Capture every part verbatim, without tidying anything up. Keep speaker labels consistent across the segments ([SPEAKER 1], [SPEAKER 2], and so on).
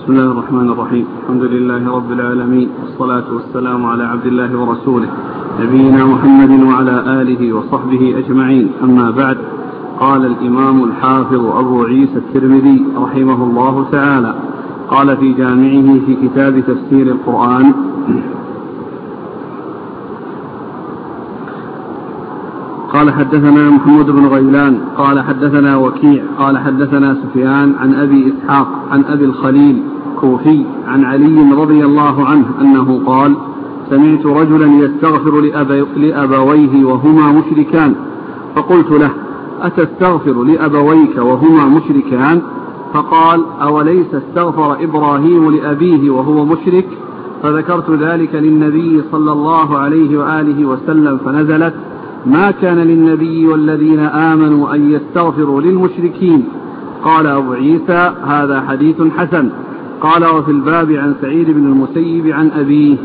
[SPEAKER 1] بسم الله الرحمن الرحيم. الحمد لله رب العالمين، والصلاة والسلام على عبد الله ورسوله نبينا محمد وعلى آله وصحبه أجمعين. أما بعد، قال الإمام الحافظ أبو عيسى الترمذي رحمه الله تعالى قال في جامعه في كتاب تفسير القرآن: قال حدثنا محمود بن غيلان قال حدثنا وكيع قال حدثنا سفيان عن أبي إسحاق عن أبي الخليل كوفي عن علي رضي الله عنه أنه قال: سمعت رجلا يستغفر لأبي لأبويه وهما مشركان، فقلت له: أتستغفر لأبويك وهما مشركان؟ فقال: أوليس استغفر إبراهيم لأبيه وهو مشرك؟ فذكرت ذلك للنبي صلى الله عليه وآله وسلم فنزلت: ما كان للنبي والذين آمنوا أن يستغفروا للمشركين. قال أبو عيسى: هذا حديث حسن. قال: وفي الباب عن سعيد بن المسيب عن أبيه.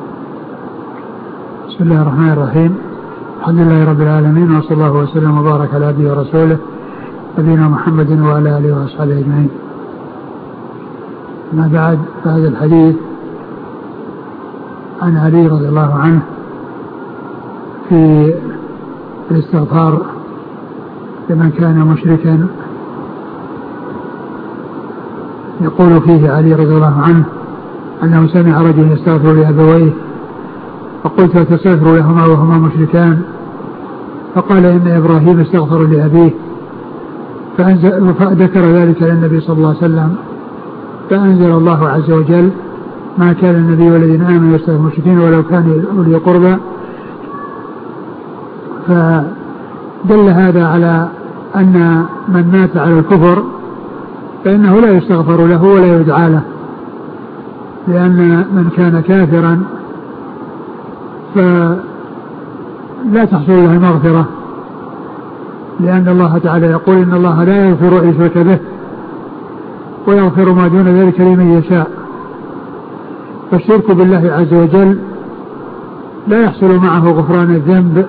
[SPEAKER 2] بسم الله الرحمن الرحيم. الحمد لله رب العالمين، وصلى الله وسلم وبارك على عبده ورسوله نبينا محمد وعلى آله وأصحابه أجمعين. ما بعد، فهذا الحديث عن علي رضي الله عنه في الاستغفار لمن كان مشركا. يقول فيه علي رضي الله عنه أنه سمع رجل يستغفر لأبويه، فقلت: أتستغفر لهما وهما مشركان؟ فقال: إن إبراهيم استغفر لأبيه. فذكر ذلك للنبي صلى الله عليه وسلم، فأنزل الله عز وجل: ما كان النبي والذين آمنوا يستغفروا المشركين ولو كانوا أولي قربى. فدل هذا على أن من مات على الكفر فإنه لا يستغفر له ولا يدعى له، لأن من كان كافرا فلا تحصل له المغفرة، لأن الله تعالى يقول: إن الله لا يغفر أن يشرك به ويغفر ما دون ذلك لمن يشاء. فالشرك بالله عز وجل لا يحصل معه غفران الذنب،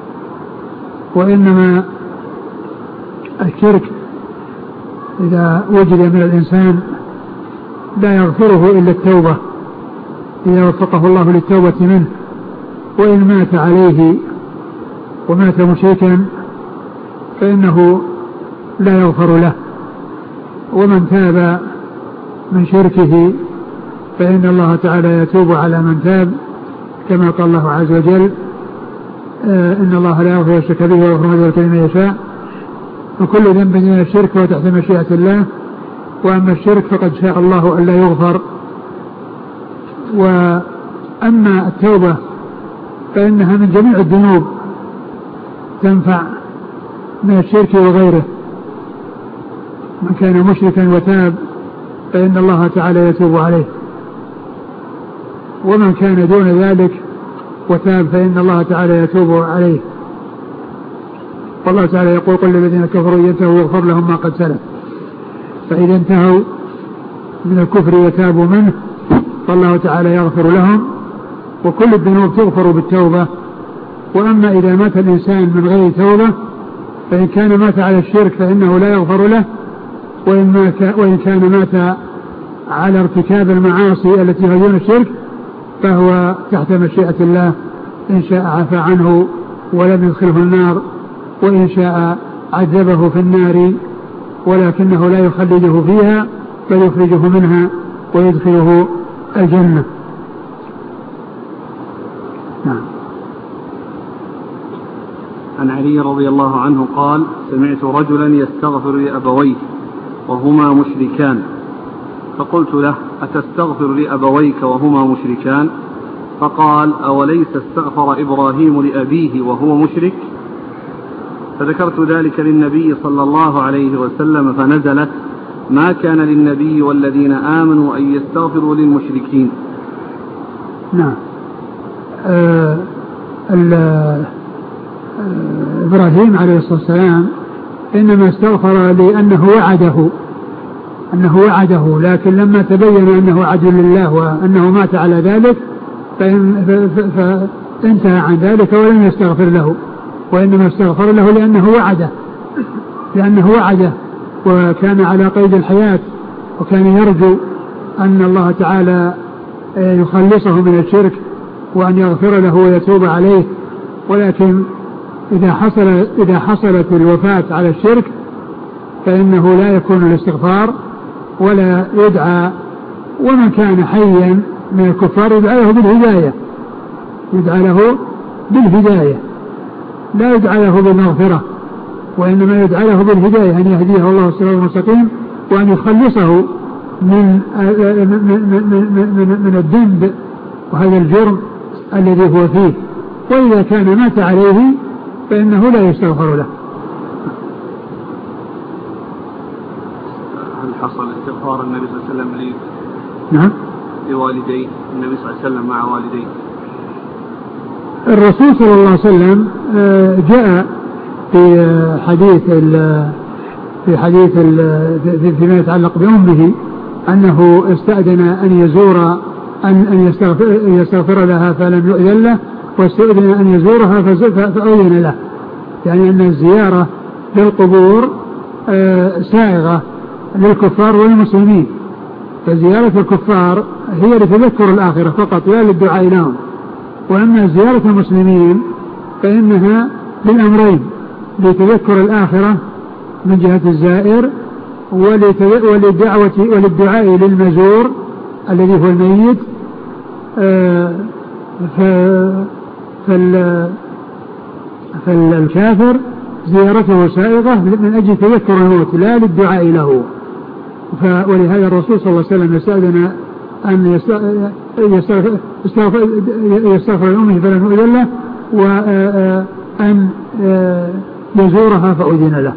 [SPEAKER 2] وإنما الشرك إذا وجد من الإنسان لا يغفره إلا التوبة، إذا وفقه الله للتوبة منه. وإن مات عليه ومات مشركا فإنه لا يغفر له. ومن تاب من شركه فإن الله تعالى يتوب على من تاب، كما قال الله عز وجل: إن الله لا يغفر الشرك به ويغفر ما دون ذلك لمن يشاء. وكل ذنب من الشرك فهو تحت مشيئة الله، وأما الشرك فقد شاء الله أن لا يغفر. وأما التوبة فإنها من جميع الذنوب تنفع من الشرك وغيره. من كان مشركا وتاب فإن الله تعالى يتوب عليه، ومن كان دون ذلك وتاب فإن الله تعالى يتوب عليه. والله تعالى يقول: قل للذين كفروا ينتهوا يغفر لهم ما قد سلف. فإذا انتهوا من الكفر وتابوا منه فالله تعالى يغفر لهم، وكل الذنوب تغفر بالتوبة. وأما إذا مات الإنسان من غير توبة فإن كان مات على الشرك فإنه لا يغفر له، وإن, مات وإن كان مات على ارتكاب المعاصي التي هي دون الشرك فهو تحت مشيئة الله، إن شاء عفى عنه ولم يدخله النار، وإن شاء عذبه في النار ولكنه لا يخلده فيها بل يخرجه منها ويدخله الجنة. نعم.
[SPEAKER 1] عن علي رضي الله عنه قال: سمعت رجلا يستغفر لأبويه وهما مشركان، فقلت له: أتستغفر لأبويك وهما مشركان؟ فقال: أوليس استغفر إبراهيم لأبيه وهو مشرك؟ فذكرت ذلك للنبي صلى الله عليه وسلم فنزلت: ما كان للنبي والذين آمنوا أن يستغفروا للمشركين.
[SPEAKER 2] نعم. آه إبراهيم عليه الصلاة والسلام إنما استغفر لأنه وعده أنه وعده لكن لما تبين أنه عدو لله وأنه مات على ذلك فانتهى عن ذلك ولم يستغفر له، وإنما استغفر له لأنه وعده لأنه وعده وكان على قيد الحياة وكان يرجو أن الله تعالى يخلصه من الشرك وأن يغفر له ويتوب عليه، ولكن إذا حصل إذا حصلت الوفاة على الشرك فإنه لا يكون الاستغفار ولا يدعى. ومن كان حيا من الكفار يدعى له بالهداية، يدعى له بالهداية لا يدعى له بالمغفرة، وإنما يدعى له بالهداية أن يهديه الله الصراط المستقيم وأن يخلصه من من من الذنب وهذا الجرم الذي هو فيه. وإذا كان مات عليه فإنه لا يستغفر له.
[SPEAKER 1] هل حصل استغفار النبي صلى الله عليه وسلم لي؟
[SPEAKER 2] نعم.
[SPEAKER 1] لوالديه النبي صلى الله عليه وسلم مع والديه.
[SPEAKER 2] الرسول صلى الله عليه وسلم جاء في حديث في حديث فيما يتعلق بأمه أنه استأذن أن يزور أن أن يستغفر, يستغفر لها فلم يؤذن له، واستأذن أن يزورها فأذن له، يعني أن الزيارة للقبور سائغة للكفار والمسلمين، فزيارة الكفار هي لتذكر الآخرة فقط لا للدعاء لهم، وأما زيارة المسلمين فإنها للأمرين، لتذكر الآخرة من جهة الزائر وللدعوة وللدعاء للمزور الذي هو الميت. فالكافر زيارته سائغة من أجل تذكر الموت لا للدعاء له. ولهذا الرسول صلى الله عليه وسلم يستأذن أن يستغفر, يستغفر لأمه فلم يؤذن له، وأن يزورها فأذن له.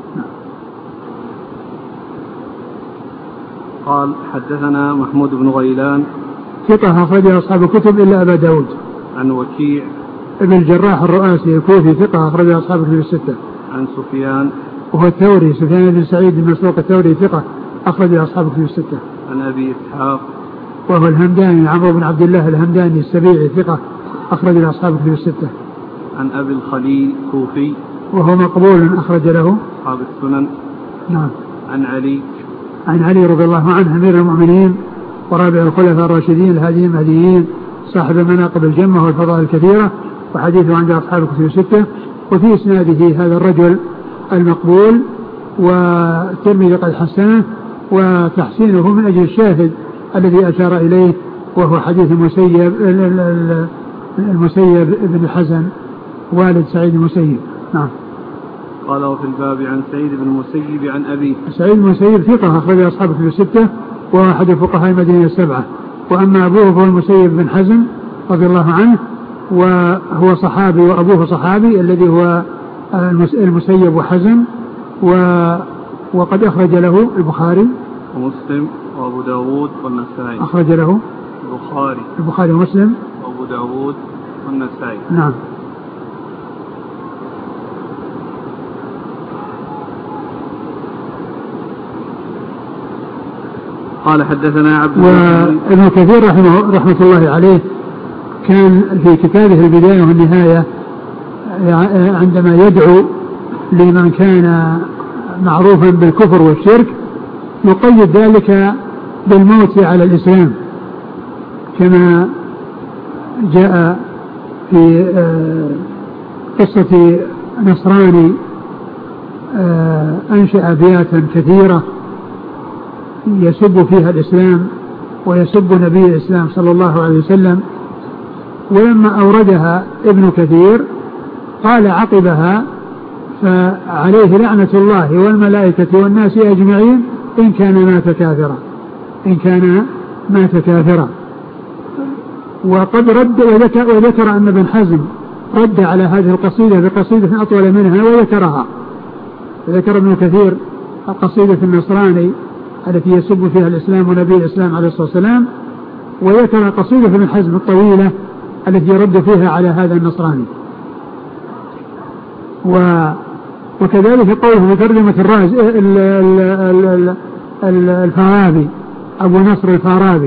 [SPEAKER 1] قال حدثنا محمود بن غيلان
[SPEAKER 2] ثقة أخرجه أصحاب الكتب إلا أبا داود.
[SPEAKER 1] عن وكيع
[SPEAKER 2] ابن الجراح الرؤاسي الكوفي ثقة أخرجه أصحاب الكتب الستة.
[SPEAKER 1] عن سفيان
[SPEAKER 2] وهو الثوري سفيان بن سعيد بن مسروق الثوري ثقة أخرجه أصحاب الكتب الستة.
[SPEAKER 1] عن أبي إسحاق
[SPEAKER 2] وهو الهمداني عمرو بن عبد الله الهمداني السبيعي ثقة أخرج له أصحاب الكتب الستة.
[SPEAKER 1] عن أبي الخليل كوفي
[SPEAKER 2] وهو مقبول أخرج له
[SPEAKER 1] أصحاب السنن.
[SPEAKER 2] نعم.
[SPEAKER 1] عن علي
[SPEAKER 2] عن علي رضي الله عنه أمير المؤمنين ورابع الخلفاء الراشدين الهاديين المهديين صاحب المناقب الجمة والفضائل الكثيرة، وحديثه عند أصحاب الكتب الستة. وفي إسناده هذا الرجل المقبول، والترمذي قد حسنه، وتحسينه من أجل الشاهد الذي أشار إليه وهو حديث المسيب المسيب بن الحزن والد سعيد المسيب. نعم.
[SPEAKER 1] قال في الباب عن سعيد بن المسيب عن أبيه.
[SPEAKER 2] سعيد بن المسيب ثقة أخرج أصحاب الكتب الستة وهو أحد فقهاء المدينة السبعة. وأما أبوه فهو المسيب بن حزن رضي الله عنه، وهو صحابي وأبوه صحابي الذي هو المسيب وحزن، وقد أخرج له البخاري
[SPEAKER 1] ومسلم وأبو داود والنسائي.
[SPEAKER 2] أخرج له
[SPEAKER 1] البخاري
[SPEAKER 2] البخاري ومسلم
[SPEAKER 1] وأبو داود والنسائي.
[SPEAKER 2] نعم.
[SPEAKER 1] قال حدثنا عبد
[SPEAKER 2] وابن كثير رحمه, رحمة الله عليه كان في كتابه البداية والنهاية عندما يدعو لمن كان معروفا بالكفر والشرك يقيد ذلك بالموت على الإسلام، كما جاء في قصة نصراني أنشأ أبياتا كثيرة يسب فيها الإسلام ويسب نبي الإسلام صلى الله عليه وسلم، ولما أوردها ابن كثير قال عقبها: فعليه لعنة الله والملائكة والناس أجمعين إن كان مات كافرا إن كان مات كافرا. وقد رد وذكر, وذكر أن ابن حزم رد على هذه القصيدة بقصيدة أطول منها وذكرها. ذكر ابن كثير قصيدة النصراني التي يسب فيها الإسلام ونبي الإسلام عليه الصلاة والسلام، وذكر قصيدة ابن حزم الطويلة التي يرد فيها على هذا النصراني. و وكذلك قوله في ترجمة الراز الفارابي أبو نصر الفارابي،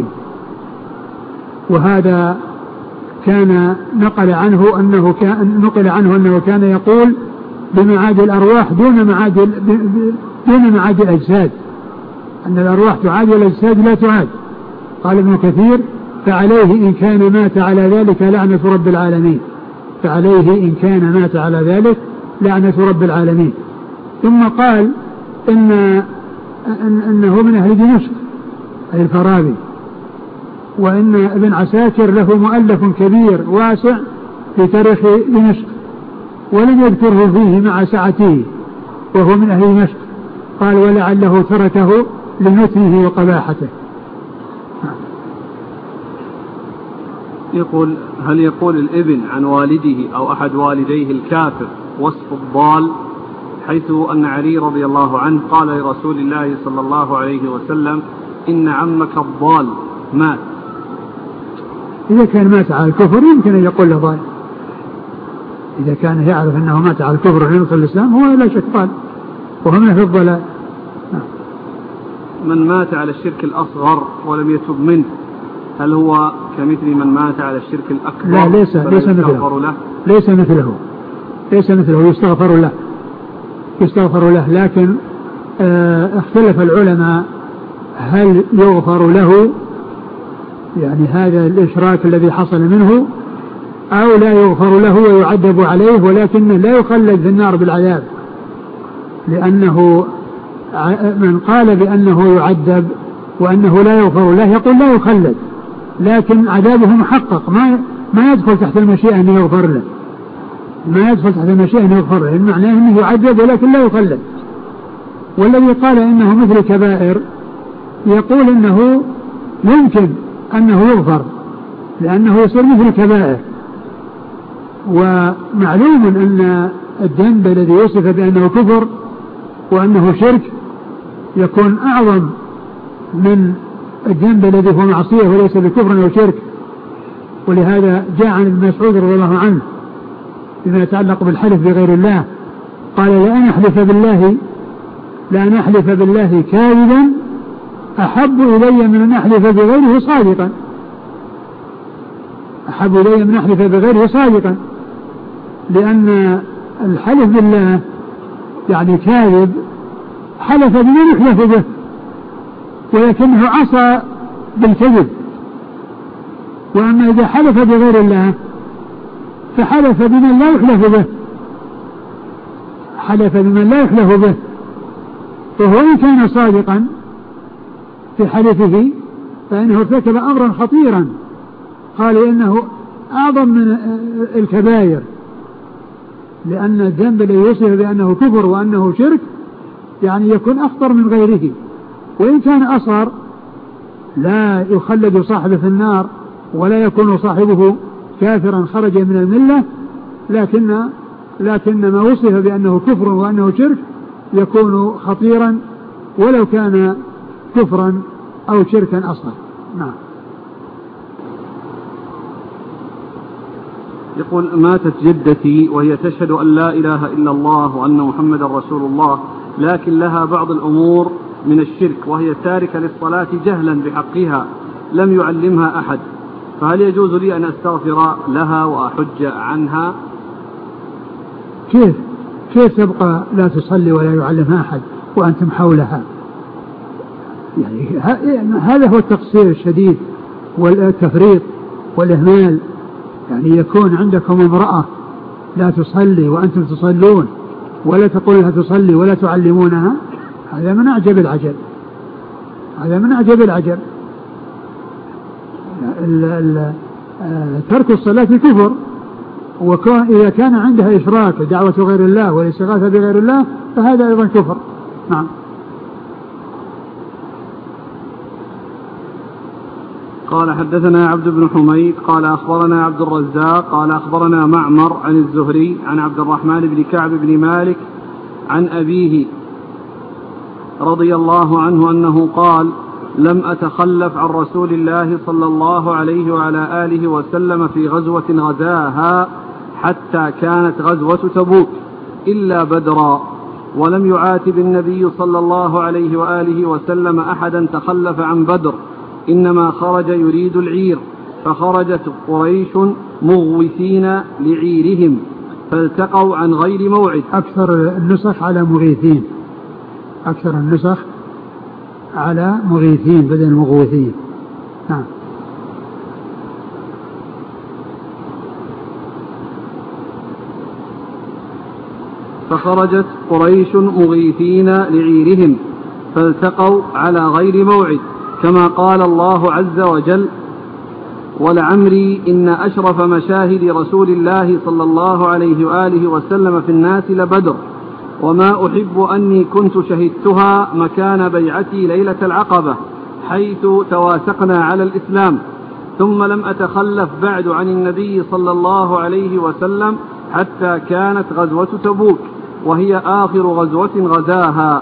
[SPEAKER 2] وهذا كان نقل عنه أنه كان نقل عنه أنه كان يقول بمعاد الأرواح دون معاد دون معاد الأجساد، أن الأرواح تعاد والأجساد لا تعاد، قال ابن كثير فعليه إن كان مات على ذلك لعنة رب العالمين، فعليه إن كان مات على ذلك لعنة رب العالمين. ثم قال إن إن إنه من أهل دمشق أي الفارابي، وإن ابن عساكر له مؤلف كبير واسع في تاريخ دمشق ولم يذكره فيه مع سعته وهو من أهل دمشق. قال ولعله تركه لنتنه وقباحته.
[SPEAKER 1] يقول هل يقول الابن عن والده أو أحد والديه الكافر وصف الضال، حيث أن علي رضي الله عنه قال لرسول الله صلى الله عليه وسلم إن عمك الضال مات؟
[SPEAKER 2] إذا كان مات على الكفر يمكن أن يقول له ضال، إذا كان يعرف أنه مات على الكفر وينصر الإسلام هو لا شك ضال وهو من أهل الضلال.
[SPEAKER 1] من مات على الشرك الأصغر ولم يتب منه هل هو كمثل من مات على الشرك الأكبر؟
[SPEAKER 2] لا ليس ليس مثله له؟ ليس مثله ليس مثله يستغفر له يستغفر له لكن اه اختلف العلماء هل يغفر له يعني هذا الإشراك الذي حصل منه أو لا يغفر له ويعذب عليه ولكنه لا يخلد في النار بالعذاب، لأنه من قال بأنه يعذب وأنه لا يغفر له يقول لا يخلد لكن عذابه محقق، ما ما يدخل تحت المشيئة أن يغفر له، ما يدخل تحت المشيئة أن يغفر له، معناه أنه يعذب ولكن لا يخلد. والذي قال إنه مثل كبائر يقول إنه يمكن أنه يغفر لأنه يصير مثل كبائر. ومعلوم أن الذنب الذي وصف بأنه كفر وأنه شرك يكون أعظم من الذنب الذي هو معصية وليس بكفر أو شرك. ولهذا جاء عن ابن مسعود رضي الله عنه فيما يتعلق بالحلف بغير الله قال لأن أحلف بالله لأن أحلف بالله كاذبا أحب إلي من أن أحلف بغيره صادقا، أحب إلي من أن أحلف بغيره صادقا، لأن الحلف بالله يعني كاذب حلف بما يحلف به ولكنه عصى بالكذب. وأما إذا حلف بغير الله فحلف بمن لا يحلف به، حلف بمن لا يحلف به، وهو إن كان صادقا في حلفه فإنه ارتكب أمرا خطيرا، قال إنه أعظم من الكبائر، لأن الذنب الذي يوصف بأنه كفر وأنه شرك يعني يكون أخطر من غيره، وإن كان أصغر لا يخلد صاحبه في النار ولا يكون صاحبه كافرا خرج من الملة، لكن لكن ما وصف بأنه كفر وأنه شرك يكون خطيرا ولو كان كفرا أو شركا أصغر. نعم.
[SPEAKER 1] يقول ماتت جدتي وهي تشهد أن لا إله إلا الله وأن محمد رسول الله، لكن لها بعض الأمور من الشرك وهي تاركة للصلاة جهلا بحقها لم يعلمها أحد، فهل يجوز لي أن أستغفر لها وأحج عنها؟
[SPEAKER 2] كيف كيف تبقى لا تصلي ولا يعلمها أحد وأنتم حولها؟ يعني هذا هو التقصير الشديد والتفريط والإهمال. يعني يكون عندكم امرأة لا تصلي وأنتم تصلون ولا تقول لها تصلي ولا تعلمونها، هذا من أعجب العجب، هذا من أعجب العجب. ترك الصلاة كفر، وإذا كان عندها إشراك دعوة غير الله والاستغاثة بغير الله فهذا أيضا كفر. نعم.
[SPEAKER 1] قال حدثنا عبد بن حميد قال أخبرنا عبد الرزاق قال أخبرنا معمر عن الزهري عن عبد الرحمن بن كعب بن مالك عن أبيه رضي الله عنه أنه قال لم أتخلف عن رسول الله صلى الله عليه وعلى آله وسلم في غزوة غزاها حتى كانت غزوة تبوك إلا بدرا، ولم يعاتب النبي صلى الله عليه وآله وسلم أحدا تخلف عن بدر، إنما خرج يريد العير، فخرجت قريش مغوثين لعيرهم فالتقوا عن غير موعد.
[SPEAKER 2] أكثر النسخ على مغيثين، أكثر النسخ على مغيثين بدل مغوثين. نعم.
[SPEAKER 1] فخرجت قريش مغيثين لعيرهم فالتقوا على غير موعد كما قال الله عز وجل: ولعمري إن أشرف مشاهد رسول الله صلى الله عليه وآله وسلم في الناس لبدر، وما أحب أني كنت شهدتها مكان بيعتي ليلة العقبة حيث تواسقنا على الإسلام، ثم لم أتخلف بعد عن النبي صلى الله عليه وسلم حتى كانت غزوة تبوك وهي آخر غزوة غزاها،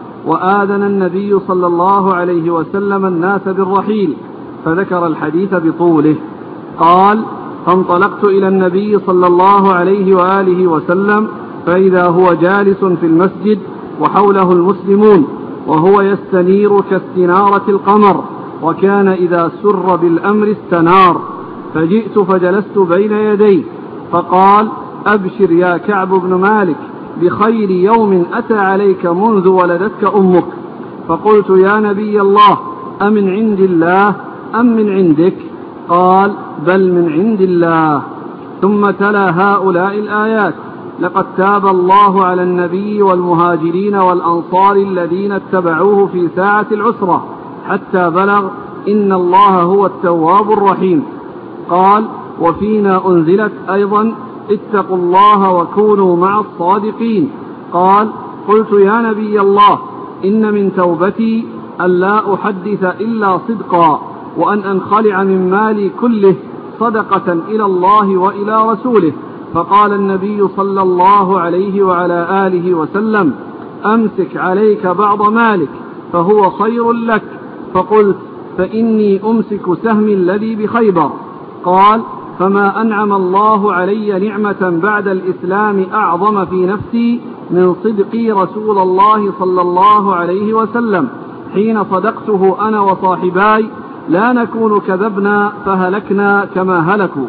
[SPEAKER 1] وآذن النبي صلى الله عليه وسلم الناس بالرحيل، فذكر الحديث بطوله. قال: فانطلقت إلى النبي صلى الله عليه وآله وسلم فإذا هو جالس في المسجد وحوله المسلمون وهو يستنير كاستنارة القمر، وكان إذا سر بالأمر استنار، فجئت فجلست بين يديه فقال: أبشر يا كعب بن مالك بخير يوم أتى عليك منذ ولدتك أمك. فقلت: يا نبي الله، أمن عند الله أم من عندك؟ قال: بل من عند الله. ثم تلا هؤلاء الآيات: لقد تاب الله على النبي والمهاجرين والأنصار الذين اتبعوه في ساعة العسرة، حتى بلغ: إن الله هو التواب الرحيم. قال: وفينا أنزلت أيضا: اتقوا الله وكونوا مع الصادقين. قال: قلت: يا نبي الله، إن من توبتي أن لا أحدث إلا صدقا، وأن أنخلع من مالي كله صدقة إلى الله وإلى رسوله. فقال النبي صلى الله عليه وعلى آله وسلم: أمسك عليك بعض مالك فهو خير لك. فقلت: فإني أمسك سهمي الذي بخيبر. قال: فما أنعم الله علي نعمة بعد الإسلام أعظم في نفسي من صدقي رسول الله صلى الله عليه وسلم حين صدقته أنا وصاحباي، لا نكون كذبنا فهلكنا كما هلكوا.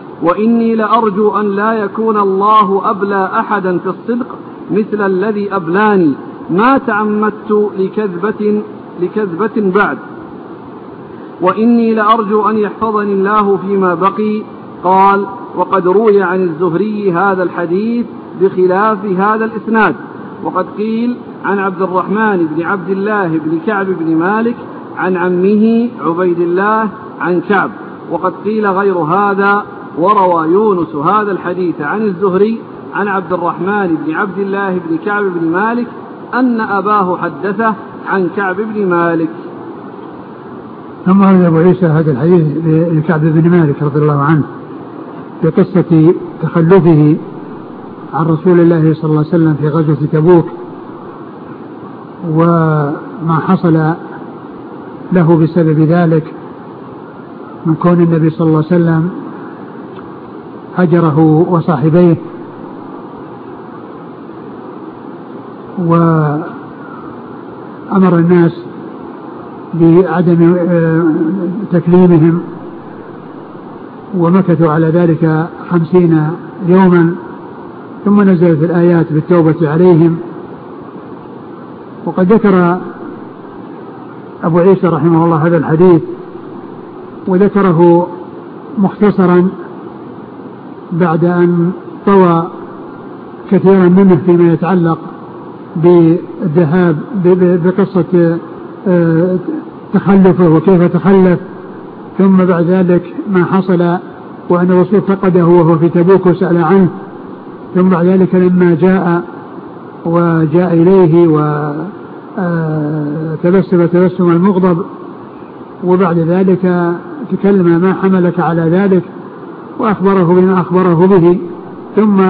[SPEAKER 1] وإني لأرجو أن لا يكون الله أبلى أحدا في الصدق مثل الذي أبلاني، ما تعمدت لكذبة, لكذبة بعد، وإني لأرجو أن يحفظني الله فيما بقي. قال: وقد روي عن الزهري هذا الحديث بخلاف هذا الإسناد، وقد قيل عن عبد الرحمن بن عبد الله بن كعب بن مالك عن عمه عبيد الله عن كعب، وقد قيل غير هذا. وروى يونس هذا الحديث عن الزهري عن عبد الرحمن بن عبد الله بن كعب بن مالك أن أباه حدثه عن كعب بن مالك.
[SPEAKER 2] ثم روى أبو عيسى هذا الحديث لكعب بن مالك رضي الله عنه بقصة تخلفه عن رسول الله صلى الله عليه وسلم في غزوة تبوك، وما حصل له بسبب ذلك من كون النبي صلى الله عليه وسلم هجره وصاحبيه، وأمر الناس بعدم تكليمهم، ومكثوا على ذلك خمسين يوما، ثم نزلت الآيات بالتوبة عليهم. وقد ذكر أبو عيسى رحمه الله هذا الحديث، وذكره مختصرا بعد أن طوى كثيرا منه فيما يتعلق بالذهاب بقصة تخلفه وكيف تخلف، ثم بعد ذلك ما حصل وأن الرسول فقده وهو في تبوك وسأل عنه، ثم بعد ذلك لما جاء وجاء إليه وتبسم تبسم المغضب، وبعد ذلك تكلم ما حملك على ذلك وأخبره بما أخبره به، ثم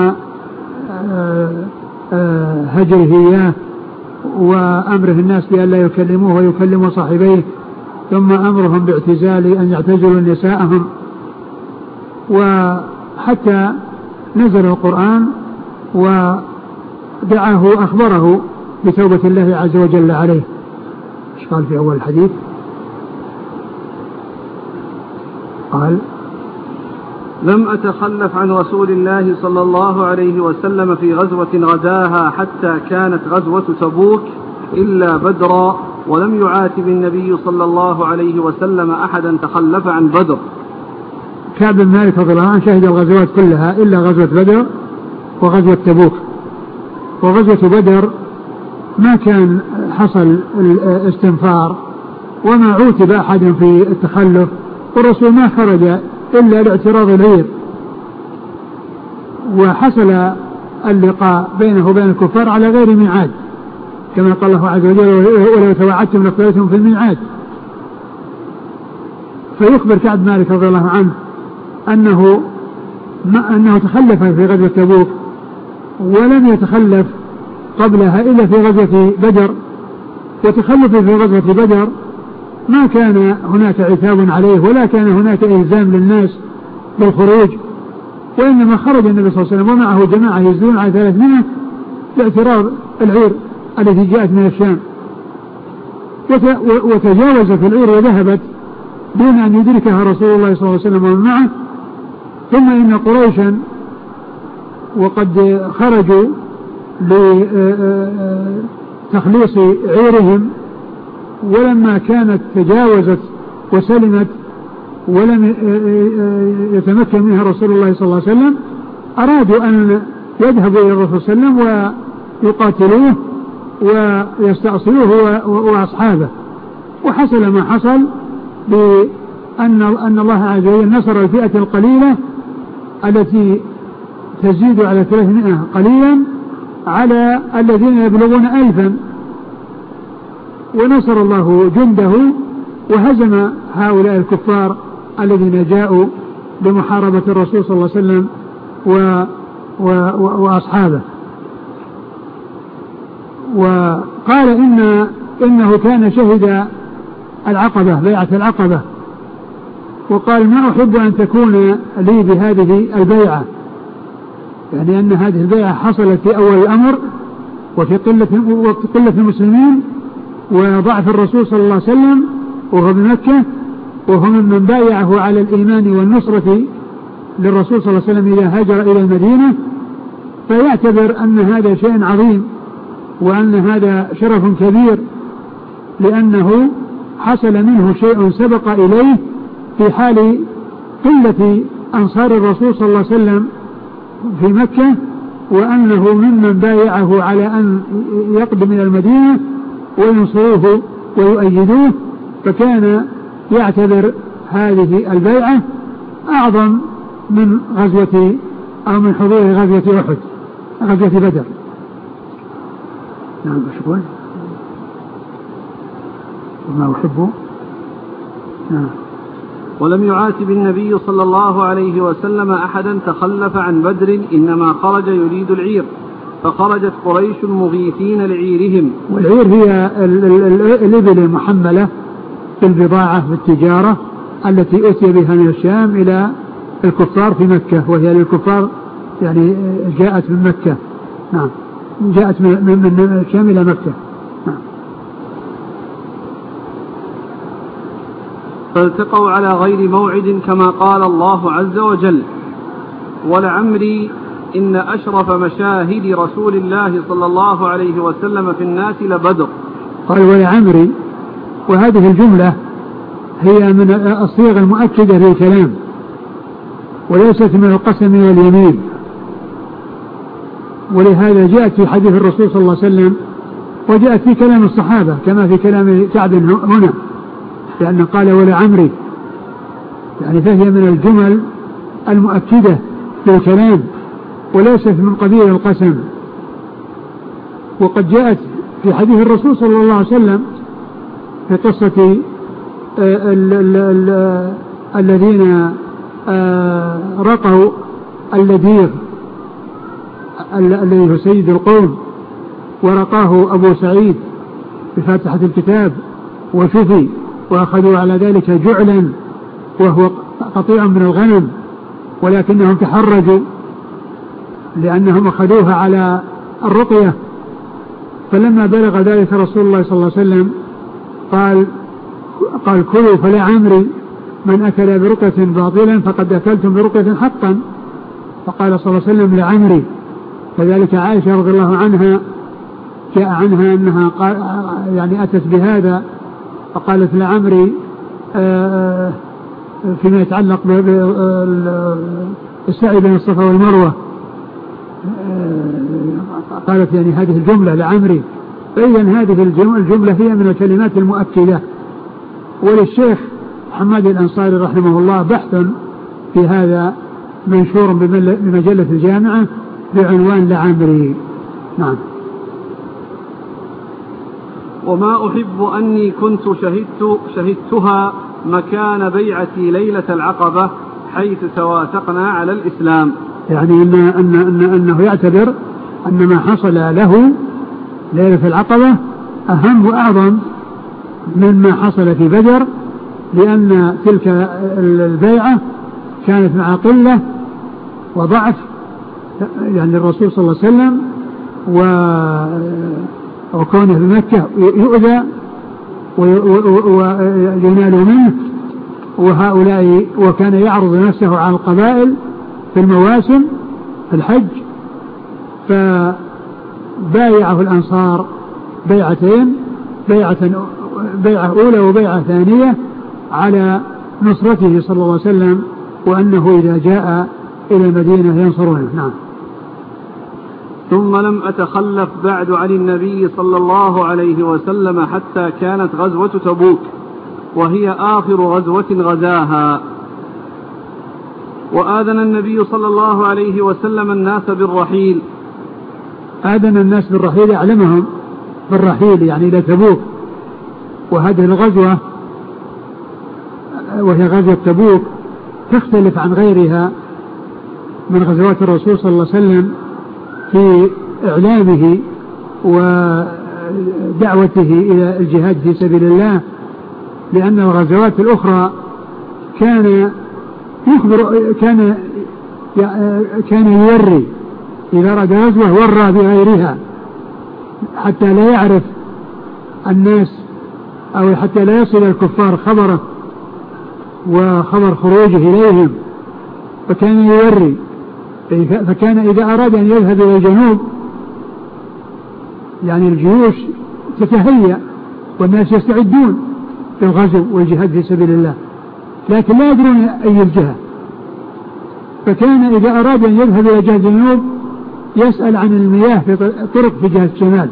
[SPEAKER 2] هجره إياه وأمره الناس بأن لا يكلموه ويكلموا صاحبيه، ثم أمرهم باعتزال أن يعتزلوا نساءهم، وحتى نزل القرآن ودعاه أخبره بتوبة الله عز وجل عليه. ايش قال في أول الحديث؟ قال:
[SPEAKER 1] لم أتخلف عن رسول الله صلى الله عليه وسلم في غزوة غزاها حتى كانت غزوة تبوك إلا بدرا، ولم يعاتب النبي صلى الله عليه وسلم أحدا تخلف عن بدر.
[SPEAKER 2] كعب بن مالك رضي الله عنه شهد الغزوات كلها إلا غزوة بدر وغزوة تبوك. وغزوة بدر ما كان حصل الاستنفار وما عوتب أحد في التخلف، والرسول ما خرج إلا لاعتراض العير، وحصل اللقاء بينه وبين الكفار على غير ميعاد كما قال الله عز وجل ولو تواعدتم لاختلفتم في الميعاد. فيخبر كعب مالك رضي الله عنه أنه ما أنه تخلف في غزوة تبوك ولم يتخلف قبلها إلا في غزوة بدر، وتخلف في غزوة بدر ما كان هناك عتاب عليه ولا كان هناك إلزام للناس بالخروج، وإنما خرج النبي صلى الله عليه وسلم ومعه جماعة يزيدون على ثلاثمائة لاعتراض العير التي جاءت من الشام، وتجاوزت العير وذهبت دون أن يدركها رسول الله صلى الله عليه وسلم ومن معه. ثم إن قريشا وقد خرجوا لتخليص عيرهم، ولما كانت تجاوزت وسلمت ولم يتمكن منها رسول الله صلى الله عليه وسلم أرادوا أن يذهبوا إلى الرسول صلى الله عليه وسلم ويقاتلوه ويستأصلوه وأصحابه. وحصل ما حصل بأن أن الله عز وجل نصر الفئة القليلة التي تزيد على ثلاثمائة قليلا على الذين يبلغون ألفا، ونصر الله جنده وهزم هؤلاء الكفار الذين جاءوا بمحاربة الرسول صلى الله عليه وسلم و و و وأصحابه. وقال إن إنه كان شهد العقبة بيعة العقبة، وقال ما أحب أن تكون لي بهذه البيعة، يعني أن هذه البيعة حصلت في أول الأمر وفي قلة قلة المسلمين وضعف الرسول صلى الله عليه وسلم وهو بمكة، وهو من بايعه على الإيمان والنصرة للرسول صلى الله عليه وسلم إذا هاجر إلى المدينة، فيعتبر أن هذا شيء عظيم وأن هذا شرف كبير، لأنه حصل منه شيء سبق إليه في حال قلة أنصار الرسول صلى الله عليه وسلم في مكة، وأنه ممن بايعه على أن يقدم إلى المدينة وينصروه ويؤيدوه، فكان يعتبر هذه البيعة أعظم من غزوة أو من حضور غزوة أحد غزوة بدر. نعم أشكر وما أحبه. نعم.
[SPEAKER 1] ولم يعاتب النبي صلى الله عليه وسلم أحدا تخلف عن بدر، إنما خرج يريد العير، فخرجت قريش مغيثين لعيرهم.
[SPEAKER 2] والعير هي الإبل المحملة بالبضاعة بالتجارة التي أتي بها من الشام إلى الكفار في مكة، وهي للكفار يعني جاءت من مكة. نعم جاءت من, من الشام إلى مكة. نعم.
[SPEAKER 1] فالتقوا على غير موعد كما قال الله عز وجل: ولعمري إن أشرف مشاهد رسول الله صلى الله عليه وسلم في الناس لبدر.
[SPEAKER 2] قال ولعمري، وهذه الجملة هي من الصيغ المؤكدة للكلام وليست من القسم واليمين، ولهذا جاءت في حديث الرسول صلى الله عليه وسلم وجاءت في كلام الصحابة كما في كلام كعب هنا، لأنه قال ولعمري، يعني فهي من الجمل المؤكدة للكلام وليست من قبيل القسم. وقد جاءت في حديث الرسول صلى الله عليه وسلم في قصة الذين رقوا اللديغ الذي هو سيد القوم، ورقاه أبو سعيد بفاتحة الكتاب وشفي، وأخذوا على ذلك جعلا وهو قطيع من الغنم، ولكنهم تحرجوا لأنهم أخذوها على الرقية. فلما بلغ ذلك رسول الله صلى الله عليه وسلم قال قال كلوا فلعمري من أكل برقية باطلا فقد أكلتم برقية حقا. فقال صلى الله عليه وسلم لعمري. كذلك عائشة رضي الله عنها جاء عنها أنها قال يعني أتت بهذا فقالت لعمري فيما يتعلق بالسعي بين الصفا والمروة، قالت يعني هذه الجملة لعمري. فإذن هذه الجملة هي من الكلمات المؤكدة. وللشيخ محمد الأنصاري رحمه الله بحث في هذا منشور بمجلة الجامعة بعنوان لعمري. نعم.
[SPEAKER 1] وما أحب أني كنت شهدت شهدتها مكان بيعتي ليلة العقبة حيث توافقنا على الإسلام.
[SPEAKER 2] يعني إن أن أن أنه يعتبر أن ما حصل له ليلة العقبة أهم وأعظم مما حصل في بدر، لأن تلك البيعة كانت مع قلة وضعف يعني الرسول صلى الله عليه وسلم وكونه في مكة يؤذى وينال منه، وهؤلاء وكان يعرض نفسه على القبائل في المواسم في الحج، فبايعه الأنصار بيعتين، بيعة بيعة أولى وبيعة ثانية على نصرته صلى الله عليه وسلم، وأنه إذا جاء إلى المدينة ينصرونه. نعم.
[SPEAKER 1] ثم لم أتخلف بعد عن النبي صلى الله عليه وسلم حتى كانت غزوة تبوك، وهي آخر غزوة غزاها. وآذن النبي صلى الله عليه وسلم الناس بالرحيل.
[SPEAKER 2] آذن الناس بالرحيل، أعلمهم بالرحيل يعني إلى تبوك. وهذه الغزوة وهي غزوة تبوك تختلف عن غيرها من غزوات الرسول صلى الله عليه وسلم في إعلامه ودعوته إلى الجهاد في سبيل الله، لأن الغزوات الأخرى كان يخبر كان كان يوري إذا أراد غزوة ورى بغيرها حتى لا يعرف الناس أو حتى لا يصل الكفار خبره وخبر خروجه إليهم، فكان يوري. فكان إذا أراد أن يذهب إلى الجنوب يعني الجيوش تتهيأ والناس يستعدون للغزو والجهاد في سبيل الله، لكن لا يدرون أي الجهة. فكان إذا أراد أن يذهب إلى جهة الجنوب يسأل عن المياه في طرق في جهة الشمال،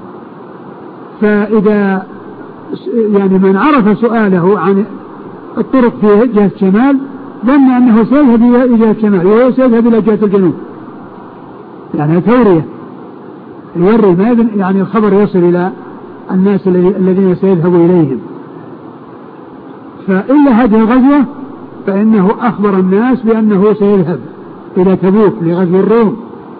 [SPEAKER 2] فإذا يعني من عرف سؤاله عن الطرق في جهة الشمال ظن أنه سيذهب إلى جهة الشمال وهو سيذهب إلى جهة الجنوب، يعني تورية يوري ما يعني الخبر يصل إلى الناس الذين سيذهب إليهم. فإلا هذه الغزوة فإنه أخبر الناس بأنه سيذهب إلى تبوك لغزو الروم،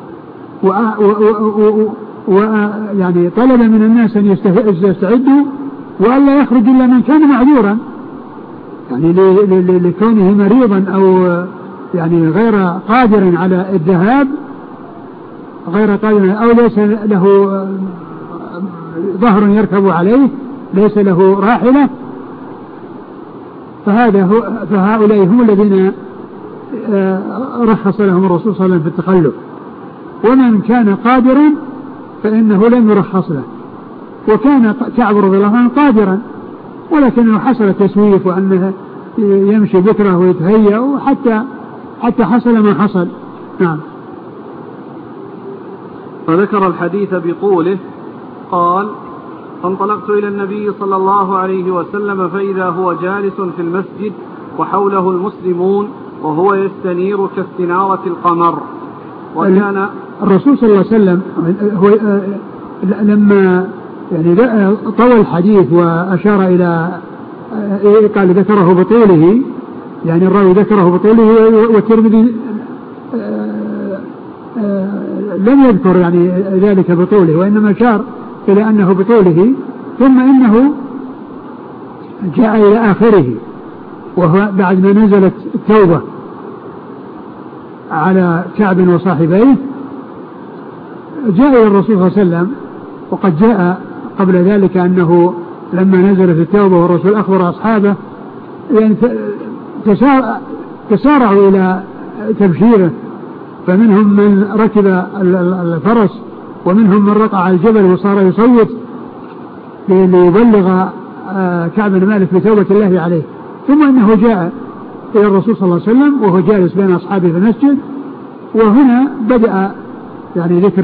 [SPEAKER 2] ويعني طلب من الناس أن يستعدوا وأن لا يخرج إلا من كان معذورا، يعني لكونه مريضا أو يعني غير قادر على الذهاب، غير قادر أو ليس له ظهر يركب عليه، ليس له راحلة، فهذا هو فهؤلاء هم الذين رخص لهم الرسول صلى الله عليه وسلم في التخلف. ومن كان قادرا فإنه لم يرخص له. وكان كعب رضي الله عنه قادرا ولكنه حصل تسويف وأنه يمشي بكره ويتهيأ وحتى حتى حصل ما حصل. نعم.
[SPEAKER 1] فذكر الحديث بطوله. قال: فانطلقت إلى النبي صلى الله عليه وسلم فإذا هو جالس في المسجد وحوله المسلمون وهو يستنير كاستنارة القمر. وكان
[SPEAKER 2] الرسول صلى الله عليه وسلم هو لما يعني طول الحديث وأشار إلى قال ذكره بطوله، يعني الراوي ذكره بطوله والترمذي لم يذكر يعني ذلك بطوله، وإنما أشار إلى أنه بطوله، ثم إنه جاء إلى آخره وهو بعد ما نزلت التوبة على كعب وصاحبيه جاء إلى الرسول صلى الله عليه وسلم. وقد جاء قبل ذلك أنه لما نزلت التوبة والرسول أخبر أصحابه يعني تسارعوا إلى تبشيره، فمنهم من ركب الفرس ومنهم من رقع على الجبل وصار يصوت ليبلغ كعب بن مالك بتوبة الله عليه. ثم إنه جاء إلى الرسول صلى الله عليه وسلم وهو جالس بين أصحابه في المسجد، وهنا بدأ يعني ذكر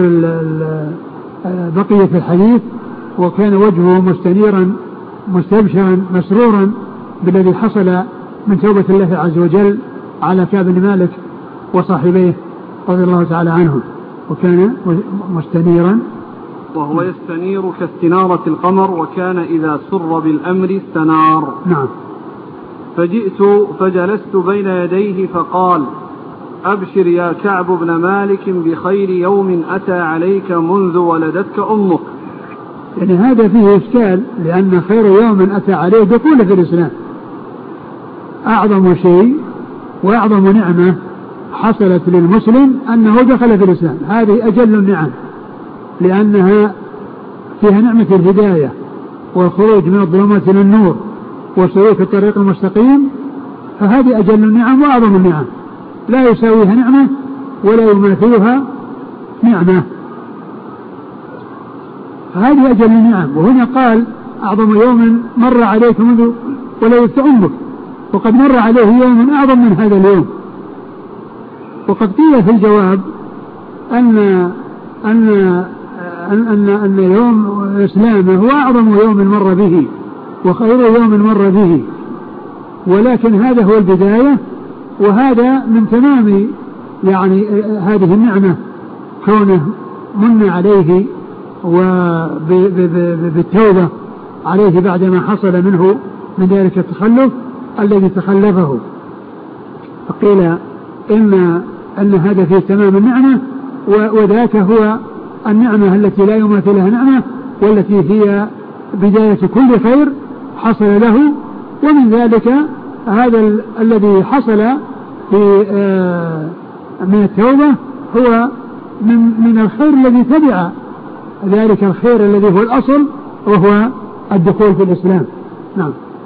[SPEAKER 2] بقية الحديث، وكان وجهه مستنيرا مستبشرا مسرورا بالذي حصل من توبة الله عز وجل على كعب بن مالك وصاحبيه رضي الله تعالى عنهم، وكان مستنيرا
[SPEAKER 1] وهو يستنير كاستنارة القمر، وكان إذا سر بالأمر استنار.
[SPEAKER 2] نعم.
[SPEAKER 1] فجئت فجلست بين يديه فقال: أبشر يا كعب بن مالك بخير يوم أتى عليك منذ ولدتك أمك.
[SPEAKER 2] يعني هذا فيه إشكال، لأن خير يوم أتى عليه دخول في الإسلام، أعظم شيء وأعظم نعمة حصلت للمسلم أنه دخل في الإسلام، هذه أجل النعم، لأنها فيها نعمة الهداية والخروج من الظلمات إلى النور وسلوك الطريق المستقيم، فهذه أجل النعم وأعظم النعم، لا يساويها نعمة ولا يماثلها نعمة، فهذه أجل النعم. وهنا قال: أعظم يوم مر عليك منذ ولدتك أمك، وقد مر عليه يوم أعظم من هذا اليوم. وقد قيل في الجواب أن أن أن أن يوم إسلامه هو أعظم يوم مر به وخير يوم مر به، ولكن هذا هو البداية، وهذا من تمام يعني هذه النعمة كونه من عليه وبالتوبة عليه بعدما حصل منه من ذلك التخلف الذي تخلفه. فقيل إن أن هذا فيه تمام النعمة، وذاك هو النعمة التي لا يماثلها نعمة، والتي هي بداية كل خير حصل له. ومن ذلك هذا الذي حصل في من التوبة هو من من الخير الذي تبع ذلك الخير الذي هو الأصل، وهو الدخول في الإسلام. نعم.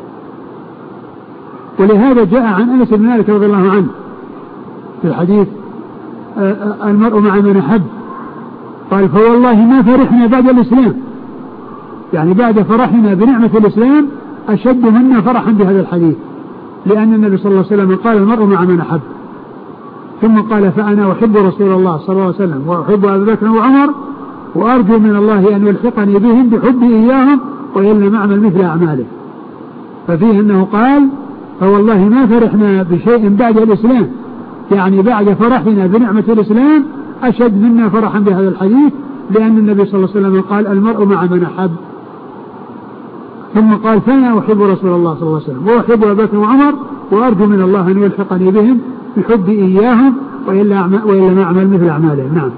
[SPEAKER 2] ولهذا جاء عن أنس بن مالك رضي الله عنه في الحديث: المرء مع من أحب، قال: فوالله ما فرحنا بعد الإسلام، يعني بعد فرحنا بنعمة الإسلام أشد منا فرحا بهذا الحديث، لأن النبي صلى الله عليه وسلم قال: المرء مع من أحب، ثم قال: فأنا أحب رسول الله صلى الله عليه وسلم وأحب أبي بكر وعمر وأرجو من الله أن يلحقني بهم بحبي إياهم وإن لم أعمل مثل أعماله. ففيه أنه قال: فوالله ما فرحنا بشيء بعد الإسلام، يعني بعد فرحنا بنعمة الإسلام أشد منا فرحا بهذا الحديث، لأن النبي صلى الله عليه وسلم قال: المرء مع من أحب، ثم قال: فأنا أحب رسول الله صلى الله عليه وسلم وأحب أبي بكر وعمر وأرجو من الله أن يلحقني بهم بحبي إياهم وإن لم أعمل مثل أعمالهم. نعم.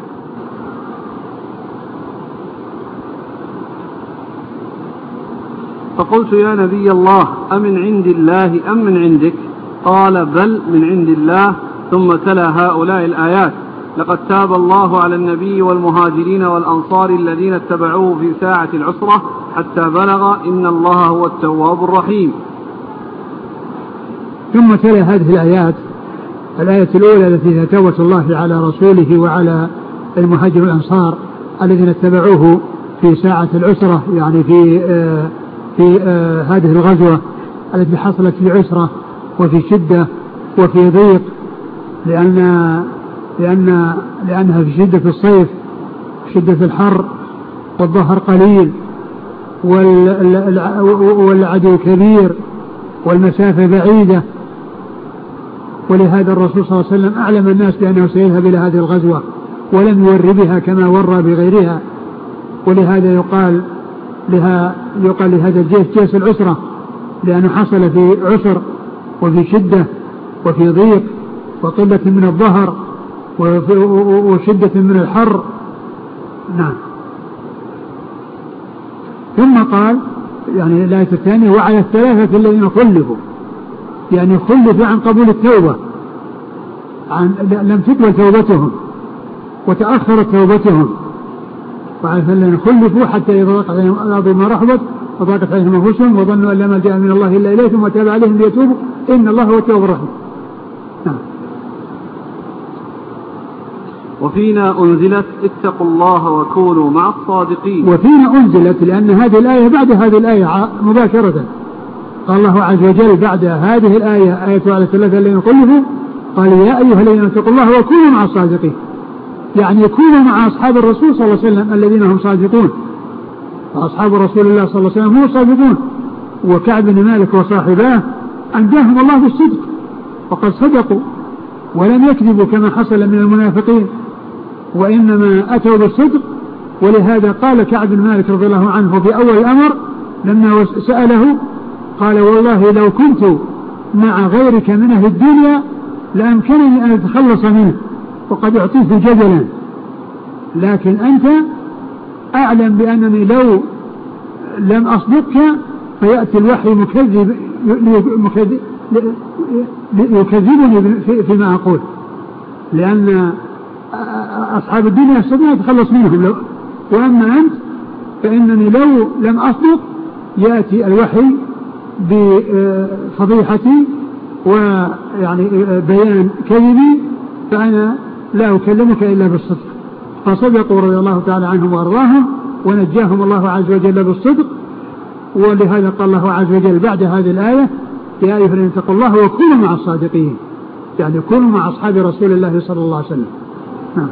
[SPEAKER 1] فقلت: يا نبي الله، أمن عند الله أم من عندك؟ قال: بل من عند الله. ثم تلا هؤلاء الآيات: لقد تاب الله على النبي والمهاجرين والأنصار الذين اتبعوه في ساعة العسرة حتى بلغ إن الله هو التواب الرحيم.
[SPEAKER 2] ثم تلا هذه الآيات، الآية الأولى التي توبة الله على رسوله وعلى المهاجر والأنصار الذين اتبعوه في ساعة العسرة، يعني في آه في آه هذه الغزوة التي حصلت في عسرة وفي شدة وفي ضيق، لأن لأن لأنها في شدة الصيف، شدة الحر، والظهر قليل، والعدو كبير، والمسافة بعيدة. ولهذا الرسول صلى الله عليه وسلم أعلم الناس بأنه سيذهب إلى هذه الغزوة ولم يور بها كما ورى بغيرها، ولهذا يقال لها يقال لهذا الجيش جيش العسرة، لأنه حصل في عسر وفي شدة وفي ضيق وقلة من الظهر وشدة من الحر. نعم. ثم قال يعني الآية الثانية: وعلى الثلاثة الذين خلفوا، يعني خلفوا عن قبول التوبة، عن لم تقبل توبتهم وتأخرت توبتهم، وعلى الذين خلفوا حتى إذا ضاقت عليهم الأرض بما رحبت وضاقت عليهم أنفسهم وظنوا أن لا ملجأ من الله إلا إليه ثم تاب عليهم ليتوبوا إن الله هو التواب الرحيم. نعم.
[SPEAKER 1] وفينا أنزلت اتقوا الله وكونوا مع الصادقين.
[SPEAKER 2] وفينا أنزلت لأن هذه الآية بعد هذه الآية مباشرة. قال الله عز وجل بعد هذه الآية آية على ثلاثة الذين خلفوا قال يا أيها الذين اتقوا الله وكونوا مع الصادقين، يعني يكونوا مع أصحاب الرسول صلى الله عليه وسلم الذين هم صادقون. أصحاب رسول الله صلى الله عليه وسلم هم الصادقون، وكعب بن مالك وصاحباه أنجاهم الله بالصدق وقد صدقوا ولم يكذبوا كما حصل من المنافقين، وإنما أتوا بالصدق. ولهذا قال كعب بن مالك رضي الله عنه في أول الأمر لما سأله قال والله لو كنت مع غيرك من أهل الدنيا لأمكنني أن أتخلص منه وقد أعطيت جدلا، لكن أنت أعلم بأنني لو لم أصدقك فيأتي الوحي مكذب يكذبني فيما أقول، لأن أصحاب الدنيا يستطيعون يتخلص منهم، وأما أنت فإنني لو لم أصدق يأتي الوحي بفضيحتي ويعني بيان كذبي فأنا لا أكلمك إلا بالصدق. فصدقوا رضي الله تعالى عنهم وأرضاهم ونجاهم الله عز وجل بالصدق. ولهذا قال الله عز وجل بعد هذه الآية يا أيها الذين اتقوا الله وكونوا مع الصادقين، يعني كونوا مع أصحاب رسول الله صلى الله عليه وسلم. نعم.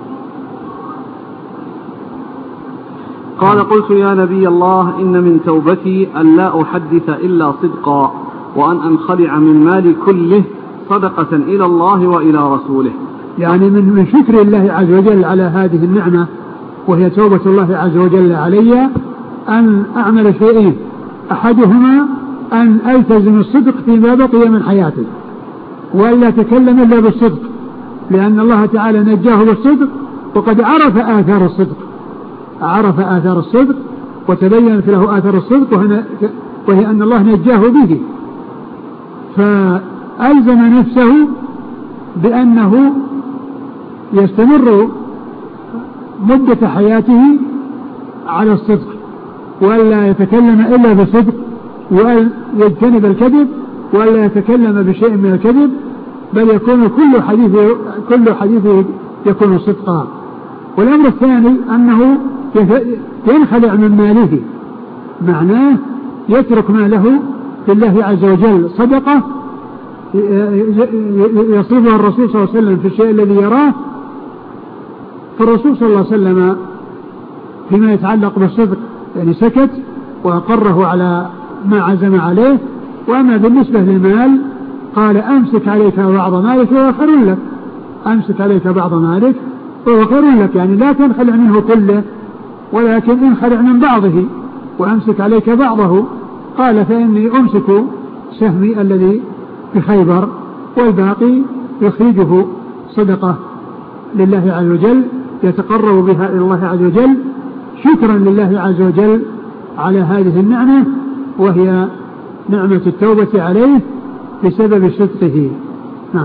[SPEAKER 1] قال قلت يا نبي الله إن من توبتي أن لا أحدث إلا صدقا وأن أنخلع من مالي كله صدقة إلى الله وإلى رسوله.
[SPEAKER 2] يعني من من شكر الله عز وجل على هذه النعمة وهي توبة الله عز وجل علي أن أعمل شيئين، أحدهما أن ألتزم الصدق فيما بقي من حياتي وألا أتكلم إلا بالصدق، لأن الله تعالى نجاه بالصدق وقد عرف آثار الصدق، عرف آثار الصدق وتبينت له آثار الصدق وهي أن الله نجاه به، فألزم نفسه بأنه يستمر مدة حياته على الصدق وألا يتكلم إلا بالصدق وأن يجتنب الكذب وألا يتكلم بشيء من الكذب، بل يكون كل حديث كل حديث يكون صدقا. والأمر الثاني أنه ينخلع من ماله، معناه يترك ماله لله عز وجل صدقة يصرفها الرسول صلى الله عليه وسلم في الشيء الذي يراه. فالرسول صلى الله عليه وسلم فيما يتعلق بالصدق يعني سكت وأقره على ما عزم عليه، وأما بالنسبة للمال قال أمسك عليك بعض مالك وهو خير لك، أمسك عليك بعض مالك وهو خير لك، يعني لا تنخلع منه كله ولكن انخلع من بعضه وأمسك عليك بعضه. قال فإني أمسك سهمي الذي في خيبر والباقي يخرجه صدقة لله عز وجل يتقرب بها إلى الله عز وجل شكرا لله عز وجل على هذه النعمة وهي نعمة التوبة عليه بسبب صدقه. نعم.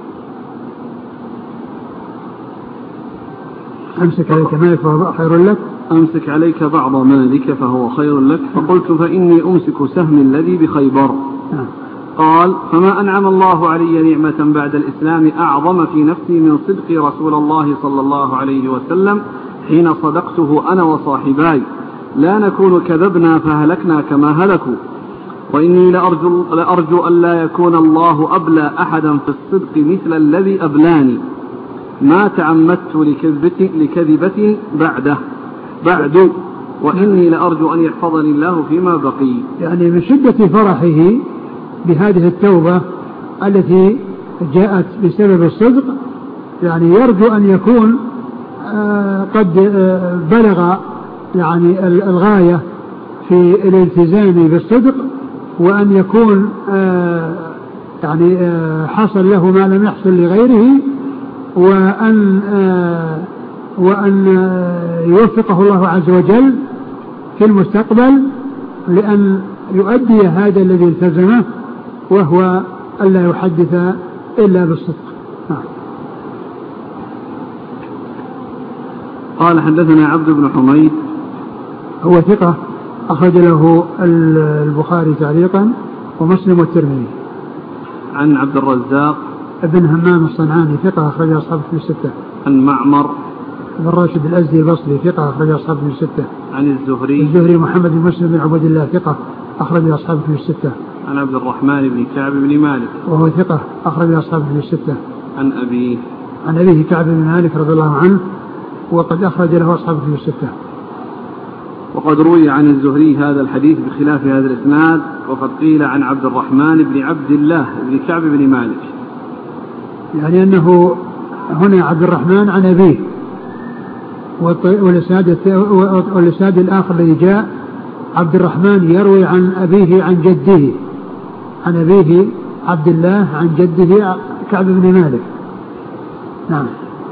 [SPEAKER 2] أمسك عليك مالك فهو خير لك،
[SPEAKER 1] أمسك عليك بعض مالك فهو خير لك. فقلت فإني أمسك سهم الذي بخيبر.
[SPEAKER 2] نعم.
[SPEAKER 1] قال فما أنعم الله علي نعمة بعد الإسلام أعظم في نفسي من صدق رسول الله صلى الله عليه وسلم حين صدقته أنا وصاحباي، لا نكون كذبنا فهلكنا كما هلكوا، وإني لأرجو, لأرجو أن لا يكون الله أبلى أحدا في الصدق مثل الذي أبلاني، ما تعمدت لكذبة, لكذبة بعده بعد وإني لأرجو أن يحفظني الله فيما بقي.
[SPEAKER 2] يعني من شدة فرحه بهذه التوبة التي جاءت بسبب الصدق، يعني يرجو أن يكون آه قد آه بلغ يعني الغاية في الالتزام بالصدق، وأن يكون آه يعني آه حصل له ما لم يحصل لغيره، وأن آه وأن آه يوفقه الله عز وجل في المستقبل لأن يؤدي هذا الذي التزمه وهو ألا يحدث إلا بالصدق. آه.
[SPEAKER 1] قال حدثنا عبد بن حميد
[SPEAKER 2] هو ثقة أخرج له البخاري تعليقا ومسلم والترمذي.
[SPEAKER 1] عن عبد الرزاق
[SPEAKER 2] بن همام الصنعاني ثقة أخرج أصحاب في الستة.
[SPEAKER 1] عن معمر
[SPEAKER 2] بن راشد الأزدي البصري ثقة أخرج أصحاب في الستة.
[SPEAKER 1] عن الزهري
[SPEAKER 2] الزهري محمد بن مسلم بن عبد الله ثقة أخرج أصحاب في الستة.
[SPEAKER 1] عن عبد الرحمن بن كعب بن مالك
[SPEAKER 2] وهو ثقة أخرج أصحاب في الستة.
[SPEAKER 1] عن أبيه
[SPEAKER 2] عن أبيه كعب بن مالك رضي الله عنه وقد أخرج له أصحاب في الستة.
[SPEAKER 1] وقد روي عن الزهري هذا الحديث بخلاف هذا الإسناد، وقد قيل عن عبد الرحمن بن عبد الله بن كعب بن مالك،
[SPEAKER 2] يعني أنه هنا عبد الرحمن عن أبيه، والإسناد الآخر الذي جاء عبد الرحمن يروي عن أبيه عن جده، عن أبيه عبد الله عن جده كعب بن مالك. نعم.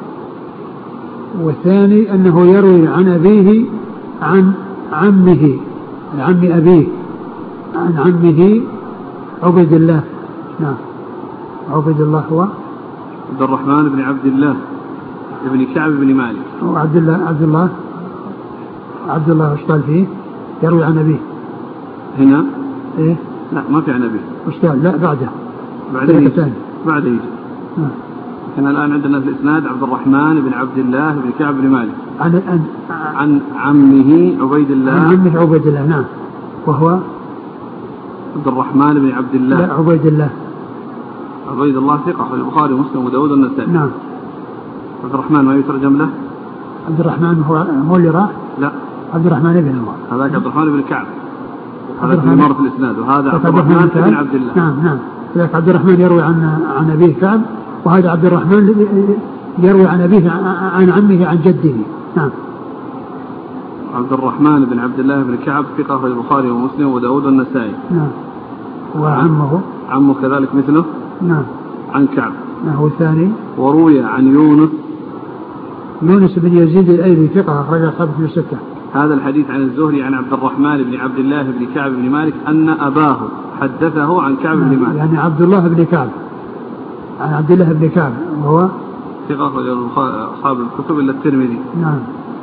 [SPEAKER 2] والثاني أنه يروي عن أبيه عن عمه عم أبيه عن عمه عبد الله. نعم. عبد الله هو
[SPEAKER 1] عبد الرحمن بن عبد الله بن كعب بن مالك.
[SPEAKER 2] وعبد الله عبد الله عبد الله وش قال فيه؟ يروي عن أبيه
[SPEAKER 1] هنا؟
[SPEAKER 2] إيه؟
[SPEAKER 1] لا ما في عن أبيه.
[SPEAKER 2] وش قال؟ لا بعده
[SPEAKER 1] بعده يجي. بعده يجي.
[SPEAKER 2] نعم.
[SPEAKER 1] كان الآن عندنا في الإسناد عبد الرحمن بن عبد الله بن كعب بن مالك
[SPEAKER 2] عن عن,
[SPEAKER 1] عن عمه عبيد الله
[SPEAKER 2] عن عمه عبيد الله. نعم. وهو
[SPEAKER 1] عبد الرحمن بن عبد الله.
[SPEAKER 2] لا عبيد الله.
[SPEAKER 1] عبيد الله ثقة في البخاري ومسلم وداود والنسائي.
[SPEAKER 2] نعم.
[SPEAKER 1] عبد الرحمن ما يترجم له؟
[SPEAKER 2] عبد الرحمن هو مو اللي راح؟
[SPEAKER 1] لا
[SPEAKER 2] عبد الرحمن بن هو
[SPEAKER 1] هذاك عبد الرحمن بن كعب، هذا في مرة في الإسناد، وهذا عبد الرحمن بن عبد الله.
[SPEAKER 2] نعم نعم. ذاك عبد الرحمن يروي عن عن أبيه كعب، وهذا عبد الرحمن يروي عن أبيه عن عمه عن جده. نعم.
[SPEAKER 1] عبد الرحمن بن عبد الله بن كعب ثقة في البخاري ومسلم وداود والنسائي.
[SPEAKER 2] نعم. وعمه
[SPEAKER 1] عمه كذلك مثله.
[SPEAKER 2] نعم.
[SPEAKER 1] عن كعب.
[SPEAKER 2] نعم. هو الثاني.
[SPEAKER 1] وروي عن يونس
[SPEAKER 2] يونس بن يزيد الأيلي ثقة أخرج أصحابه في الستة.
[SPEAKER 1] هذا الحديث عن الزهري عن عبد الرحمن بن عبد الله بن كعب بن مالك أن أباه حدثه عن كعب بن مالك.
[SPEAKER 2] يعني عبد الله بن كعب عن عبد الله بن كعب وهو
[SPEAKER 1] ثقة أخرج أصحاب الكتب إلا الترمذي.
[SPEAKER 2] نعم.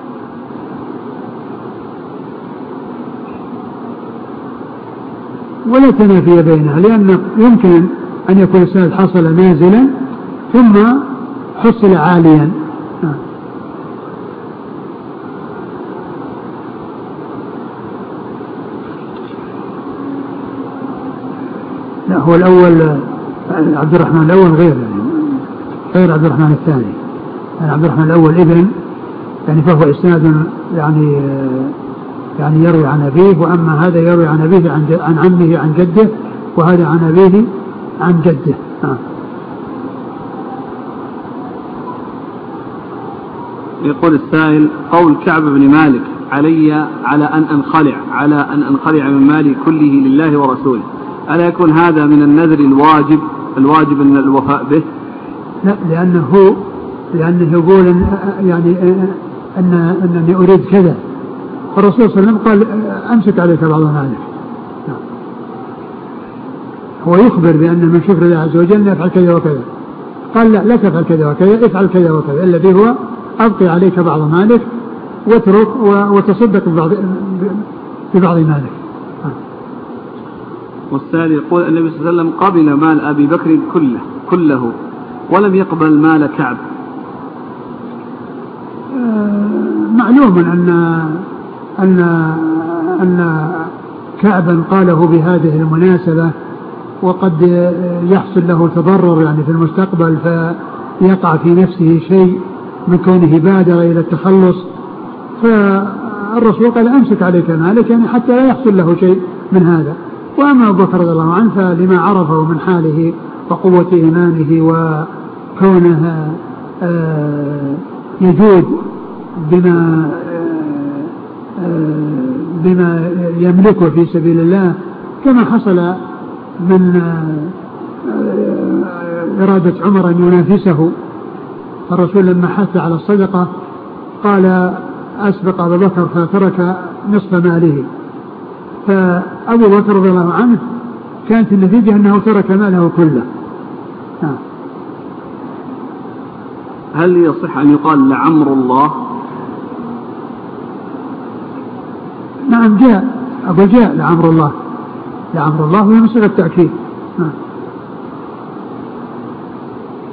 [SPEAKER 2] ولا تنافي بينها، لأن يمكن أن يكون السند حصل نازلا ثم حصل عاليا. نعم. لا هو الأول عبد الرحمن الأول غير يعني غير عبد الرحمن الثاني، يعني عبد الرحمن الأول ابن يعني فهو إسناد يعني يعني يروي عن أبيه، وأما هذا يروي عن أبيه عن, عن عمه عن جده، وهذا عن أبيه عن جده. آه.
[SPEAKER 1] يقول السائل: قول كعب بن مالك علي على أن أنخلع على أن أنخلع من مالي كله لله ورسوله، ألا يكون هذا من النذر الواجب الواجب من الوفاء به؟
[SPEAKER 2] لا، لأنه لأنه يقول إن يعني أن أنني أريد كذا، فالرسول صلى الله عليه وسلم قال أمسك عليك بعض مالك. هو يخبر بأن من شكر الله عز وجل يفعل كذا وكذا، قال لا لا تفعل كذا وكذا، افعل كذا وكذا، الذي هو أبقي عليك بعض مالك واترك وتصدق ببعض ببعض مالك.
[SPEAKER 1] والسائل يقول: النبي صلى الله عليه وسلم قبل مال أبي بكر كله كله ولم يقبل مال كعب.
[SPEAKER 2] معلوم أن أن أن كعبا قاله بهذه المناسبة، وقد يحصل له تضرر يعني في المستقبل، فيقع في نفسه شيء من كونه بادر إلى التخلص، فالرسول قال أمسك عليك مالك يعني حتى لا يحصل له شيء من هذا. وأما أبو بكر رضي الله عنه فلما عرفه من حاله وقوة إيمانه وكونه يجود بما بما يملكه في سبيل الله، كما حصل من إرادة عمر أن ينافسه، الرسول لما حث على الصدقة قال أسبق أبو بكر فترك نصف ماله، فأبو بكر رضي الله عنه كانت النتيجة أنه ترك ماله كله. نعم.
[SPEAKER 1] هل يصح أن يقال لعمر الله؟
[SPEAKER 2] نعم جاء أبو جاء لعمر الله لعمر الله وهي صيغة التأكيد. نعم.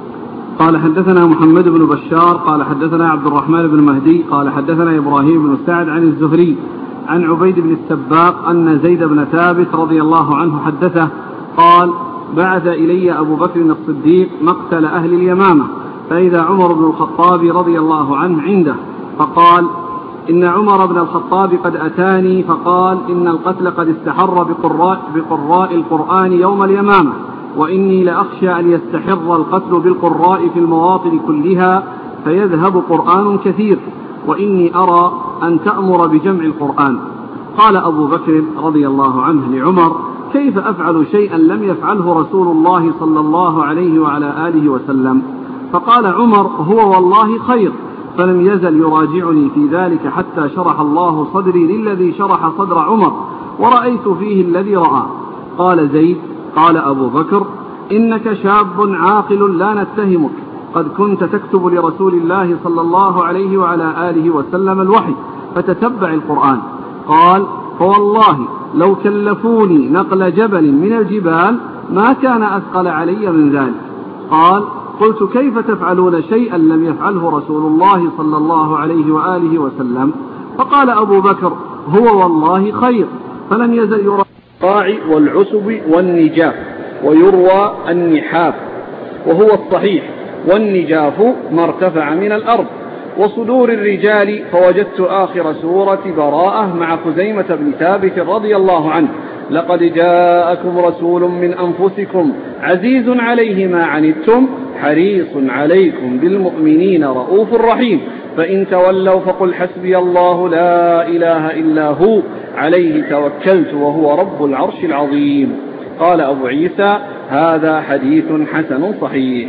[SPEAKER 1] قال حدثنا محمد بن بشار قال حدثنا عبد الرحمن بن مهدي قال حدثنا إبراهيم بن سعد عن الزهري عن عبيد بن السباق أن زيد بن ثابت رضي الله عنه حدثه قال بعث إلي أبو بكر الصديق مقتل أهل اليمامة فإذا عمر بن الخطاب رضي الله عنه عنده فقال إن عمر بن الخطاب قد أتاني فقال إن القتل قد استحر بقراء, بقراء القرآن يوم اليمامة وإني لأخشى أن يستحر القتل بالقراء في المواطن كلها فيذهب قرآن كثير وإني أرى أن تأمر بجمع القرآن. قال أبو بكر رضي الله عنه لعمر كيف أفعل شيئا لم يفعله رسول الله صلى الله عليه وعلى آله وسلم؟ فقال عمر هو والله خير فلم يزل يراجعني في ذلك حتى شرح الله صدري للذي شرح صدر عمر ورأيت فيه الذي رأى. قال زيد قال أبو بكر إنك شاب عاقل لا نتهمك قد كنت تكتب لرسول الله صلى الله عليه وعلى آله وسلم الوحي فتتبع القرآن. قال فوالله لو كلفوني نقل جبل من الجبال ما كان أثقل علي من ذلك. قال قلت كيف تفعلون شيئا لم يفعله رسول الله صلى الله عليه وآله وسلم؟ فقال أبو بكر هو والله خير فلم يزل يرى الطاع والعسب والنجاف ويروى النحاف وهو الصحيح والنجاف ما ارتفع من الأرض وصدور الرجال فوجدت آخر سورة براءة مع خزيمة بن ثابت رضي الله عنه لقد جاءكم رسول من أنفسكم عزيز عليه ما عنتم حريص عليكم بالمؤمنين رؤوف رحيم فإن تولوا فقل حسبي الله لا إله إلا هو عليه توكلت وهو رب العرش العظيم. قال أبو عيسى هذا حديث حسن صحيح.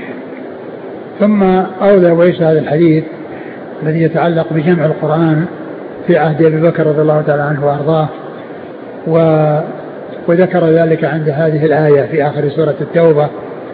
[SPEAKER 2] ثم أولى ويس هذا الحديث الذي يتعلق بجمع القرآن في عهد أبي بكر رضي الله تعالى عنه وأرضاه و... وذكر ذلك عند هذه الآية في آخر سورة التوبة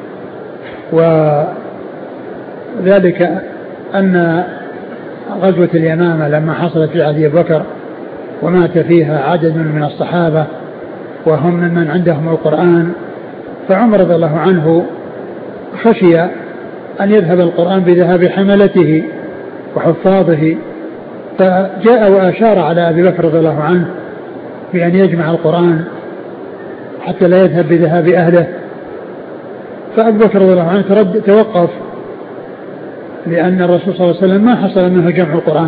[SPEAKER 2] وذلك أن غزوة اليمامة لما حصلت في عهد أبي بكر ومات فيها عدد من الصحابة وهم ممن عندهم القرآن فعمر رضي الله عنه خشي أن يذهب القرآن بذهاب حملته وحفاظه فجاء وأشار على أبي بكر رضي الله عنه بأن يجمع القرآن حتى لا يذهب بذهاب أهله. فأبو بكر رضي الله عنه ترد توقف لأن الرسول صلى الله عليه وسلم ما حصل منه جمع القرآن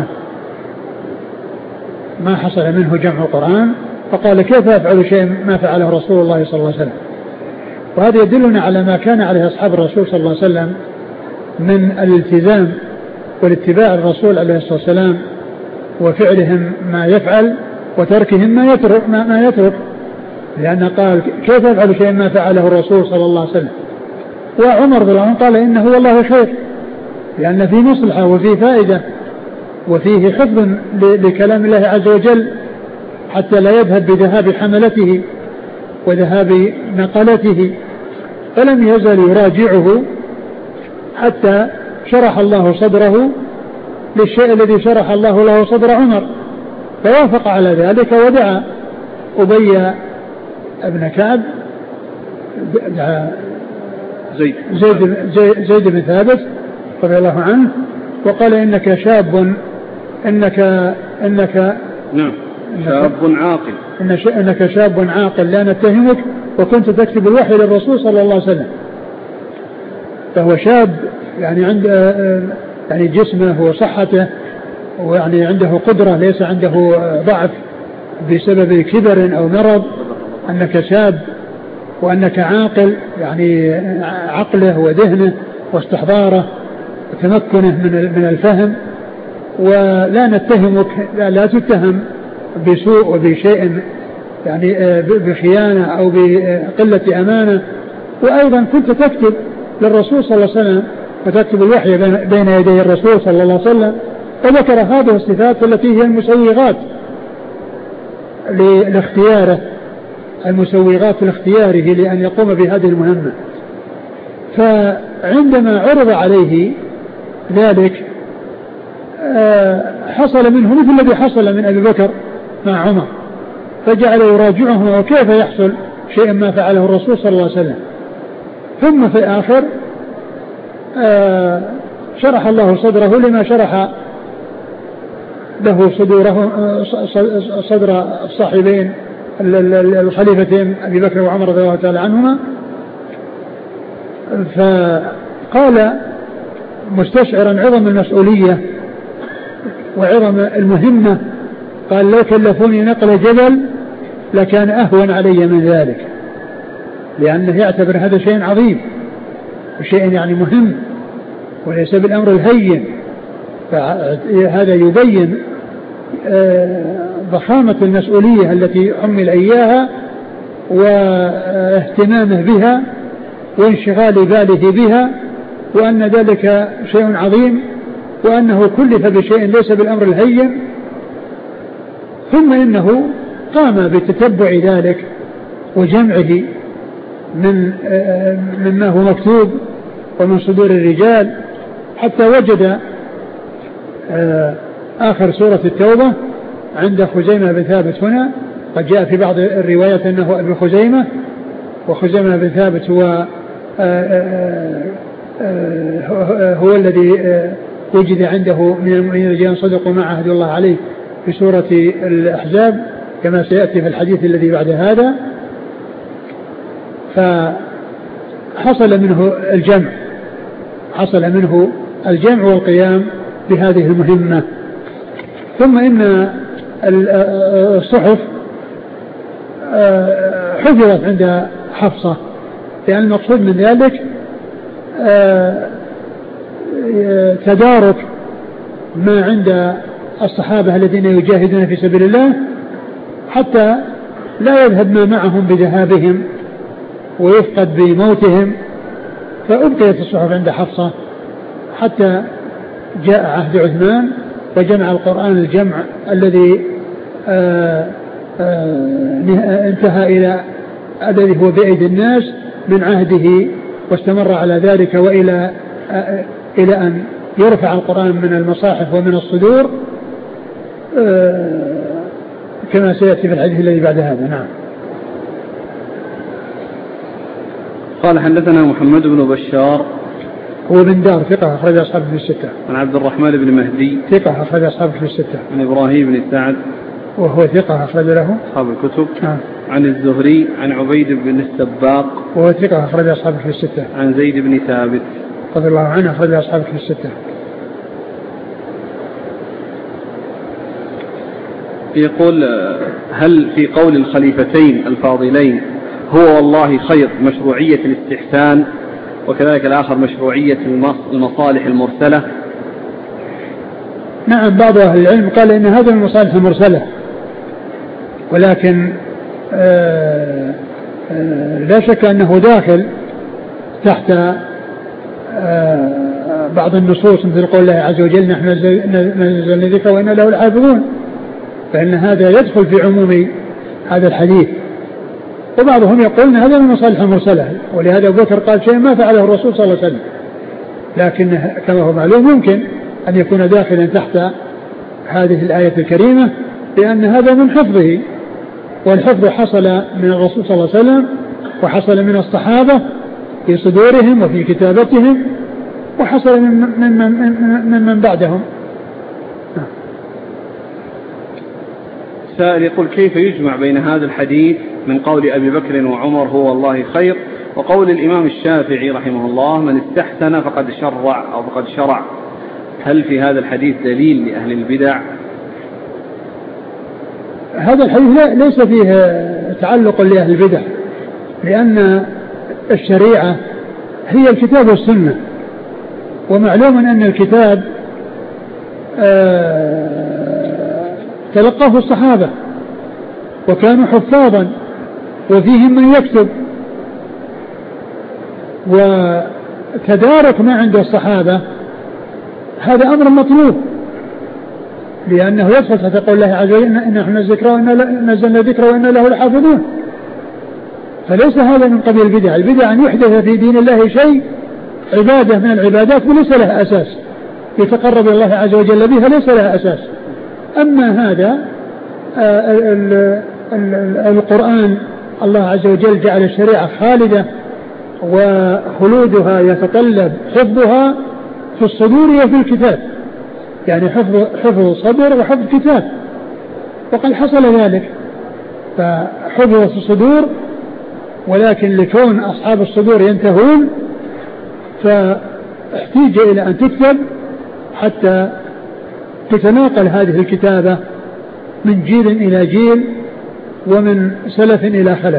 [SPEAKER 2] ما حصل منه جمع القرآن فقال كيف أفعل شيء ما فعله رسول الله صلى الله عليه وسلم. وهذا يدلنا على ما كان عليه أصحاب الرسول صلى الله عليه وسلم من الالتزام والاتباع الرسول عليه الصلاة والسلام وفعلهم ما يفعل وتركهم ما يترك, ما, ما يترك لأن قال كيف يفعل شيء ما فعله الرسول صلى الله عليه وسلم. وعمر رضي الله عنه قال إنه والله خير لأن فيه مصلحة وفيه فائدة وفيه حفظ لكلام الله عز وجل حتى لا يذهب بذهاب حملته وذهاب نقلته. فلم يزل يراجعه حتى شرح الله صدره للشيء الذي شرح الله له صدر عمر فوافق على ذلك ودعا أبي ابن كعب
[SPEAKER 1] زيد
[SPEAKER 2] زيد, زيد, زيد بن ثابت رضي الله عنه وقال إنك شاب إنك إنك
[SPEAKER 1] نعم شاب عاقل
[SPEAKER 2] إنك شاب عاقل لا نتهمك وكنت تكتب الوحي للرسول صلى الله عليه وسلم. فهو شاب يعني عند يعني جسمه وصحته ويعني عنده قدرة ليس عنده ضعف بسبب كبر أو مرض. أنك شاب وأنك عاقل يعني عقله وذهنه واستحضاره وتمكنه من الفهم ولا نتهمك لا, لا تتهم بسوء وبشيء يعني بخيانة أو بقلة أمانة. وأيضا كنت تكتب للرسول صلى الله عليه وسلم وتكتب الوحي بين يدي الرسول صلى الله عليه وسلم. وذكر هذه الصفات التي هي المسوغات لاختياره المسوغات لاختياره لأن يقوم بهذه المهمة. فعندما عرض عليه ذلك حصل منه مثل الذي حصل من أبي بكر مع عمر فجعل يراجعه وكيف يحصل شيء ما فعله الرسول صلى الله عليه وسلم. ثم في الآخر شرح الله صدره لما شرح له صدوره صدر الصاحبين الخليفتين أبي بكر وعمر رضي الله تعالى عنهما. فقال مستشعرا عظم المسؤولية وعظم المهمة، قال لو كلفوني نقل جبل لكان أهون علي من ذلك، لأنه يعتبر هذا شيء عظيم وشيء يعني مهم وليس بالأمر الهين. فهذا يبين ضخامة المسؤولية التي حمل إياها واهتمامه بها وانشغال باله بها، وأن ذلك شيء عظيم وأنه كلف بشيء ليس بالأمر الهين. ثم إنه قام بتتبع ذلك وجمعه من مما هو مكتوب ومن صدور الرجال حتى وجد آخر سورة التوبة عند خزيمة بن ثابت. هنا قد جاء في بعض الروايات أنه أبي خزيمة، وخزيمة بن ثابت هو هو الذي وجد عنده من المؤمنين الذين صدقوا ما عهد الله عليه في سورة الأحزاب كما سيأتي في الحديث الذي بعد هذا. فحصل منه الجمع حصل منه الجمع والقيام بهذه المهمة. ثم إن الصحف حفظت عند حفصة، لأن المقصود من ذلك تدارك ما عند الصحابة الذين يجاهدون في سبيل الله حتى لا يذهب ما معهم بذهابهم ويفقد بموتهم. فأبقيت الصحف عند حفصة حتى جاء عهد عثمان وجمع القرآن الجمع الذي آآ آآ انتهى إلى الذي هو بأيدي الناس من عهده، واستمر على ذلك وإلى إلى أن يرفع القرآن من المصاحف ومن الصدور كما سيأتي في الحديث الذي بعد هذا. نعم.
[SPEAKER 1] قال حدثنا محمد بن بشار
[SPEAKER 2] هو بن دار ثقة أخرج أصحابه في الستة.
[SPEAKER 1] عن عبد الرحمن بن مهدي
[SPEAKER 2] ثقة أخرج أصحابه في الستة.
[SPEAKER 1] عن إبراهيم بن سعد
[SPEAKER 2] وهو ثقة أخرج له
[SPEAKER 1] أصحاب الكتب.
[SPEAKER 2] نعم.
[SPEAKER 1] عن الزهري عن عبيد بن السباق
[SPEAKER 2] وهو ثقة أخرج أصحابه في الستة.
[SPEAKER 1] عن زيد بن ثابت
[SPEAKER 2] رضي الله عنه أخرج أصحابه في الستة.
[SPEAKER 1] يقول هل في قول الخليفتين الفاضلين هو والله خير مشروعية الاستحسان، وكذلك الآخر مشروعية المصالح المرسلة؟
[SPEAKER 2] نعم، بعض أهل العلم قال إن هذا من المصالح المرسلة، ولكن آآ آآ لا شك أنه داخل تحت بعض النصوص مثل قول الله عز وجل نحن نزلنا الذكر وإنا له لحافظون، فإن هذا يدخل في عموم هذا الحديث. وبعضهم يقول إن هذا من المصالح المرسلة، ولهذا أبو بكر قال شيء ما فعله الرسول صلى الله عليه وسلم، لكن كما هو معلوم ممكن أن يكون داخلا تحت هذه الآية الكريمة، لأن هذا من حفظه، والحفظ حصل من الرسول صلى الله عليه وسلم وحصل من الصحابة في صدورهم وفي كتابتهم، وحصل من من من, من, من بعدهم.
[SPEAKER 1] سائل يقول كيف يجمع بين هذا الحديث من قول أبي بكر وعمر هو والله خير وقول الإمام الشافعي رحمه الله من استحسن فقد شرع أو فقد شرع؟ هل في هذا الحديث دليل لأهل البدع؟
[SPEAKER 2] هذا الحديث ليس فيه تعلق لأهل البدع، لأن الشريعة هي الكتاب والسنة، ومعلوم أن الكتاب تلقاه الصحابة وكانوا حفاظا وفيهم من يكتب، وتدارك ما عند الصحابة هذا أمر مطلوب، لأنه يدخل تحت قول الله عز وجل إن نحن نزلنا الذكر وإنا له لحافظون. فليس هذا من قبيل البدع. البدع أن يحدث في دين الله شيء عبادة من العبادات وليس لها أساس يتقرب الله عز وجل بها، ليس لها أساس. أما هذا القرآن الله عز وجل جعل الشريعة خالدة وخلودها يتطلب حفظها في الصدور وفي الكتاب، يعني حفظ حفظ صدر وحفظ كتاب، وقد حصل ذلك فحفظ في الصدور، ولكن لكون أصحاب الصدور ينتهون فاحتيج إلى أن تكتب حتى تتناقل هذه الكتابة من جيل إلى جيل ومن سلف إلى خلف.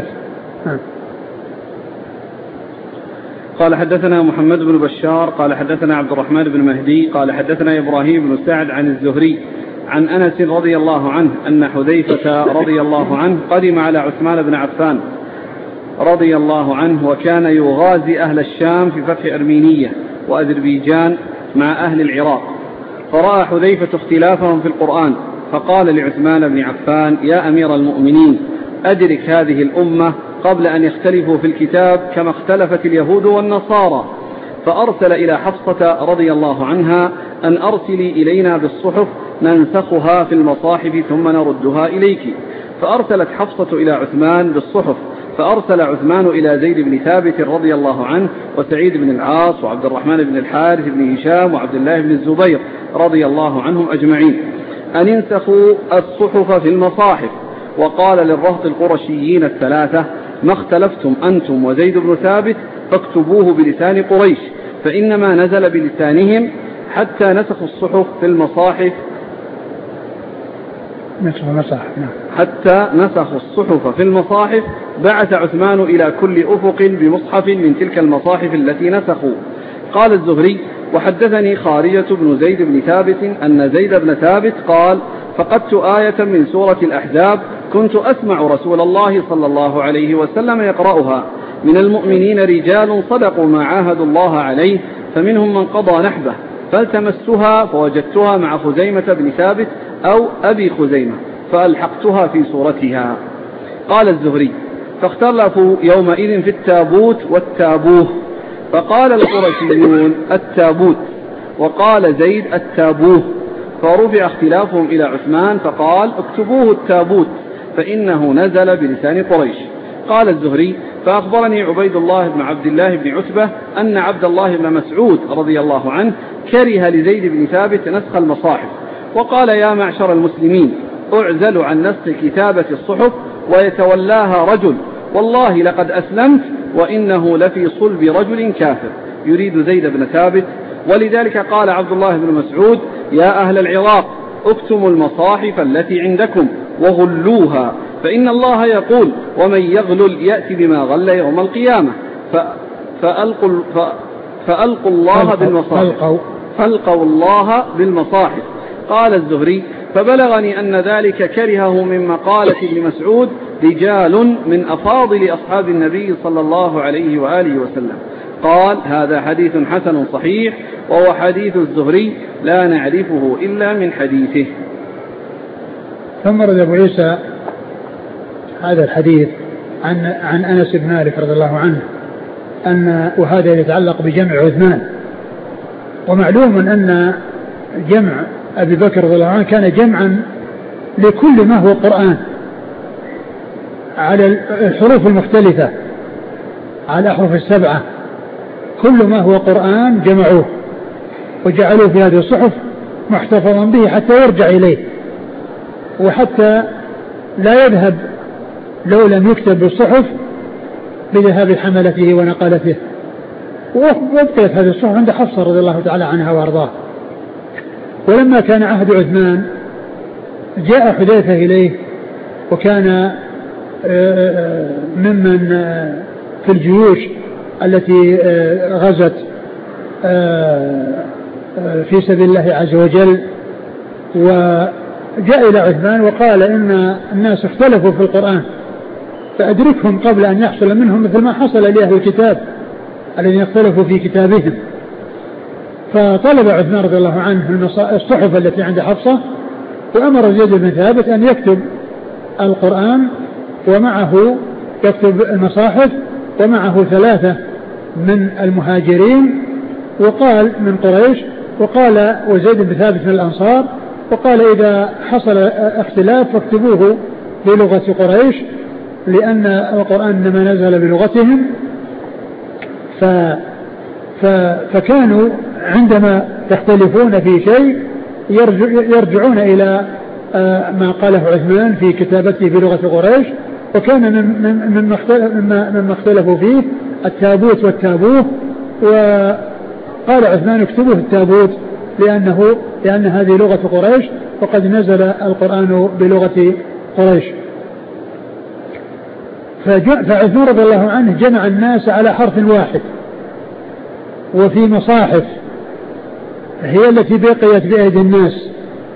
[SPEAKER 1] قال حدثنا محمد بن بشار قال حدثنا عبد الرحمن بن مهدي قال حدثنا إبراهيم بن سعد عن الزهري عن أنس رضي الله عنه أن حذيفة رضي الله عنه قدم على عثمان بن عفان رضي الله عنه وكان يغازي أهل الشام في فتح أرمينية وأذربيجان مع أهل العراق، فرأى حذيفة اختلافهم في القرآن فقال لعثمان بن عفان: يا أمير المؤمنين، أدرك هذه الأمة قبل أن يختلفوا في الكتاب كما اختلفت اليهود والنصارى. فأرسل إلى حفصة رضي الله عنها أن أرسلي إلينا بالصحف ننسخها في المصاحف ثم نردها إليك. فأرسلت حفصة إلى عثمان بالصحف، فأرسل عثمان إلى زيد بن ثابت رضي الله عنه وسعيد بن العاص وعبد الرحمن بن الحارث بن هشام وعبد الله بن الزبير رضي الله عنهم أجمعين أن انسخوا الصحف في المصاحف، وقال للرهط القرشيين الثلاثة: ما اختلفتم أنتم وزيد بن ثابت فاكتبوه بلسان قريش، فإنما نزل بلسانهم حتى نسخوا الصحف في المصاحف حتى نسخوا الصحف في المصاحف. بعث عثمان إلى كل أفق بمصحف من تلك المصاحف التي نسخوا. قال الزهري: وحدثني خارجة بن زيد بن ثابت أن زيد بن ثابت قال: فقدت آية من سورة الأحزاب كنت أسمع رسول الله صلى الله عليه وسلم يقرأها: من المؤمنين رجال صدقوا ما عاهدوا الله عليه فمنهم من قضى نحبه، فالتمستها فوجدتها مع خزيمة بن ثابت أو أبي خزيمة فألحقتها في صورتها. قال الزهري: فاختلفوا يومئذ في التابوت والتابوه، فقال القرشيون التابوت وقال زيد التابوه، فرفع اختلافهم إلى عثمان فقال: اكتبوه التابوت فإنه نزل بلسان قريش. قال الزهري: فأخبرني عبيد الله بن عبد الله بن عتبة أن عبد الله بن مسعود رضي الله عنه كره لزيد بن ثابت نسخ المصاحف، وقال: يا معشر المسلمين، أعزل عن نسخ كتابة الصحف ويتولاها رجل، والله لقد أسلمت وإنه لفي صلب رجل كافر، يريد زيد بن ثابت. ولذلك قال عبد الله بن مسعود: يا أهل العراق، اكتموا المصاحف التي عندكم وغلوها، فإن الله يقول: ومن يغلل يأتي بما غل يوم القيامة. فألقوا, فألقوا الله بالمصاحف فألقوا الله بالمصاحف. قال الزهري: فبلغني أن ذلك كرهه من مقالة ابن مسعود رجال من أفاضل أصحاب النبي صلى الله عليه وآله وسلم. قال: هذا حديث حسن صحيح، وهو حديث الزهري لا نعرفه إلا من حديثه.
[SPEAKER 2] ثم رد أبو عيسى هذا الحديث عن عن أنس بن مالك رضي الله عنه أن وهذا يتعلق بجمع عثمان. ومعلوم أن جمع أبي بكر رضي الله عنه كان جمعا لكل ما هو قرآن على الحروف المختلفة، على الأحرف السبعة، كل ما هو قرآن جمعوه وجعلوه في هذه الصحف محتفظا به حتى يرجع إليه، وحتى لا يذهب لو لم يكتب بالصحف بذهاب حملته ونقلته. وابقيت هذه الصحف عند حفصة رضي الله تعالى عنها وارضاه. ولما كان عهد عثمان جاء حذيفة إليه، وكان ممن في الجيوش التي غزت في سبيل الله عز وجل، وجاء إلى عثمان وقال: إن الناس اختلفوا في القرآن فأدركهم قبل أن يحصل منهم مثل ما حصل لأهل الكتاب الذين اختلفوا في كتابهم. فطلب عثمان رضي الله عنه الصحف التي عند حفصة، وأمر زيد بن ثابت أن يكتب القرآن ومعه يكتب المصاحف ومعه ثلاثة من المهاجرين وقال من قريش، وقال وزيد بن ثابت من الأنصار، وقال: إذا حصل اختلاف فاكتبوه بلغة قريش، لأن القرآن إنما نزل بلغتهم، ف فكانوا عندما يختلفون في شيء يرجعون إلى ما قاله عثمان في كتابته بلغة قريش، وكان مما اختلفوا فيه التابوت والتابوه، وقال عثمان اكتبوا في التابوت لأنه لأن هذه لغة قريش وقد نزل القرآن بلغة قريش. فعثمان رضي الله عنه جمع الناس على حرف واحد وفي مصاحف هي التي بقيت بأيدي الناس،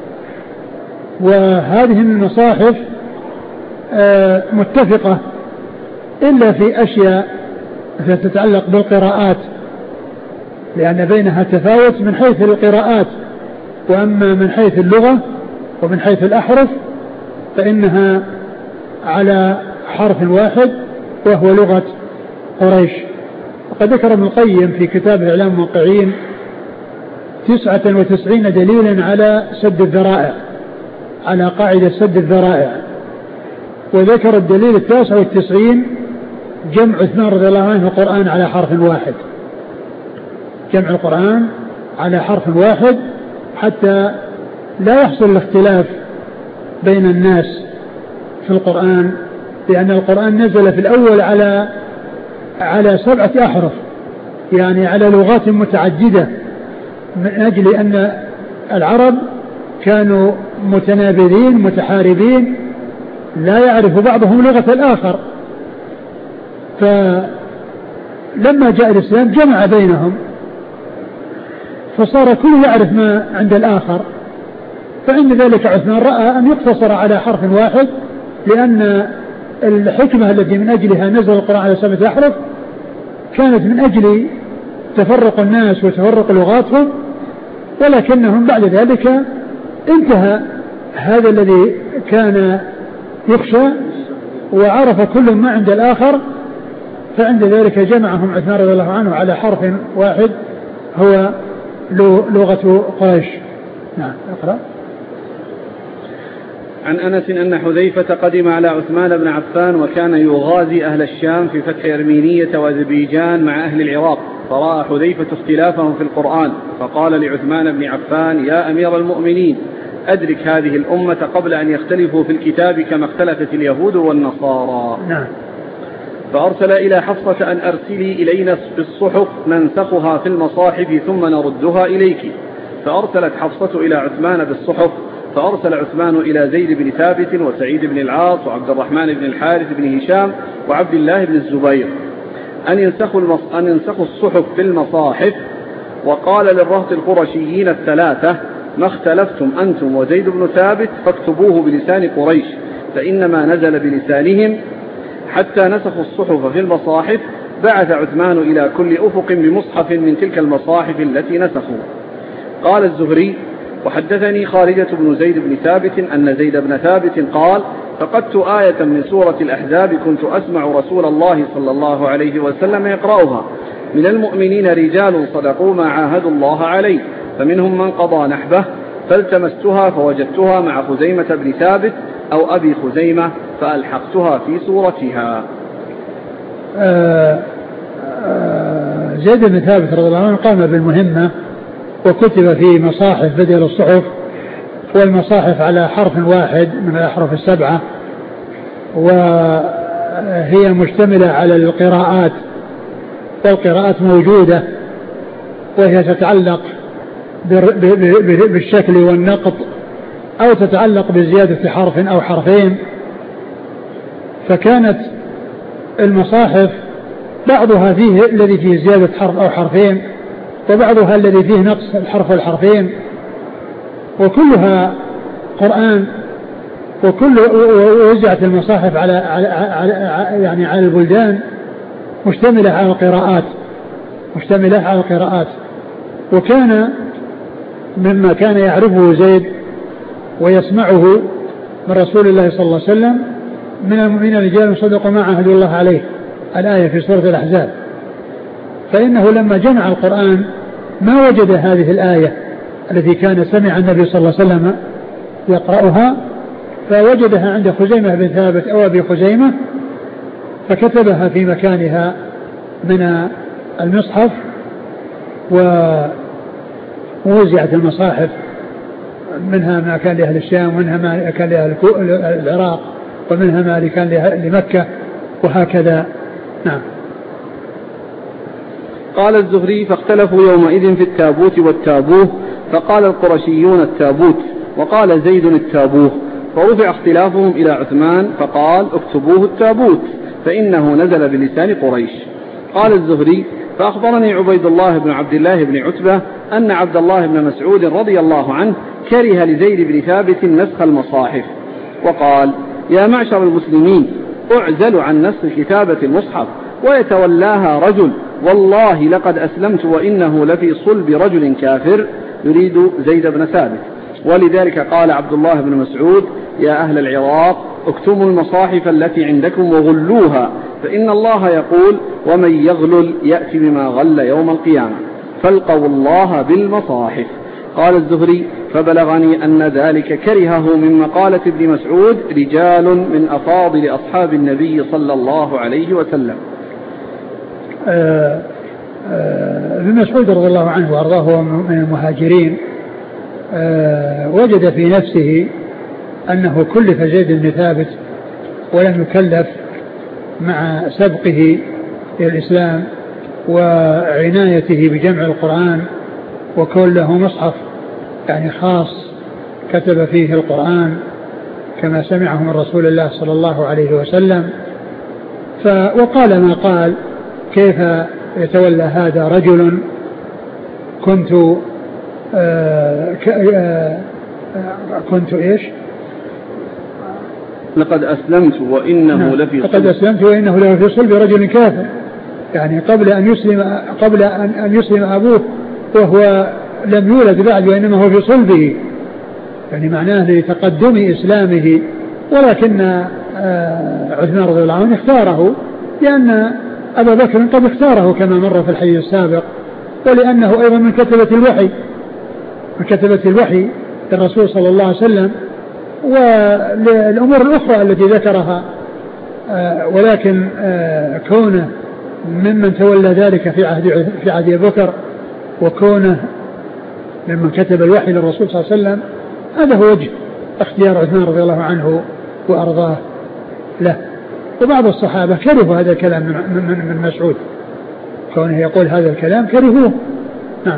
[SPEAKER 2] وهذه المصاحف متفقة إلا في أشياء تتعلق بالقراءات، لأن بينها تفاوت من حيث القراءات، وأما من حيث اللغة ومن حيث الأحرف فإنها على حرف واحد وهو لغة قريش. وقد ذكر ابن القيم في كتابه إعلام الموقعين تسعة وتسعين دليلا على سد الذرائع، على قاعدة سد الذرائع، وذكر الدليل التاسع والتسعين جمع عثمان رضي الله عنه القرآن على حرف واحد، جمع القرآن على حرف واحد حتى لا يحصل الاختلاف بين الناس في القرآن، لأن القرآن نزل في الأول على على سبعة أحرف، يعني على لغات متعددة، من أجل أن العرب كانوا متنابذين متحاربين لا يعرف بعضهم لغة الآخر، فلما جاء الإسلام جمع بينهم فصار كل يعرف ما عند الآخر. فإن ذلك عثمان رأى أن يقتصر على حرف واحد، لأن الحكمة التي من أجلها نزل القرآن على سبعة أحرف كانت من أجل تفرق الناس وتفرق لغاتهم، ولكنهم بعد ذلك انتهى هذا الذي كان يخشى وعرف كل ما عند الآخر، فعند ذلك جمعهم عثمان رضي الله عنه على حرف واحد هو لغة قريش. نعم اقرأ.
[SPEAKER 1] عن أنس أن حذيفة قدم على عثمان بن عفان وكان يغازي أهل الشام في فتح أرمينية وأذربيجان مع أهل العراق، فرأى حذيفة اختلافهم في القرآن فقال لعثمان بن عفان: يا أمير المؤمنين، أدرك هذه الأمة قبل أن يختلفوا في الكتاب كما اختلفت اليهود والنصارى.
[SPEAKER 2] نعم.
[SPEAKER 1] فأرسل إلى حفصة أن أرسلي إلينا بالصحف ننسخها في المصاحف ثم نردها إليك، فأرسلت حفصة إلى عثمان بالصحف، فأرسل عثمان إلى زيد بن ثابت وسعيد بن العاص وعبد الرحمن بن الحارث بن هشام وعبد الله بن الزبير أن ينسخوا, المص... أن ينسخوا الصحف في المصاحف، وقال للرهط القرشيين الثلاثة: ما اختلفتم أنتم وزيد بن ثابت فاكتبوه بلسان قريش، فإنما نزل بلسانهم. حتى نسخوا الصحف في المصاحف بعث عثمان إلى كل أفق بمصحف من تلك المصاحف التي نسخوا. قال الزهري: وحدثني خالدة بن زيد بن ثابت أن زيد بن ثابت قال: فقدت آية من سورة الأحزاب كنت أسمع رسول الله صلى الله عليه وسلم يقرأها: من المؤمنين رجال صدقوا ما عاهدوا الله عليه فمنهم من قضى نحبه، فالتمستها فوجدتها مع خزيمة بن ثابت أو أبي خزيمة فألحقتها في صورتها.
[SPEAKER 2] آه آه زيد بن ثابت رضي الله عنه قام بالمهمة وكتب في مصاحف بدل الصحف، والمصاحف على حرف واحد من الأحرف السبعة، وهي مشتملة على القراءات، والقراءات موجودة وهي تتعلق بالشكل والنقط أو تتعلق بزيادة حرف أو حرفين. فكانت المصاحف بعضها فيه الذي فيه زيادة حرف أو حرفين، وبعضها الذي فيه نقص الحرف والحرفين، وكلها قرآن، وكل ووزعت المصاحف على, على, على يعني على البلدان مشتملة على القراءات مشتملة على القراءات. وكان مما كان يعرفه زيد ويسمعه من رسول الله صلى الله عليه وسلم: من المؤمنين رجال صدقوا ما عاهدوا الله عليه، الآية في سورة الأحزاب. فإنه لما جمع القرآن ما وجد هذه الآية التي كان سمع النبي صلى الله عليه وسلم يقرأها، فوجدها عند خزيمة بن ثابت أو أبي خزيمة، فكتبها في مكانها من المصحف ووزعت المصاحف، منها ما كان لأهل الشام ومنها ما كان لأهل العراق ومنها ما كان لمكة وهكذا. نعم.
[SPEAKER 1] قال الزهري: فاختلفوا يومئذ في التابوت والتابوه، فقال القرشيون التابوت، وقال زيد التابوه، فرفع اختلافهم إلى عثمان فقال: اكتبوه التابوت فإنه نزل بلسان قريش. قال الزهري: فأخبرني عبيد الله بن عبد الله بن عتبة أن عبد الله بن مسعود رضي الله عنه كره لزيد بن ثابت نسخ المصاحف، وقال: يا معشر المسلمين، أعزل عن نسخ كتابة المصحف ويتولاها رجل، والله لقد أسلمت وإنه لفي صلب رجل كافر، يريد زيد بن ثابت. ولذلك قال عبد الله بن مسعود: يا أهل العراق، اكتموا المصاحف التي عندكم وغلوها، فإن الله يقول: ومن يغلل يأتي بما غل يوم القيامة، فالقوا الله بالمصاحف. قال الزهري: فبلغني أن ذلك كرهه من مقالة ابن مسعود رجال من أفاضل أصحاب النبي صلى الله عليه وسلم.
[SPEAKER 2] ابن مسعود رضي الله عنه وأرضاه من المهاجرين، وجد في نفسه أنه كلف زيد بن ثابت ولم يكلف مع سبقه إلى الإسلام وعنايته بجمع القرآن، وكون له مصحف يعني خاص كتب فيه القرآن كما سمعه من رسول الله صلى الله عليه وسلم. وقال ما قال: كيف يتولى هذا رجل كنت آه آه كنت إيش
[SPEAKER 1] لقد أسلمت وإنه لفي
[SPEAKER 2] لقد أسلمت وإنه لفي صلب رجل كافر، يعني قبل أن يسلم قبل أن يسلم أبوه وهو لم يولد بعد وإنما هو في صلبه، يعني معناه لتقدم إسلامه. ولكن عثمان رضي الله عنه اختاره لأن أبا بكر قد اختاره كما مر في الحديث السابق، ولأنه أيضا من كتبة الوحي من كتبة الوحي للرسول صلى الله عليه وسلم والأمور الأخرى التي ذكرها. ولكن كونه ممن تولى ذلك في عهد في عهد أبي بكر وكونه ممن كتب الوحي للرسول صلى الله عليه وسلم، هذا هو وجه اختيار عثمان رضي الله عنه وأرضاه له. وبعض الصحابة كرهوا هذا الكلام من, من, من مسعود، كونه يقول هذا الكلام كرهوه. نعم.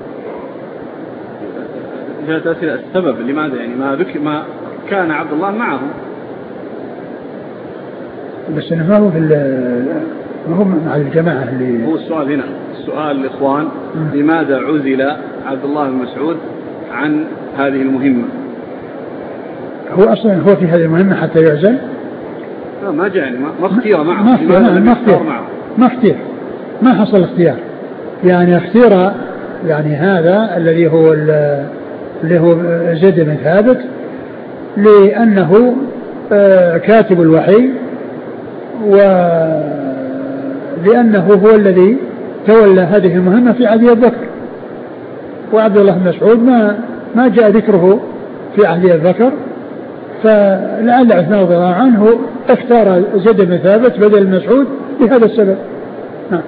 [SPEAKER 1] جاءت أسئلة السبب لماذا يعني ما بك ما كان عبد الله معه،
[SPEAKER 2] بس إنه ما هو في ما هو مع الجماعة اللي
[SPEAKER 1] هو السؤال هنا. السؤال الإخوان: م. لماذا عزل عبد الله بن مسعود عن هذه المهمة؟
[SPEAKER 2] هو أصلا هو في هذه المهمة حتى يعزل؟
[SPEAKER 1] لا ما جاء يعني ما اختير معه.
[SPEAKER 2] ما اختير ما اختير ما اختير ما حصل اختيار، يعني اختير يعني هذا الذي هو اللي هو زيد بن ثابت لأنه كاتب الوحي، ولأنه هو الذي تولى هذه المهمة في عهد أبي بكر. وعبد الله بن مسعود ما ما جاء ذكره في عهد أبي بكر، فلعل عثمان رضي الله عنه اختار زيد بن ثابت بدل مسعود لهذا السبب. نعم.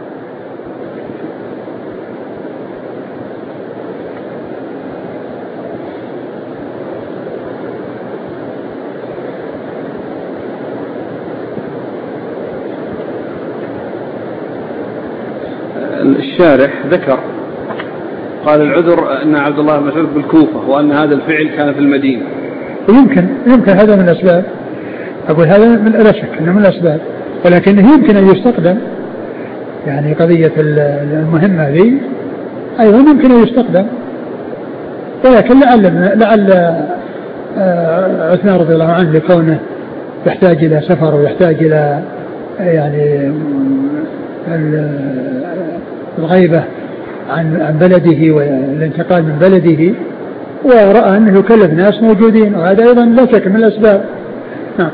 [SPEAKER 1] الشارح ذكر قال العذر أن عبد الله بن مسعود بالكوفة وأن هذا الفعل كان في المدينة.
[SPEAKER 2] يمكن يمكن هذا من الأسباب، أقول هذا من لا شك أنه من الأسباب، ولكنه يمكن أن يستخدم، يعني قضية المهمة ذي أيضا يمكن أن يستخدم، ولكن لعل لعل عثمان رضي الله عنه لكونه يحتاج إلى سفر ويحتاج إلى يعني الغيبة عن بلده والانتقال من بلده، ورأى أنه يكلف ناس موجودين، وهذا أيضا لا شك من الأسباب. نعم.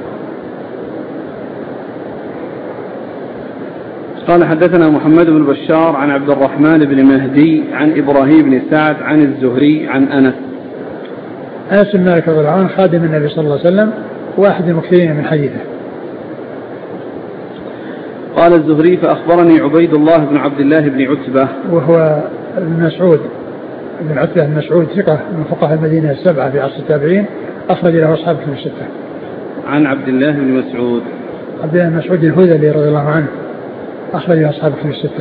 [SPEAKER 1] قال حدثنا محمد بن بشار عن عبد الرحمن بن مهدي عن إبراهيم بن سعد عن الزهري عن أنس.
[SPEAKER 2] أنس بن مالك رضي الله عنه خادم النبي صلى الله عليه وسلم، واحد المكثرين من حديثه.
[SPEAKER 1] قال الزهري فأخبرني عبيد الله بن عبد الله بن عتبة
[SPEAKER 2] وهو ابن مسعود بن عتبة بن مسعود ثقة من فقهاء المدينة السبعة في عصر التابعين أخرج له أصحاب الكتب الستة.
[SPEAKER 1] عن عبد الله بن مسعود
[SPEAKER 2] عبد الله بن مسعود الهذلي رضي الله عنه أخرج له أصحاب الكتب الستة.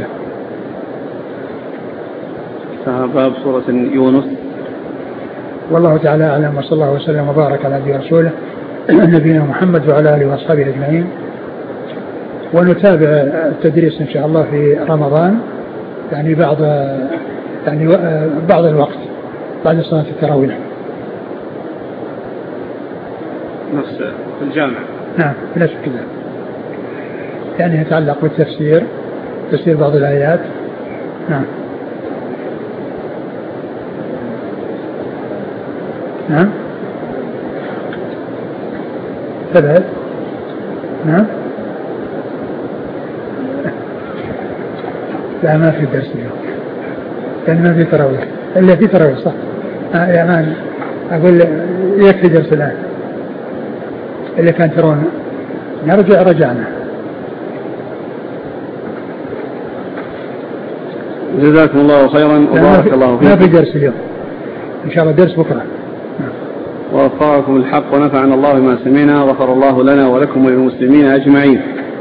[SPEAKER 1] باب سورة يونس.
[SPEAKER 2] والله تعالى أعلم، وصلى الله وسلم وبارك على نبينا ورسوله نبينا محمد وعلى آله وأصحابه أجمعين. ونتابع التدريس إن شاء الله في رمضان يعني بعض يعني بعض الوقت بعد صلاة التراويح.
[SPEAKER 1] نفس في الجامع.
[SPEAKER 2] نعم نفس كذا، يعني يتعلق بالتفسير، تفسير بعض الآيات. نعم نعم تبعد. نعم لا ما في درس اليوم لأن ما في تراويح إلا في تراويح صح. آه يا مان أقول يكفي درس الآن اللي كان ترون نرجع رجعنا.
[SPEAKER 1] جزاكم الله خيرا وبارك الله فيكم.
[SPEAKER 2] ما في درس اليوم إن شاء الله، درس بكرة.
[SPEAKER 1] ووفقكم الحق ونفعنا الله بما سمعنا، وغفر الله لنا ولكم وللمسلمين أجمعين.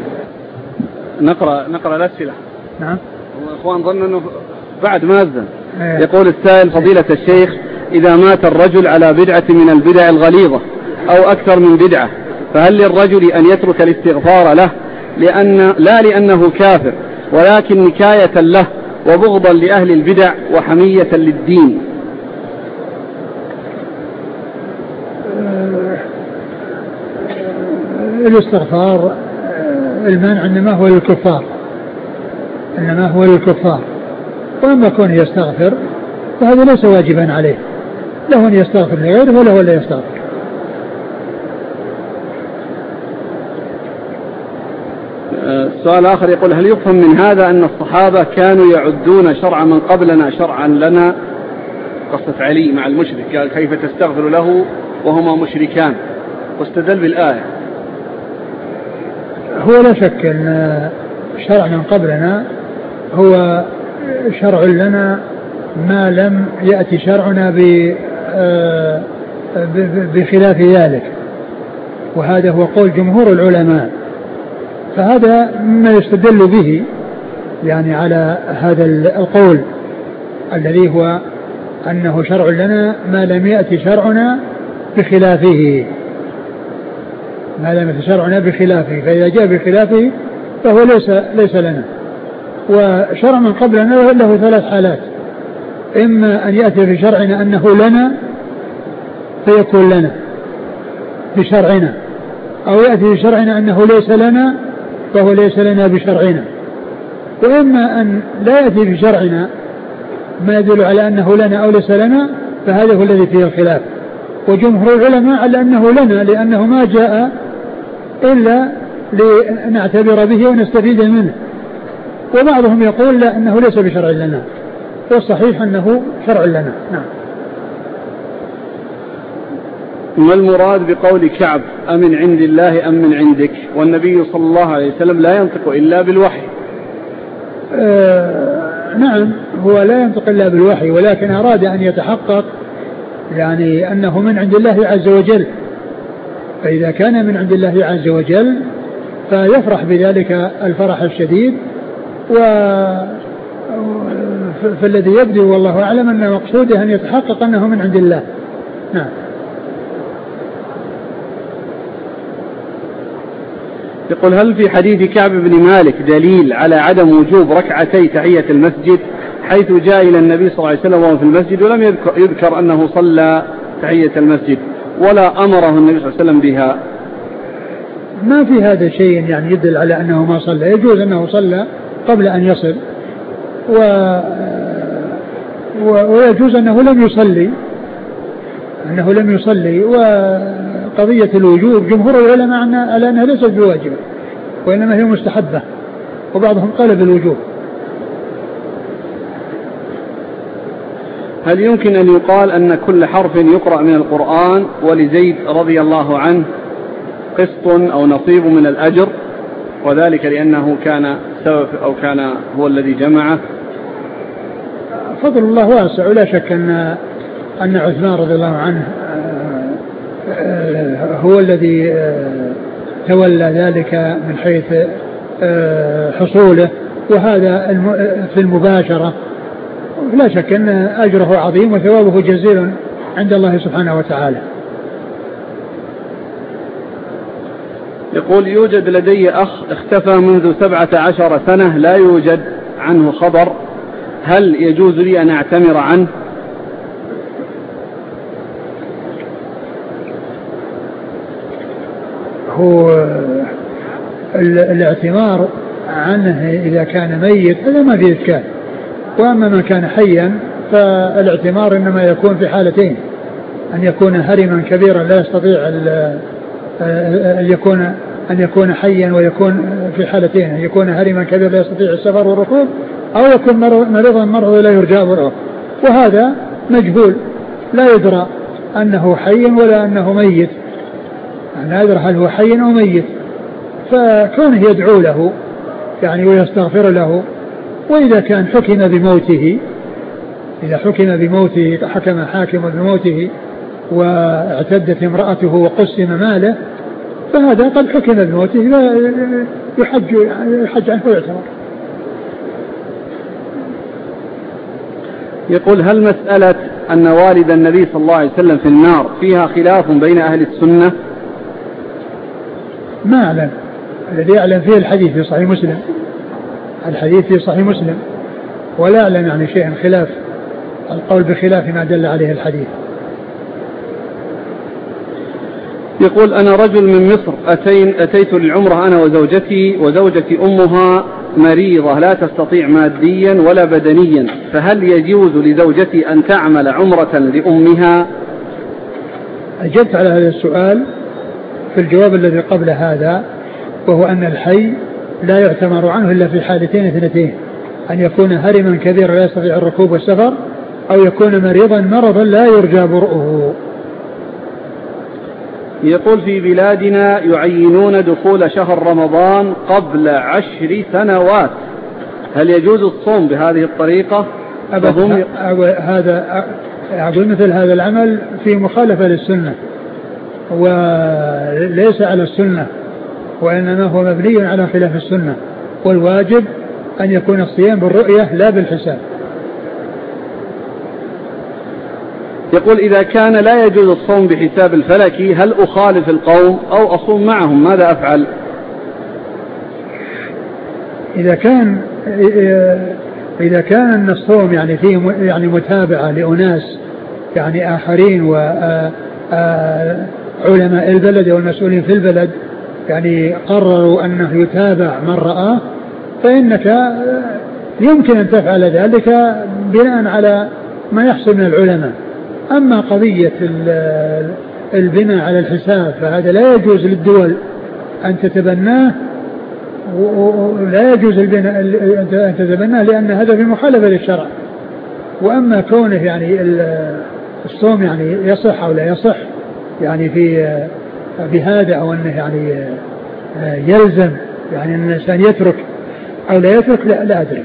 [SPEAKER 1] نقرأ نقرأ الأسئلة.
[SPEAKER 2] نعم.
[SPEAKER 1] الإخوان ظنوا أنه بعد ما أذن. يقول السائل فضيلة الشيخ إذا مات الرجل على بدعة من البدع الغليظة أو أكثر من بدعة فهل للرجل أن يترك الاستغفار له لأن لا لأنه كافر ولكن نكاية له وبغضا لأهل البدع وحمية للدين؟
[SPEAKER 2] الاستغفار المانع إنما هو للكفار، إنما هو للكفار، وأما كونه يستغفر فهذا ليس واجبا عليه، له أن يستغفر لغيره وله ولا يستغفر.
[SPEAKER 1] السؤال آخر يقول هل يفهم من هذا أن الصحابة كانوا يعدون شرع من قبلنا شرعا لنا؟ قصة علي مع المشرك قال كيف تستغفر له وهما مشركان واستدل بالآية.
[SPEAKER 2] هو لا شك أن شرع من قبلنا هو شرع لنا ما لم يأتي شرعنا بخلاف ذلك، وهذا هو قول جمهور العلماء، فهذا مما يستدل به يعني على هذا القول الذي هو أنه شرع لنا ما لم يأتي شرعنا بخلافه، ما لم يأتي شرعنا بخلافه، فإذا جاء بخلافه فهو ليس ليس لنا. وشرع من قبلنا له ثلاث حالات، إما أن يأتي في شرعنا أنه لنا فيكون لنا بشرعنا، أو يأتي في شرعنا أنه ليس لنا فهو ليس لنا بشرعنا، وإما أن لا يأتي في شرعنا ما يدل على أنه لنا أو ليس لنا، فهذا هو الذي فيه الخلاف. وجمهور العلماء على أنه لنا لأنه ما جاء إلا لنعتبر به ونستفيد منه، وبعضهم يقول لا أنه ليس بشرع لنا، والصحيح أنه شرع لنا. نعم.
[SPEAKER 1] ما المراد بقول كعب أمن عند الله أم من عندك؟ والنبي صلى الله عليه وسلم لا ينطق إلا بالوحي.
[SPEAKER 2] آه نعم هو لا ينطق إلا بالوحي، ولكن أراد أن يتحقق يعني أنه من عند الله عز وجل، فإذا كان من عند الله عز وجل فيفرح بذلك الفرح الشديد، و فالذي يبدو والله أعلم أن مقصوده أن يتحقق أنه من عند الله. نعم.
[SPEAKER 1] يقول هل في حديث كعب بن مالك دليل على عدم وجوب ركعتي تحية المسجد حيث جاء إلى النبي صلى الله عليه وسلم وهو في المسجد ولم يذكر, يذكر أنه صلى تحية المسجد ولا أمره النبي صلى الله عليه وسلم بها؟
[SPEAKER 2] ما في هذا شيء يعني يدل على أنه ما صلى، يجوز أنه صلى قبل أن يصل، و... و... ويجوز أنه لم يصلي أنه لم يصلي وقضية الوجوب جمهور العلماء على أنها ليست بواجبة وإنما هي مستحبة، وبعضهم قال بالوجوب.
[SPEAKER 1] هل يمكن أن يقال أن كل حرف يقرأ من القرآن ولزيد رضي الله عنه قسط أو نصيب من الأجر؟ وذلك لأنه كان سبب أو كان هو الذي جمعه؟
[SPEAKER 2] فضل الله واسع، ولا شك أن أن عثمان رضي الله عنه هو الذي تولى ذلك من حيث حصوله، وهذا في المباشرة لا شك أن أجره عظيم وثوابه جزيل عند الله سبحانه وتعالى.
[SPEAKER 1] يقول: يوجد لدي أخ اختفى منذ سبعة عشر سنة لا يوجد عنه خبر، هل يجوز لي أن أعتمر عنه؟
[SPEAKER 2] هو الاعتمار عنه إذا كان ميت هذا ما فيه إشكال، وأما من كان حيا فالاعتمار إنما يكون في حالتين: أن يكون هرما كبيرا لا يستطيع أن يكون أن يكون حيا، ويكون في حالتين: أن يكون هرما كبيرا لا يستطيع السفر والركوب، أو يكون مريضا مرض لا يرجى برؤه، وهذا مجهول لا يدرى أنه حي ولا أنه ميت، لا يدرى هل هو حي أو ميت، فكونه يدعو له يعني ويستغفر له. وإذا كان حكم بموته، إذا حكم بموته حكم حاكم بموته واعتدت امرأته وقسم ماله، فهذا قد حكم بموته يحج يحج عنه ويعتبر.
[SPEAKER 1] يقول: هل مسألة أن والد النبي صلى الله عليه وسلم في النار فيها خلاف بين أهل السنة؟
[SPEAKER 2] ما أعلم، الذي أعلم فيه الحديث في صحيح مسلم، الحديث في صحيح مسلم، ولا أعلم يعني شيء خلاف القول بخلاف ما دل عليه الحديث.
[SPEAKER 1] يقول: أنا رجل من مصر أتين أتيت للعمرة أنا وزوجتي، وزوجتي أمها مريضة لا تستطيع ماديا ولا بدنيا، فهل يجوز لزوجتي أن تعمل عمرة لأمها؟
[SPEAKER 2] أجبت على هذا السؤال في الجواب الذي قبل هذا، وهو أن الحي لا يعتمر عنه إلا في حالتين اثنتين: أن يكون هرما كبيرا لا يستطيع الركوب والسفر، أو يكون مريضا مرضا لا يرجى برؤه.
[SPEAKER 1] يقول: في بلادنا يعينون دخول شهر رمضان قبل عشر سنوات، هل يجوز الصوم بهذه الطريقة؟
[SPEAKER 2] أبدا، هذا أقول مثل هذا العمل في مخالفة للسنة وليس على السنة، وإنما هو مبني على خلاف السنة، والواجب أن يكون الصيام بالرؤية لا بالحساب.
[SPEAKER 1] يقول: إذا كان لا يجوز الصوم بحساب الفلكي هل أخالف القوم أو أصوم معهم، ماذا أفعل؟
[SPEAKER 2] إذا كان إذا كان الصوم يعني فيه يعني متابعة لأناس يعني آخرين وعلماء البلد والمسؤولين في البلد يعني قرروا أنه يتابع من رآه، فإنك يمكن أن تفعل ذلك بناء على ما يحصل من العلماء. أما قضية البناء على الحساب فهذا لا يجوز للدول أن تتبناه، ولا يجوز البناء أن تتبناه لأن هذا في مخالفة للشرع. وأما كونه يعني الصوم يعني يصح أو لا يصح يعني في بهذا، أو أنه يعني يلزم يعني أن الإنسان يترك أو لا يترك، لا, لا أدري.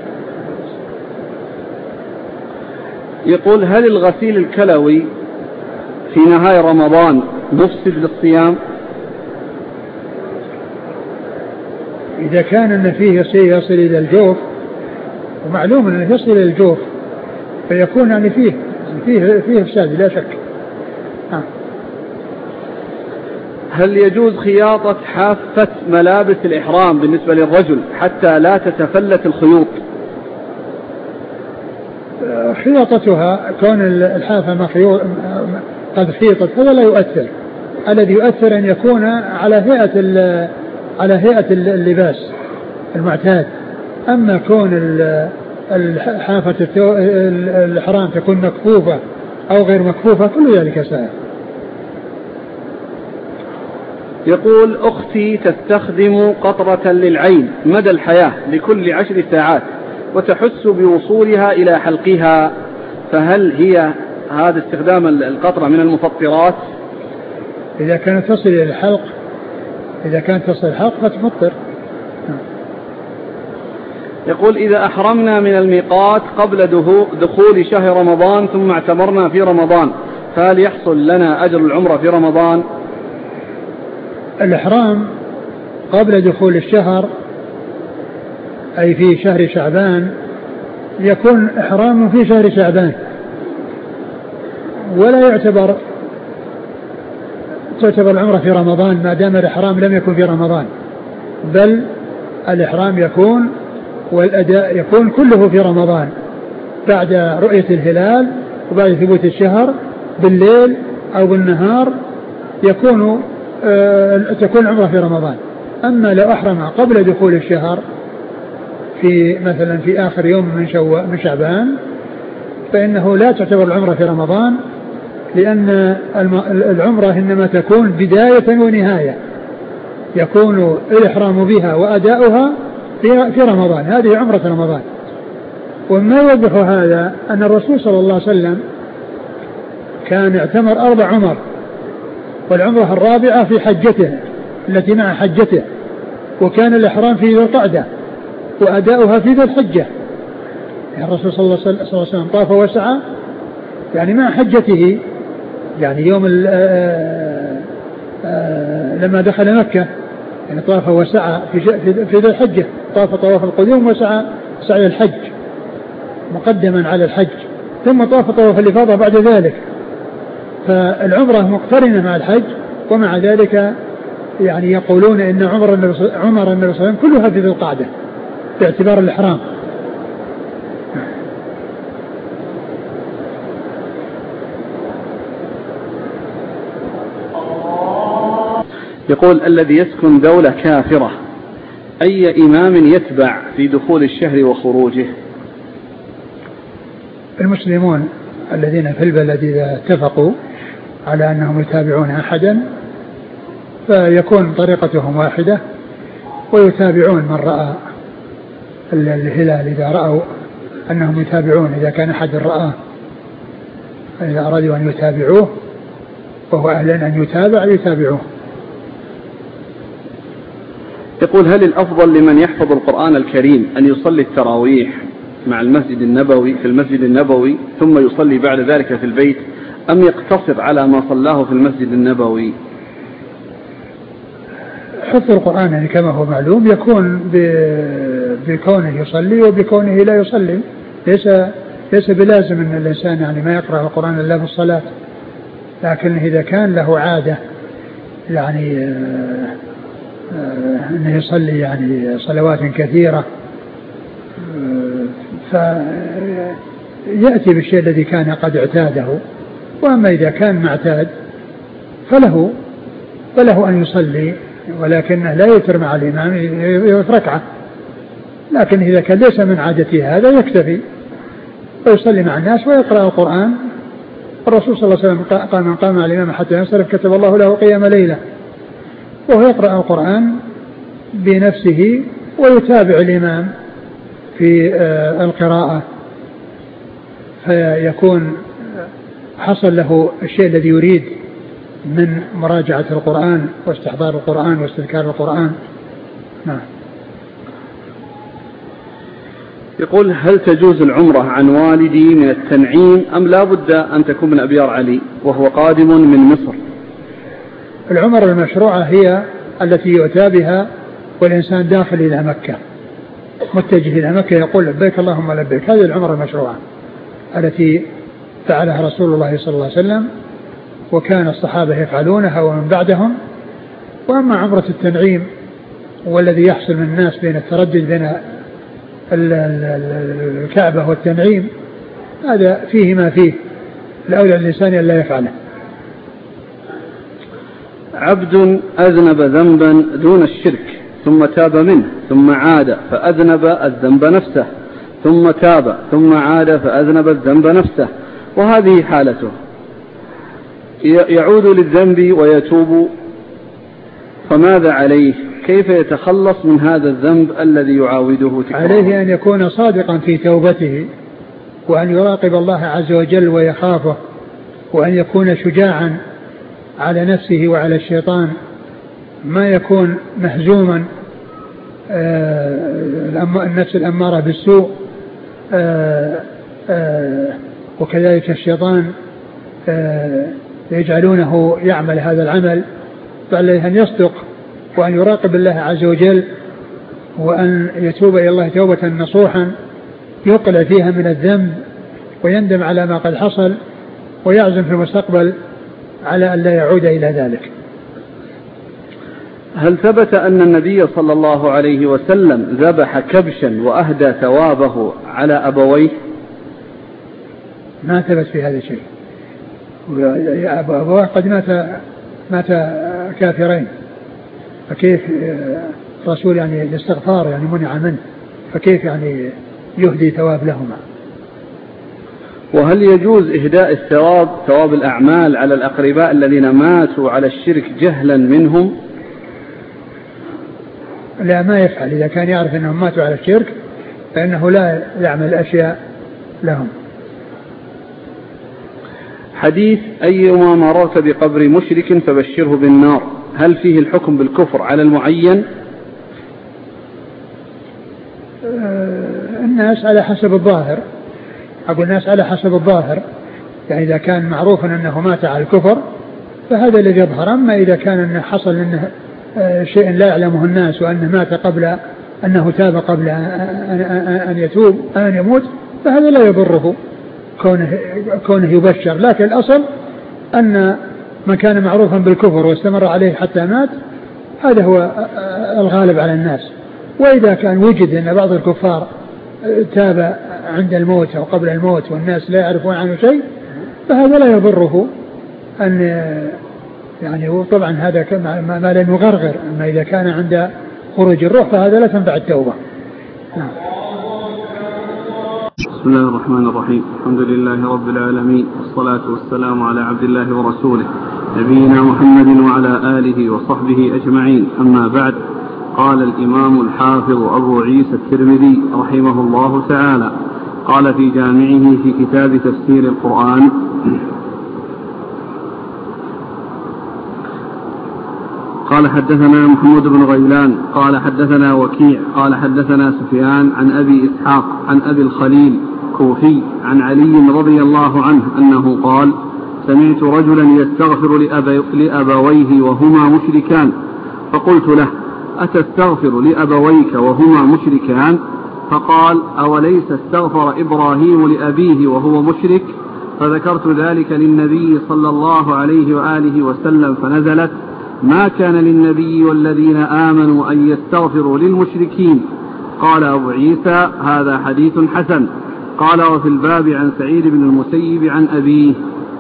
[SPEAKER 1] يقول: هل الغسيل الكلوي في نهاية رمضان مفسد للصيام؟
[SPEAKER 2] إذا كان أن فيه شيء يصل إلى الجوف، ومعلوم أنه يصل إلى الجوف فيكون يعني فيه فيه فيه إفساد لا شك. ها.
[SPEAKER 1] هل يجوز خياطة حافة ملابس الإحرام بالنسبة للرجل حتى لا تتفلت الخيوط؟
[SPEAKER 2] خياطتها كون الحافة مخيوط قد خيطت هذا لا يؤثر، الذي يؤثر أن يكون على هيئة على هيئة اللباس المعتاد. أما كون الحافة الإحرام تكون مكفوفة أو غير مكفوفة كل ذلك سائر.
[SPEAKER 1] يقول: أختي تستخدم قطرة للعين مدى الحياة لكل عشر ساعات وتحس بوصولها إلى حلقها، فهل هي هذا استخدام القطرة من المفطرات؟
[SPEAKER 2] إذا كانت تصل إلى الحلق إذا كانت تصل الحلق فتفطر.
[SPEAKER 1] يقول إذا أحرمنا من الميقات قبل دخول شهر رمضان ثم اعتمرنا في رمضان فهل يحصل لنا أجر العمرة في رمضان؟
[SPEAKER 2] الإحرام قبل دخول الشهر أي في شهر شعبان يكون إحرام في شهر شعبان ولا يعتبر تعتبر العمرة في رمضان ما دام الإحرام لم يكن في رمضان، بل الإحرام يكون والأداء يكون كله في رمضان بعد رؤية الهلال وبعد ثبوت الشهر بالليل أو بالنهار يكون آه تكون العمرة في رمضان. أما لو أحرم قبل دخول الشهر في مثلا في آخر يوم من, شو من شعبان فإنه لا تعتبر العمرة في رمضان، لأن العمرة إنما تكون بداية ونهاية، يكون الإحرام بها وأداؤها في رمضان، هذه عمرة رمضان. وما يوضح هذا أن الرسول صلى الله عليه وسلم كان اعتمر أربع عمر، والعمرة الرابعة في حجته التي مع حجته، وكان الإحرام في ذي القعدة وأداؤها في ذي الحجة. يعني الرسول صلى الله عليه وسلم طاف وسعى يعني مع حجته، يعني يوم لما دخل مكة يعني طاف وسعى في ذي الحجة، طاف طواف القدوم وسعى سعي الحج مقدما على الحج، ثم طاف طواف الإفاضة بعد ذلك. فالعمرة مقترنة مع الحج، ومع ذلك يعني يقولون إن عمر النبي صلى الله عليه وسلم كلها في ذي القعدة باعتبار الإحرام.
[SPEAKER 1] يقول الذي يسكن دولة كافرة أي إمام يتبع في دخول الشهر وخروجه؟
[SPEAKER 2] المسلمون الذين في البلد إذا اتفقوا على أنهم يتابعون أحدا فيكون طريقتهم واحدة، ويتابعون من رأى الهلال إذا رأوا أنهم يتابعون، إذا كان أحد رأى إذا أرادوا أن يتابعوه وهو أهل أن يتابع يتابعوه.
[SPEAKER 1] يقول هل الأفضل لمن يحفظ القرآن الكريم أن يصلي التراويح مع المسجد النبوي في المسجد النبوي ثم يصلي بعد ذلك في البيت، أم يقتصر على ما صلاه في المسجد النبوي؟
[SPEAKER 2] حفظ القرآن يعني كما هو معلوم يكون بكونه يصلي وبكونه لا يصلي، ليس ليس بلازم أن الإنسان يعني ما يقرأ القرآن إلا في الصلاة، لكن إذا كان له عادة يعني أنه يصلي يعني صلوات كثيرة فيأتي بالشيء الذي كان قد اعتاده. وأما إذا كان معتاد فله فله أن يصلي، ولكنه لا يتر مع الإمام ركعة، لكن إذا كان ليس من عادته هذا يكتفي ويصلي مع الناس ويقرأ القرآن. الرسول صلى الله عليه وسلم قال من قام مع الإمام حتى ينصرف كتب الله له قيام ليلة، وهو يقرأ القرآن بنفسه ويتابع الإمام في القراءة، فيكون حصل له الشيء الذي يريد من مراجعة القرآن واستحضار القرآن واستذكار القرآن. نعم.
[SPEAKER 1] يقول هل تجوز العمرة عن والدي من التنعيم أم لا بد أن تكون من أبيار علي وهو قادم من مصر؟
[SPEAKER 2] العمر المشروعة هي التي يؤتى بها والإنسان داخل إلى مكة متجه إلى مكة يقول لبيك اللهم لبيك، هذه العمر المشروعة التي فعلها رسول الله صلى الله عليه وسلم وكان الصحابة يفعلونها ومن بعدهم. وأما عمرة التنعيم والذي يحصل من الناس بين التردد بين الكعبة والتنعيم هذا فيه ما فيه، الأولى الإنسان أن لا يفعله.
[SPEAKER 1] عبد أذنب ذنبا دون الشرك ثم تاب منه ثم عاد فأذنب الذنب نفسه ثم تاب ثم عاد فأذنب الذنب نفسه، وهذه حالته، يعود للذنب ويتوب، فماذا عليه؟ كيف يتخلص من هذا الذنب الذي يعاوده تكراره؟
[SPEAKER 2] عليه أن يكون صادقا في توبته، وأن يراقب الله عز وجل ويخافه، وأن يكون شجاعا على نفسه وعلى الشيطان، ما يكون مهزوما النفس الأمارة بالسوء وكذلك الشيطان يجعلونه يعمل هذا العمل، فعليه أن يصدق وأن يراقب الله عز وجل وأن يتوب إلى الله توبة نصوحا يقلع فيها من الذنب ويندم على ما قد حصل ويعزم في المستقبل على أن لا يعود إلى ذلك.
[SPEAKER 1] هل ثبت أن النبي صلى الله عليه وسلم ذبح كبشا وأهدى ثوابه على أبويه؟
[SPEAKER 2] ما ثبت في هذا الشيء. أبواه قد مات مات كافرين، فكيف الرسول يعني الاستغفار يعني منع منه، فكيف يعني يهدي ثواب لهما؟
[SPEAKER 1] وهل يجوز إهداء الثواب ثواب الأعمال على الأقرباء الذين ماتوا على الشرك جهلا منهم؟
[SPEAKER 2] لا، ما يفعل. إذا كان يعرف أنهم ماتوا على الشرك فإنه لا يعمل أشياء لهم.
[SPEAKER 1] حديث أيما مررت بقبر مشرك فبشره بالنار، هل فيه الحكم بالكفر على المعين؟
[SPEAKER 2] الناس على حسب الظاهر، أقول الناس على حسب الظاهر، يعني إذا كان معروفا أنه مات على الكفر فهذا الذي يظهر. أما إذا كان أنه حصل أنه شيء لا يعلمه الناس وأنه مات قبل أنه تاب قبل أن يتوب أن يموت فهذا لا يضره كونه, كونه يبشر. لكن الأصل أن من كان معروفا بالكفر واستمر عليه حتى مات هذا هو الغالب على الناس. وإذا كان وجد أن بعض الكفار تاب عند الموت أو قبل الموت والناس لا يعرفون عنه شيء فهذا لا يضره أن يعني. وطبعا هذا ما لم يغرغر. أما إذا كان عند خروج الروح فهذا لا تنفع التوبة. نعم.
[SPEAKER 1] بسم الله الرحمن الرحيم. الحمد لله رب العالمين، والصلاة والسلام على عبد الله ورسوله نبينا محمد وعلى آله وصحبه أجمعين. أما بعد، قال الإمام الحافظ أبو عيسى الترمذي رحمه الله تعالى قال في جامعه في كتاب تفسير القرآن: قال حدثنا محمود بن غيلان قال حدثنا وكيع قال حدثنا سفيان عن أبي إسحاق عن أبي الخليل كوفي عن علي رضي الله عنه أنه قال: سمعت رجلا يستغفر لأبي لأبويه وهما مشركان، فقلت له: أتستغفر لأبويك وهما مشركان؟ فقال: أوليس استغفر إبراهيم لأبيه وهو مشرك؟ فذكرت ذلك للنبي صلى الله عليه وآله وسلم فنزلت: ما كان للنبي والذين آمنوا أن يستغفروا للمشركين. قال أبو عيسى: هذا حديث حسن. قال: وفي الباب عن سعيد بن المسيب عن أبيه.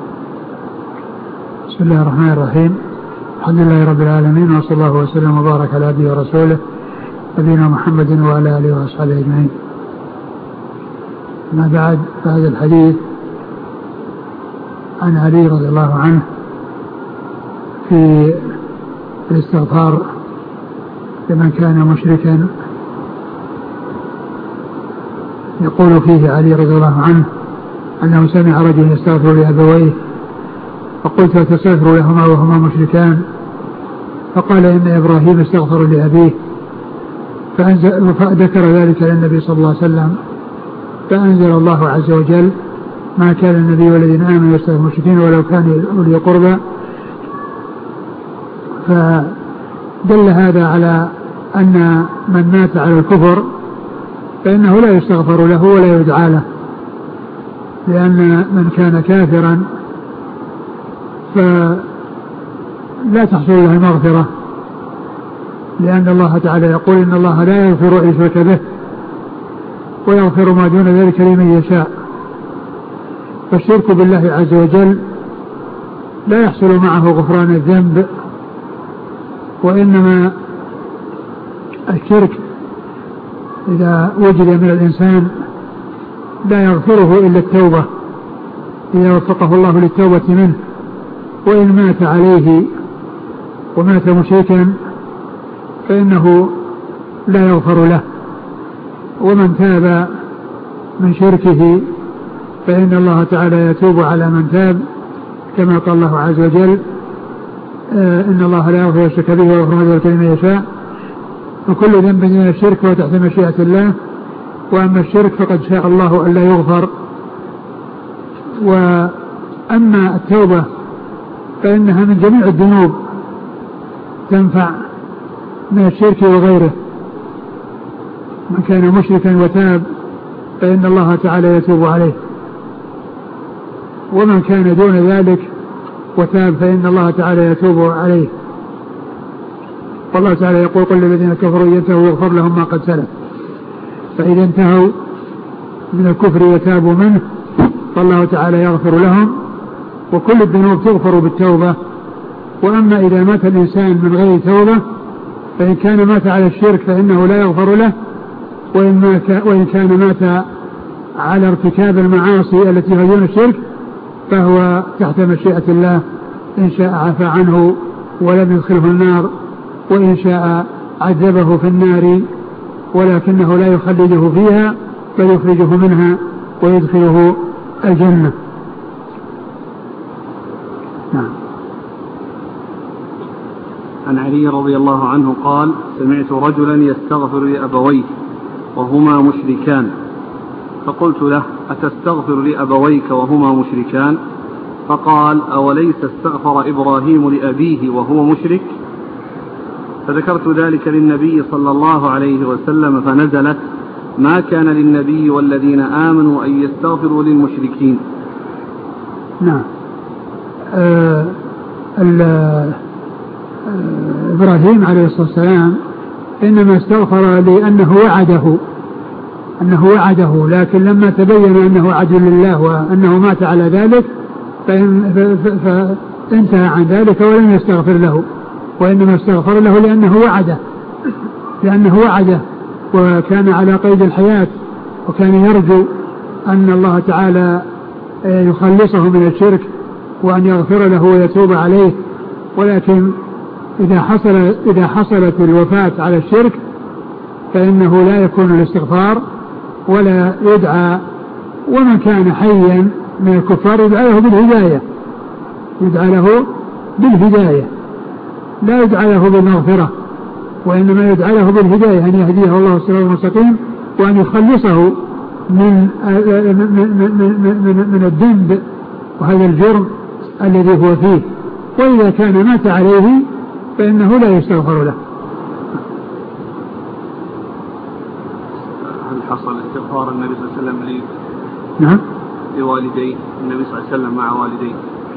[SPEAKER 2] بسم الله الرحمن الرحيم. الحمد لله رب العالمين، وصلى الله وسلم وبارك على عبده ورسوله نبينا محمد وعلى آله وأصحابه أجمعين. ما بعد، فهذا الحديث عن علي رضي الله عنه في الاستغفار لمن كان مشركا. يقول فيه علي رضي الله عنه أنه سمع رجل يستغفر لأبويه، فقلت: أتستغفر لهما وهما مشركان؟ فقال: إن إبراهيم استغفر لأبيه. فذكر ذلك للنبي صلى الله عليه وسلم، فأنزل الله عز وجل: ما كان النبي والذين آمنوا يستغفروا المشركين ولو كانوا أولي قربى. فدل هذا على أن من مات على الكفر فإنه لا يستغفر له ولا يدعى له، لأن من كان كافرا فلا تحصل له المغفرة، لأن الله تعالى يقول: إن الله لا يغفر أن يشرك به ويغفر ما دون ذلك لمن يشاء. فالشرك بالله عز وجل لا يحصل معه غفران الذنب، وإنما الشرك إذا وجد من الإنسان لا يغفره إلا التوبة، إذا وفقه الله للتوبة منه. وإن مات عليه ومات مشركا فإنه لا يغفر له. ومن تاب من شركه فإن الله تعالى يتوب على من تاب، كما قال الله عز وجل: إن الله لا يغفر الشرك به ويغفر ما دون ذلك لمن يشاء. وكل ذنب من الشرك فهو تحت مشيئة الله. وأما الشرك فقد شاء الله أن لا يغفر. وأما التوبة فإنها من جميع الذنوب تنفع من الشرك وغيره. من كان مشركا وتاب فإن الله تعالى يتوب عليه، ومن كان دون ذلك وتاب فإن الله تعالى يتوب عليه. والله تعالى يقول قل للذين كفروا ينتهوا يغفر لهم ما قد سلف. فإذا انتهوا من الكفر وتابوا منه فالله تعالى يغفر لهم، وكل الذنوب تغفر بالتوبة. وأما إذا مات الإنسان من غير توبة فإن كان مات على الشرك فإنه لا يغفر له، وإن كان مات على ارتكاب المعاصي التي هي دون الشرك فهو تحت مشيئة الله، إن شاء عفى عنه ولم يدخله النار، وإن شاء عذبه في النار ولكنه لا يخلده فيها بل يخرجه منها ويدخله الجنة. نعم.
[SPEAKER 1] عن علي رضي الله عنه قال سمعت رجلا يستغفر لأبويه وهما مشركان، فقلت له أتستغفر لأبويك وهما مشركان؟ فقال أوليس استغفر إبراهيم لأبيه وهو مشرك؟ فذكرت ذلك للنبي صلى الله عليه وسلم فنزلت ما كان للنبي والذين آمنوا أن يستغفروا للمشركين.
[SPEAKER 2] نعم. آه آه إبراهيم عليه الصلاة والسلام إنما استغفر لأنه وعده أنه وعده لكن لما تبين أنه عدل لله وأنه مات على ذلك فانتهى عن ذلك ولم يستغفر له، وإنما استغفر له لأنه وعده لأنه وعده وكان على قيد الحياة، وكان يرجو أن الله تعالى يخلصه من الشرك وأن يغفر له ويتوب عليه. ولكن إذا حصل إذا حصلت الوفاة على الشرك فإنه لا يكون الاستغفار ولا يدعى. ومن كان حيا من الكفار يدعى له بالهداية يدعى له بالهداية لا يدعى له بالمغفرة، وإنما يدعى له بالهداية أن يهديه الله الصراط المستقيم وأن يخلصه من من من الذنب وهذا الجرم الذي هو فيه. وإذا كان مات عليه فإنه لا يستغفر له.
[SPEAKER 1] هل حصل استغفار النبي صلى الله عليه وسلم لي؟
[SPEAKER 2] نعم.
[SPEAKER 1] لوالديه النبي صلى الله عليه وسلم مع والديه.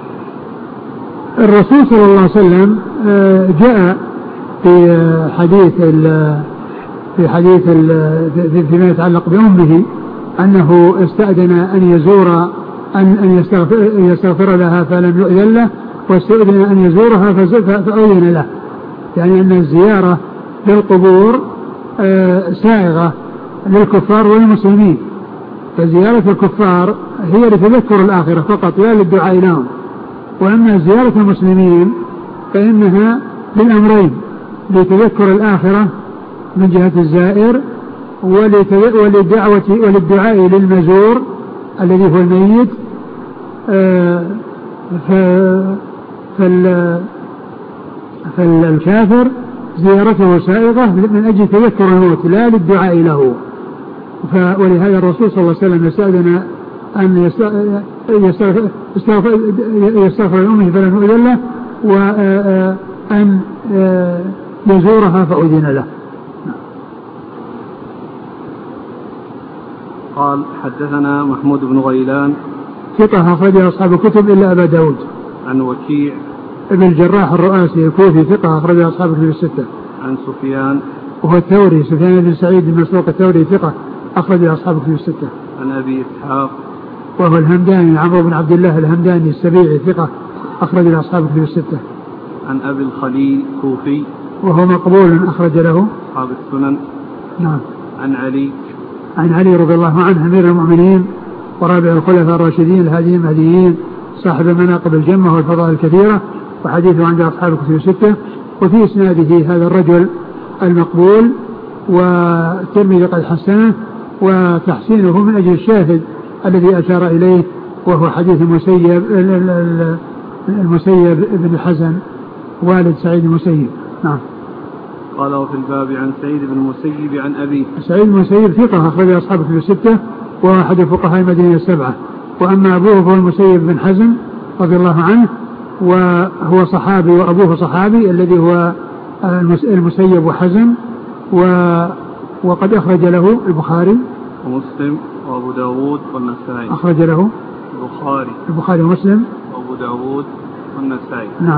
[SPEAKER 2] الرسول صلى الله عليه وسلم جاء في حديث في حديث فيما يتعلق بأمه أنه استأذن أن يزور أن يستغفر, يستغفر لها فلم يؤذن له، واستأذن أن يزورها فأذن له، يعني أن الزيارة للقبور سائغة للكفار والمسلمين. فزيارة الكفار هي لتذكر الآخرة فقط لا للدعاء لهم، وأما زيارة المسلمين فإنها للأمرين، لتذكر الآخرة من جهة الزائر وللدعوة وللدعاء للمزور الذي هو الميت. فالكافر زيارته سائغة من أجل تذكر الموت لا للدعاء له. ولهذا الرسول صلى الله عليه وسلم يستأذن أن يستغفر لأمه فلم يؤذن له، وأن يزورها فأذن له.
[SPEAKER 1] قال حدثنا محمود بن غيلان
[SPEAKER 2] ثقة أخرج أصحاب الكتب إلا أبا داود.
[SPEAKER 1] عن وكيع
[SPEAKER 2] ابن الجراح الرؤاسي الكوفي ثقة أخرج أصحاب الكتب الستة.
[SPEAKER 1] عن سفيان
[SPEAKER 2] وهو الثوري سفيان بن سعيد بن مسروق الثوري ثقة أخرج أصحاب الكتب الستة.
[SPEAKER 1] عن أبي إسحاق
[SPEAKER 2] وهو الهمداني عمرو بن عبد الله الهمداني السبيعي ثقة أخرج أصحاب الكتب الستة.
[SPEAKER 1] عن أبي الخليل كوفي
[SPEAKER 2] وهو مقبول أخرج له
[SPEAKER 1] أصحاب السنن.
[SPEAKER 2] نعم.
[SPEAKER 1] عن علي
[SPEAKER 2] عن علي رضي الله عنه أمير المؤمنين ورابع الخلفاء الراشدين الهاديين المهديين صاحب المناقب الجمة والفضائل الكثيرة، وحديثه عند أصحاب الكتب الستة. وفي إسناده هذا الرجل المقبول، والترمذي قد حسنه، وتحسينه من أجل الشاهد الذي أشار إليه وهو حديث المسيب المسيب بن الحسن والد سعيد المسيب. نعم.
[SPEAKER 1] قاله في الباب عن سعيد بن المسيب عن أبيه.
[SPEAKER 2] سعيد بن المسيب ثقة أخرج أصحابه في الستة وهو أحد فقهاء المدينة السبعة. وأما أبوه فهو المسيب بن حزم رضي الله عنه وهو صحابي وأبوه صحابي الذي هو المسيب وحزم وقد أخرج له البخاري
[SPEAKER 1] ومسلم وأبو داود والنسائي.
[SPEAKER 2] أخرج له
[SPEAKER 1] البخاري
[SPEAKER 2] البخاري ومسلم
[SPEAKER 1] وأبو داود والنسائي.
[SPEAKER 2] نعم.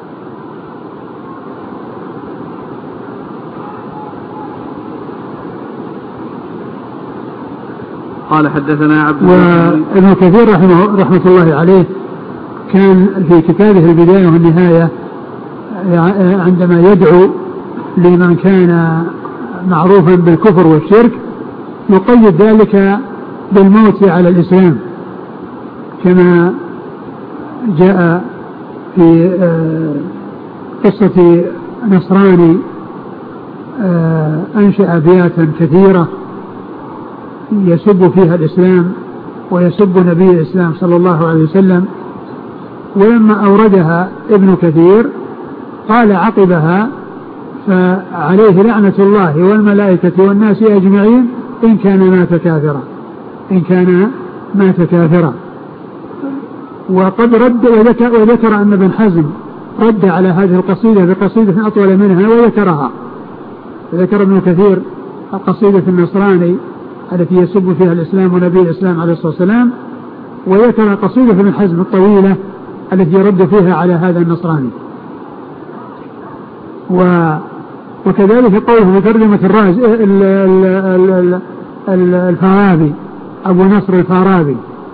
[SPEAKER 1] قال حدثنا عبد
[SPEAKER 2] وابن كثير رحمه, رحمة الله عليه كان في كتابه البداية والنهاية عندما يدعو لمن كان معروفا بالكفر والشرك يقيد ذلك بالموت على الإسلام كما جاء في قصة نصراني أنشأ أبياتا كثيرة يسب فيها الإسلام ويسب نبي الإسلام صلى الله عليه وسلم، ولما أوردها ابن كثير قال عقبها فعليه لعنة الله والملائكة والناس أجمعين إن كان مات كافرا إن كان مات كافرا. وقد رد وذكر, وذكر أن ابن حزم رد على هذه القصيدة بقصيدة أطول منها وذكرها. ذكر ابن كثير قصيدة النصراني التي يسب فيها الإسلام ونبي الإسلام عليه الصلاة والسلام، وذكر قصيدة ابن حزم الطويلة التي يرد فيها على هذا النصراني. و وكذلك قوله في ترجمة الراز الفارابي أبو نصر الفارابي،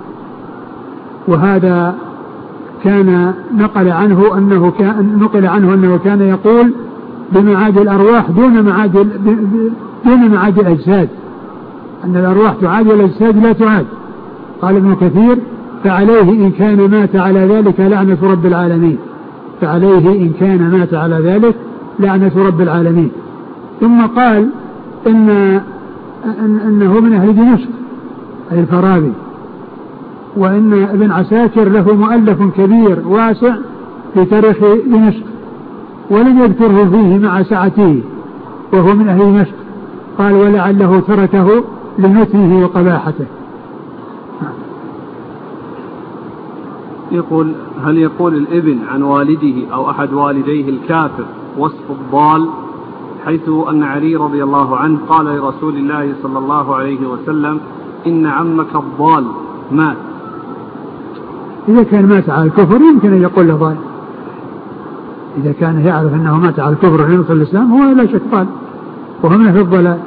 [SPEAKER 2] وهذا كان نقل عنه أنه كان نقل عنه أنه كان يقول بمعاد الأرواح دون معاد دون معاد الأجساد، أن الأرواح تعاد والأجساد لا تعاد. قال ابن كثير فعليه إن كان مات على ذلك لعنة رب العالمين فعليه إن كان مات على ذلك لعنة رب العالمين. ثم قال إن إن أنه من أهل دمشق أي الفارابي، وإن ابن عساكر له مؤلف كبير واسع في تاريخ دمشق ولم يذكره فيه مع سعته وهو من أهل دمشق. قال ولعله تركه لنتنه وقباحته.
[SPEAKER 1] يقول هل يقول الابن عن والده أو أحد والديه الكافر وصف الضال، حيث أن علي رضي الله عنه قال لرسول الله صلى الله عليه وسلم إن عمك الضال مات؟
[SPEAKER 2] إذا كان مات على الكفر يمكن أن يقول له ضال، إذا كان يعرف أنه مات على الكفر وينصر الإسلام هو لا شك ضال وهو من أهل الضلال.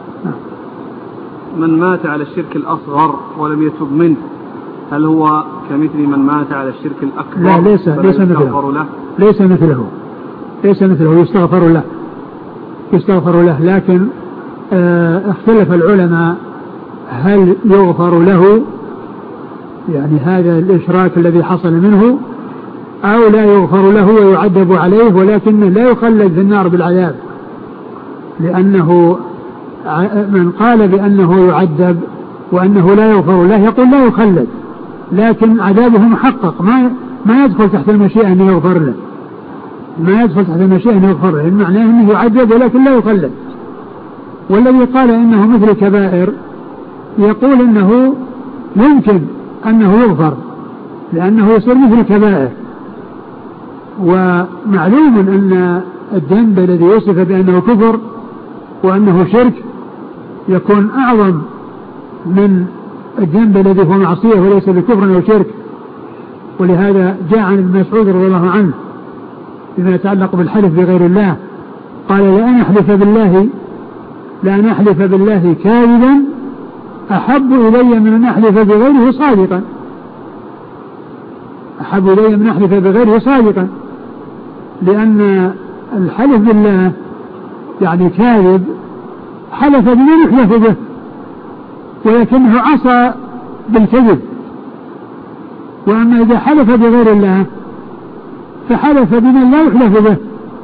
[SPEAKER 1] من مات على الشرك الأصغر ولم يتب منه هل هو كمثل من مات على الشرك الأكبر؟
[SPEAKER 2] لا ليس ليس مثله له؟ ليس مثله ليس مثله يستغفر له يستغفر له لكن اه اختلف العلماء هل يغفر له يعني هذا الإشراك الذي حصل منه أو لا يغفر له ويعذب عليه ولكنه لا يخلد في النار بالعذاب، لأنه من قال بأنه يعذب وأنه لا يغفر له يقول لا يخلد لكن عذابه محقق ما ما يدخل تحت المشيئة أن يغفر له ما يدخل تحت المشيئة أن يغفر له، معناه أنه يعذب ولكن لا يخلد. والذي قال إنه مثل كبائر يقول إنه يمكن أنه يغفر لأنه يصير مثل كبائر. ومعلوم أن الذنب الذي وصف بأنه كفر وأنه شرك يكون أعظم من الذنب الذي هو معصية وليس بكفر أو شرك. ولهذا جاء عن ابن مسعود رضي الله عنه فيما يتعلق بالحلف بغير الله قال لأن أحلف بالله لأن أحلف بالله كاذبا أحب إلي من أن أحلف بغيره صادقا أحب إلي من أن أحلف بغيره صادقا لأن الحلف بالله يعني كاذب حلف بمن يحلف به ولكنه عصى بالكذب. وأما إذا حلف بغير الله فحلف بمن لا يحلف به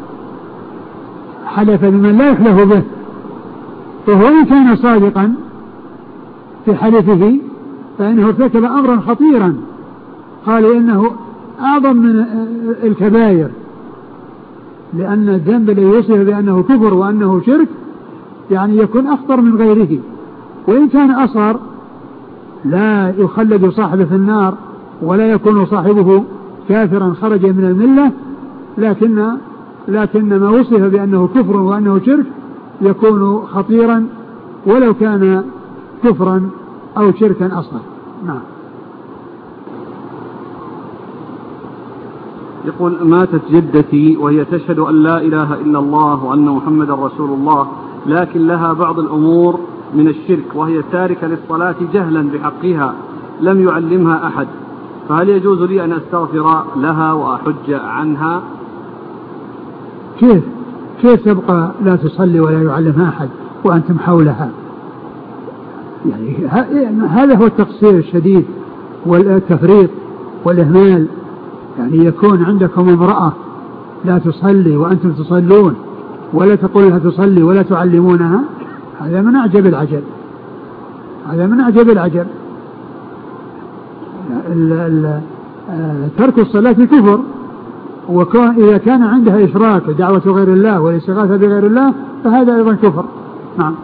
[SPEAKER 2] حلف بمن لا يحلف به وهو إن كان صادقا في حلفه فإنه ارتكب أمرا خطيرا قال إنه أعظم من الكبائر لأن الذنب الذي يوصف بأنه كفر وأنه شرك يعني يكون أخطر من غيره، وإن كان أصغر لا يخلد صاحبه في النار ولا يكون صاحبه كافرا خرج من الملة، لكن لكن ما وصف بأنه كفر وأنه شرك يكون خطيرا ولو كان كفرا أو شركا أصغر. نعم.
[SPEAKER 1] يقول: ماتت جدتي وهي تشهد أن لا إله إلا الله وأن محمد رسول الله، لكن لها بعض الأمور من الشرك وهي تاركة للصلاة جهلا بحقها لم يعلمها أحد، فهل يجوز لي أن أستغفر لها وأحج عنها؟
[SPEAKER 2] كيف كيف تبقى لا تصلي ولا يعلمها أحد وأنتم حولها؟ يعني هذا هو التقصير الشديد والتفريط والإهمال. يعني يكون عندكم امرأة لا تصلي وأنتم تصلون ولا تقول لها تصلي ولا تعلمونها، هذا من أعجب العجب، هذا من أعجب العجب. ترك الصلاة كفر، وإذا كان عندها إشراك دعوة غير الله والاستغاثة بغير الله فهذا أيضا كفر. نعم.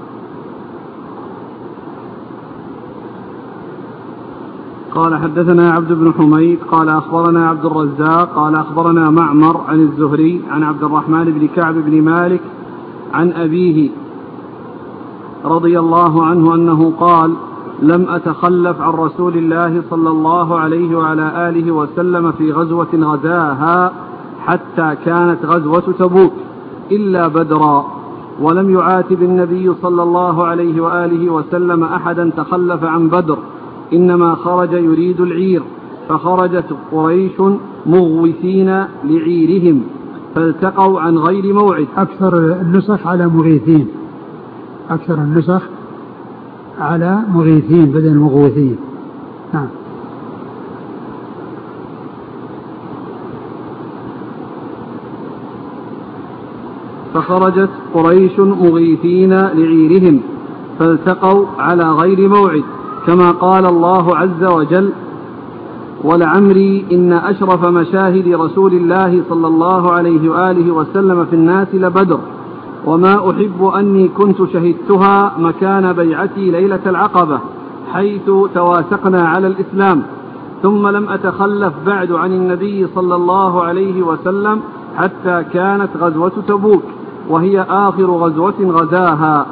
[SPEAKER 1] قال: حدثنا عبد بن حميد قال أخبرنا عبد الرزاق قال أخبرنا معمر عن الزهري عن عبد الرحمن بن كعب بن مالك عن أبيه رضي الله عنه أنه قال: لم أتخلف عن رسول الله صلى الله عليه وعلى آله وسلم في غزوة غزاها حتى كانت غزوة تبوك إلا بدرا، ولم يعاتب النبي صلى الله عليه وآله وسلم أحدا تخلف عن بدر، إنما خرج يريد العير، فخرجت قريش مغوثين لعيرهم فالتقوا عن غير موعد.
[SPEAKER 2] أكثر النسخ على مغيثين، أكثر النسخ على مغيثين بدل مغوثين. نعم.
[SPEAKER 1] فخرجت قريش مغيثين لعيرهم فالتقوا على غير موعد، كما قال الله عز وجل: ولعمري إن أشرف مشاهد رسول الله صلى الله عليه وآله وسلم في الناس لبدر، وما أحب أني كنت شهدتها مكان بيعتي ليلة العقبة حيث تواسقنا على الإسلام، ثم لم أتخلف بعد عن النبي صلى الله عليه وسلم حتى كانت غزوة تبوك وهي آخر غزوة غزاها،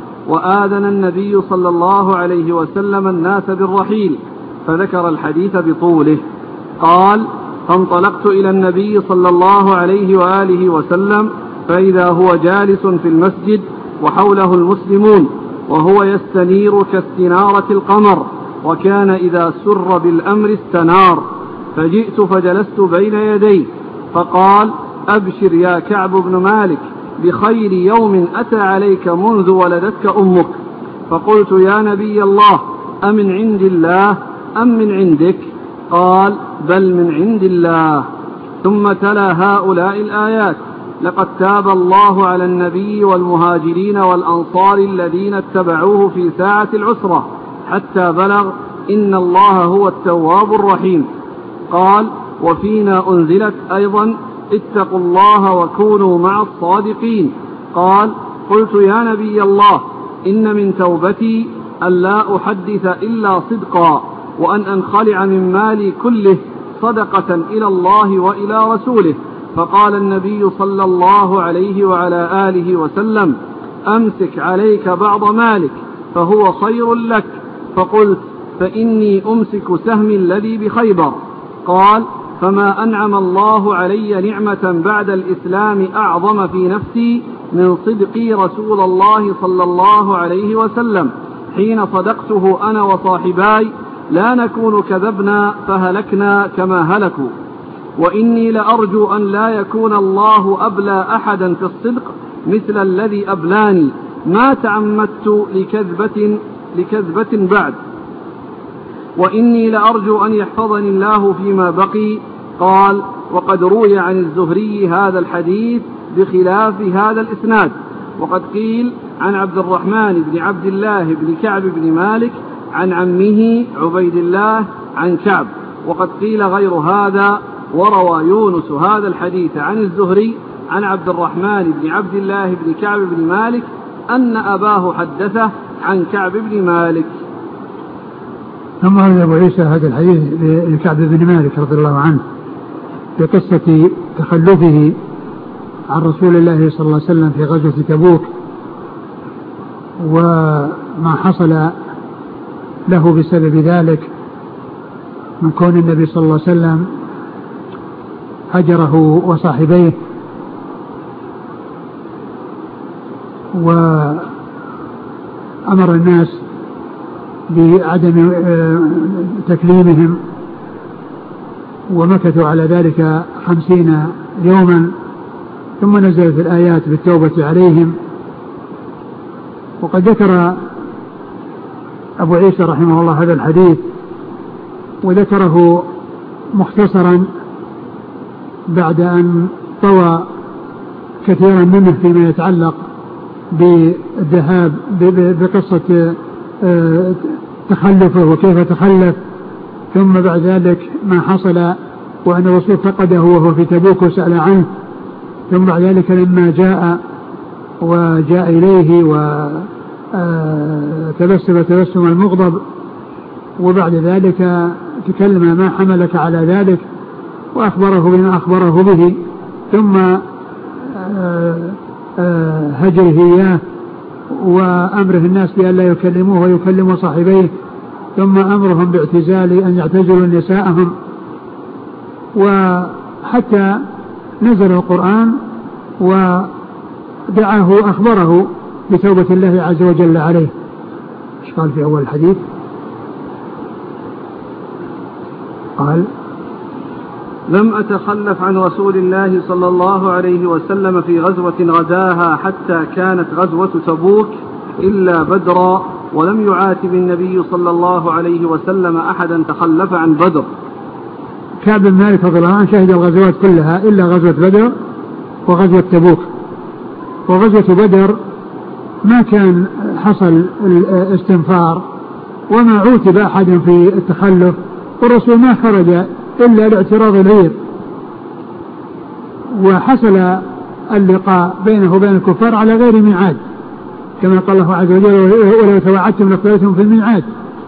[SPEAKER 1] وآذن النبي صلى الله عليه وسلم الناس بالرحيل، فذكر الحديث بطوله. قال: فانطلقت إلى النبي صلى الله عليه وآله وسلم فإذا هو جالس في المسجد وحوله المسلمون وهو يستنير كاستنارة القمر، وكان إذا سر بالأمر استنار، فجئت فجلست بين يديه فقال: أبشر يا كعب بن مالك بخير يوم أتى عليك منذ ولدتك أمك. فقلت: يا نبي الله، أمن عند الله أم من عندك؟ قال: بل من عند الله. ثم تلا هؤلاء الآيات: لقد تاب الله على النبي والمهاجرين والأنصار الذين اتبعوه في ساعة العسرة حتى بلغ إن الله هو التواب الرحيم. قال: وفينا أنزلت أيضا: اتقوا الله وكونوا مع الصادقين. قال: قلت: يا نبي الله، إن من توبتي أن لا أحدث إلا صدقا، وأن أنخلع من مالي كله صدقة إلى الله وإلى رسوله. فقال النبي صلى الله عليه وعلى آله وسلم: أمسك عليك بعض مالك فهو خير لك. فقلت: فإني أمسك سهمي الذي بخيبر. قال: فما أنعم الله علي نعمة بعد الإسلام أعظم في نفسي من صدقي رسول الله صلى الله عليه وسلم حين صدقته أنا وصاحباي، لا نكون كذبنا فهلكنا كما هلكوا. وإني لأرجو أن لا يكون الله أبلى أحدا في الصدق مثل الذي أبلاني، ما تعمدت لكذبة, لكذبة بعد. وإني لأرجو أن يحفظني الله فيما بقي. قال: وقد روي عن الزهري هذا الحديث بخلاف هذا الإسناد، وقد قيل عن عبد الرحمن بن عبد الله بن كعب بن مالك عن عمه عبيد الله عن كعب، وقد قيل غير هذا. وروى يونس هذا الحديث عن الزهري عن عبد الرحمن بن عبد الله بن كعب بن مالك أن أباه حدثه عن كعب بن مالك.
[SPEAKER 2] ثم ورد أبو عيسى هذا الحديث لكعب بن مالك رضي الله عنه في قصة تخلفه عن رسول الله صلى الله عليه وسلم في غزوة تبوك، وما حصل له بسبب ذلك من كون النبي صلى الله عليه وسلم هجره وصاحبيه وأمر الناس بعدم تكليمهم، ومكثوا على ذلك خمسين يوما، ثم نزلت الآيات بالتوبة عليهم. وقد ذكر أبو عيسى رحمه الله هذا الحديث وذكره مختصرا بعد أن طوى كثيرا منه فيما يتعلق بالذهاب بقصة تخلفه وكيف تخلف، ثم بعد ذلك ما حصل وأن الرسول فقده وهو في تبوك وسأل عنه، ثم بعد ذلك لما جاء وجاء إليه وتبسم تبسم المغضب، وبعد ذلك تكلم ما حملك على ذلك وأخبره بما أخبره به، ثم هجره إياه وأمره الناس بأن لا يكلموه ويكلموا صاحبيه، ثم أمرهم باعتزال أن يعتزلوا نساءهم، وحتى نزل القرآن ودعاه أخبره بتوبة الله عز وجل عليه. ايش قال في أول الحديث؟ قال:
[SPEAKER 1] لم أتخلف عن رسول الله صلى الله عليه وسلم في غزوة غزاها حتى كانت غزوة تبوك إلا بدرا، ولم يعاتب النبي صلى الله عليه وسلم أحدا تخلف عن بدر.
[SPEAKER 2] كعب بن مالك رضي الله عنه شهد الغزوات كلها إلا غزوة بدر وغزوة تبوك. وغزوة بدر ما كان حصل الاستنفار وما عوتب أحد في التخلف، والرسول ما خرج إلا لاعتراض العير، وحصل اللقاء بينه وبين الكفار على غير ميعاد كما قال الله عز وجل: ولو تواعدتم لاختلفتم في الميعاد.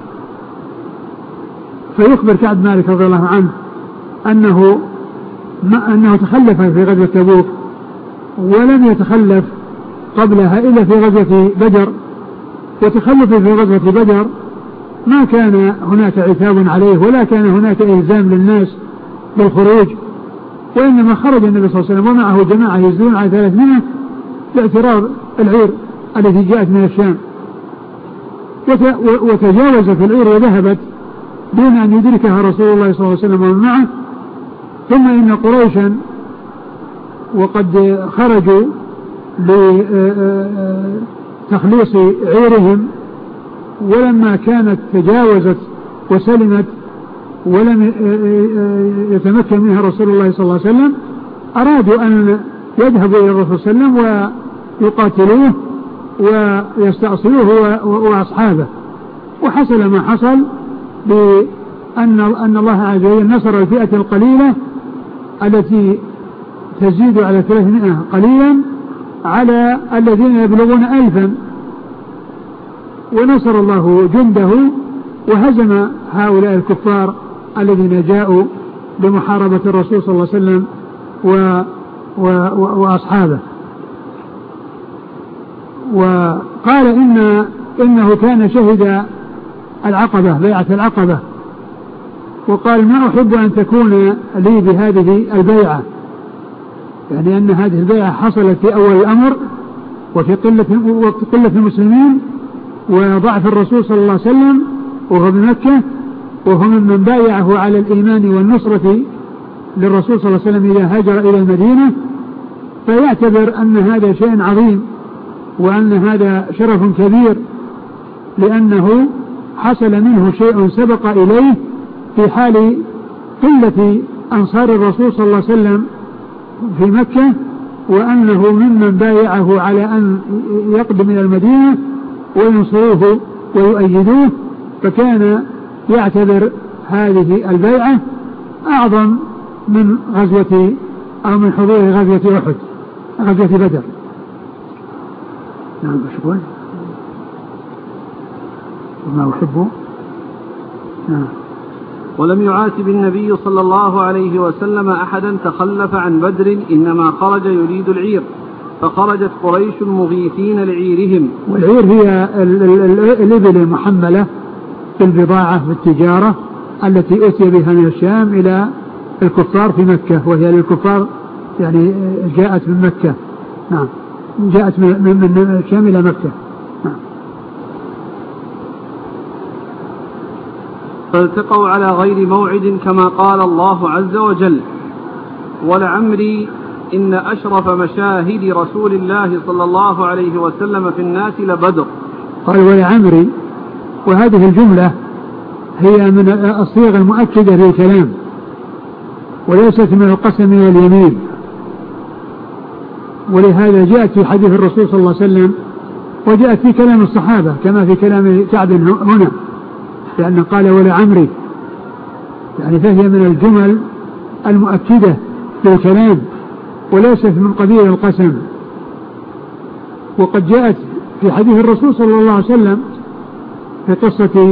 [SPEAKER 2] فيخبر كعب مالك رضي الله عنه أنه ما أنه تخلف في غزوة تبوك ولم يتخلف قبلها إلا في غزوة بدر، وتخلفه في غزوة بدر ما كان هناك عتاب عليه ولا كان هناك إلزام للناس بالخروج، وإنما خرج النبي صلى الله عليه وسلم ومعه جماعة يزيدون على ثلاثمائة لاعتراض العير التي جاءت من الشام، وتجاوزت العير وذهبت دون أن يدركها رسول الله صلى الله عليه وسلم ومن معه. ثم إن قريشا وقد خرجوا لتخليص عيرهم، ولما كانت تجاوزت وسلمت ولم يتمكن منها رسول الله صلى الله عليه وسلم، أرادوا أن يذهبوا إلى الرسول صلى الله عليه وسلم ويقاتلوه ويستأصلوه وأصحابه. وحصل ما حصل بأن أن الله عز وجل نصر الفئة القليلة التي تزيد على ثلاثمائة قليلا على الذين يبلغون ألفا، ونصر الله جنده وهزم هؤلاء الكفار الذين جاءوا بمحاربة الرسول صلى الله عليه وسلم و و و وأصحابه. وقال إن إنه كان شهد العقبة، بيعة العقبة، وقال: ما أحب أن تكون لي بهذه البيعة، يعني أن هذه البيعة حصلت في أول الأمر وفي قلة قلة المسلمين وضعف الرسول صلى الله عليه وسلم وهو بمكة، وهو ممن بايعه على الإيمان والنصرة للرسول صلى الله عليه وسلم إذا هاجر إلى المدينة، فيعتبر أن هذا شيء عظيم وأن هذا شرف كبير، لأنه حصل منه شيء سبق إليه في حال قلة أنصار الرسول صلى الله عليه وسلم في مكة، وأنه ممن بايعه على أن يقدم إلى المدينة وينصروه ويؤيدوه، فكان يعتبر هذه البيعة أعظم من غزوة أو من حضور غزوة أحد. غزوة بدر. نعم أشكون وما أحبه. نعم.
[SPEAKER 1] ولم يعاتب النبي صلى الله عليه وسلم أحدا تخلف عن بدر، إنما خرج يريد العير، فخرجت قريش مغيثين لعيرهم.
[SPEAKER 2] والعير هي الإبل المحملة بالبضاعة بالتجارة التي أتي بها من الشام إلى الكفار في مكة، وهي للكفار يعني جاءت من مكة. نعم جاءت من الشام إلى مكة. نعم.
[SPEAKER 1] فالتقوا على غير موعد كما قال الله عز وجل: ولعمري إن أشرف مشاهد رسول الله صلى الله عليه وسلم في الناس لبدر.
[SPEAKER 2] قال ولعمري، وهذه الجملة هي من الصيغ المؤكدة للكلام وليست من القسم واليمين، ولهذا جاءت في حديث الرسول صلى الله عليه وسلم وجاءت في كلام الصحابة كما في كلام كعب هنا، لأنه قال ولعمري، يعني فهي من الجمل المؤكدة للكلام وليست من قبيل القسم. وقد جاءت في حديث الرسول صلى الله عليه وسلم في قصة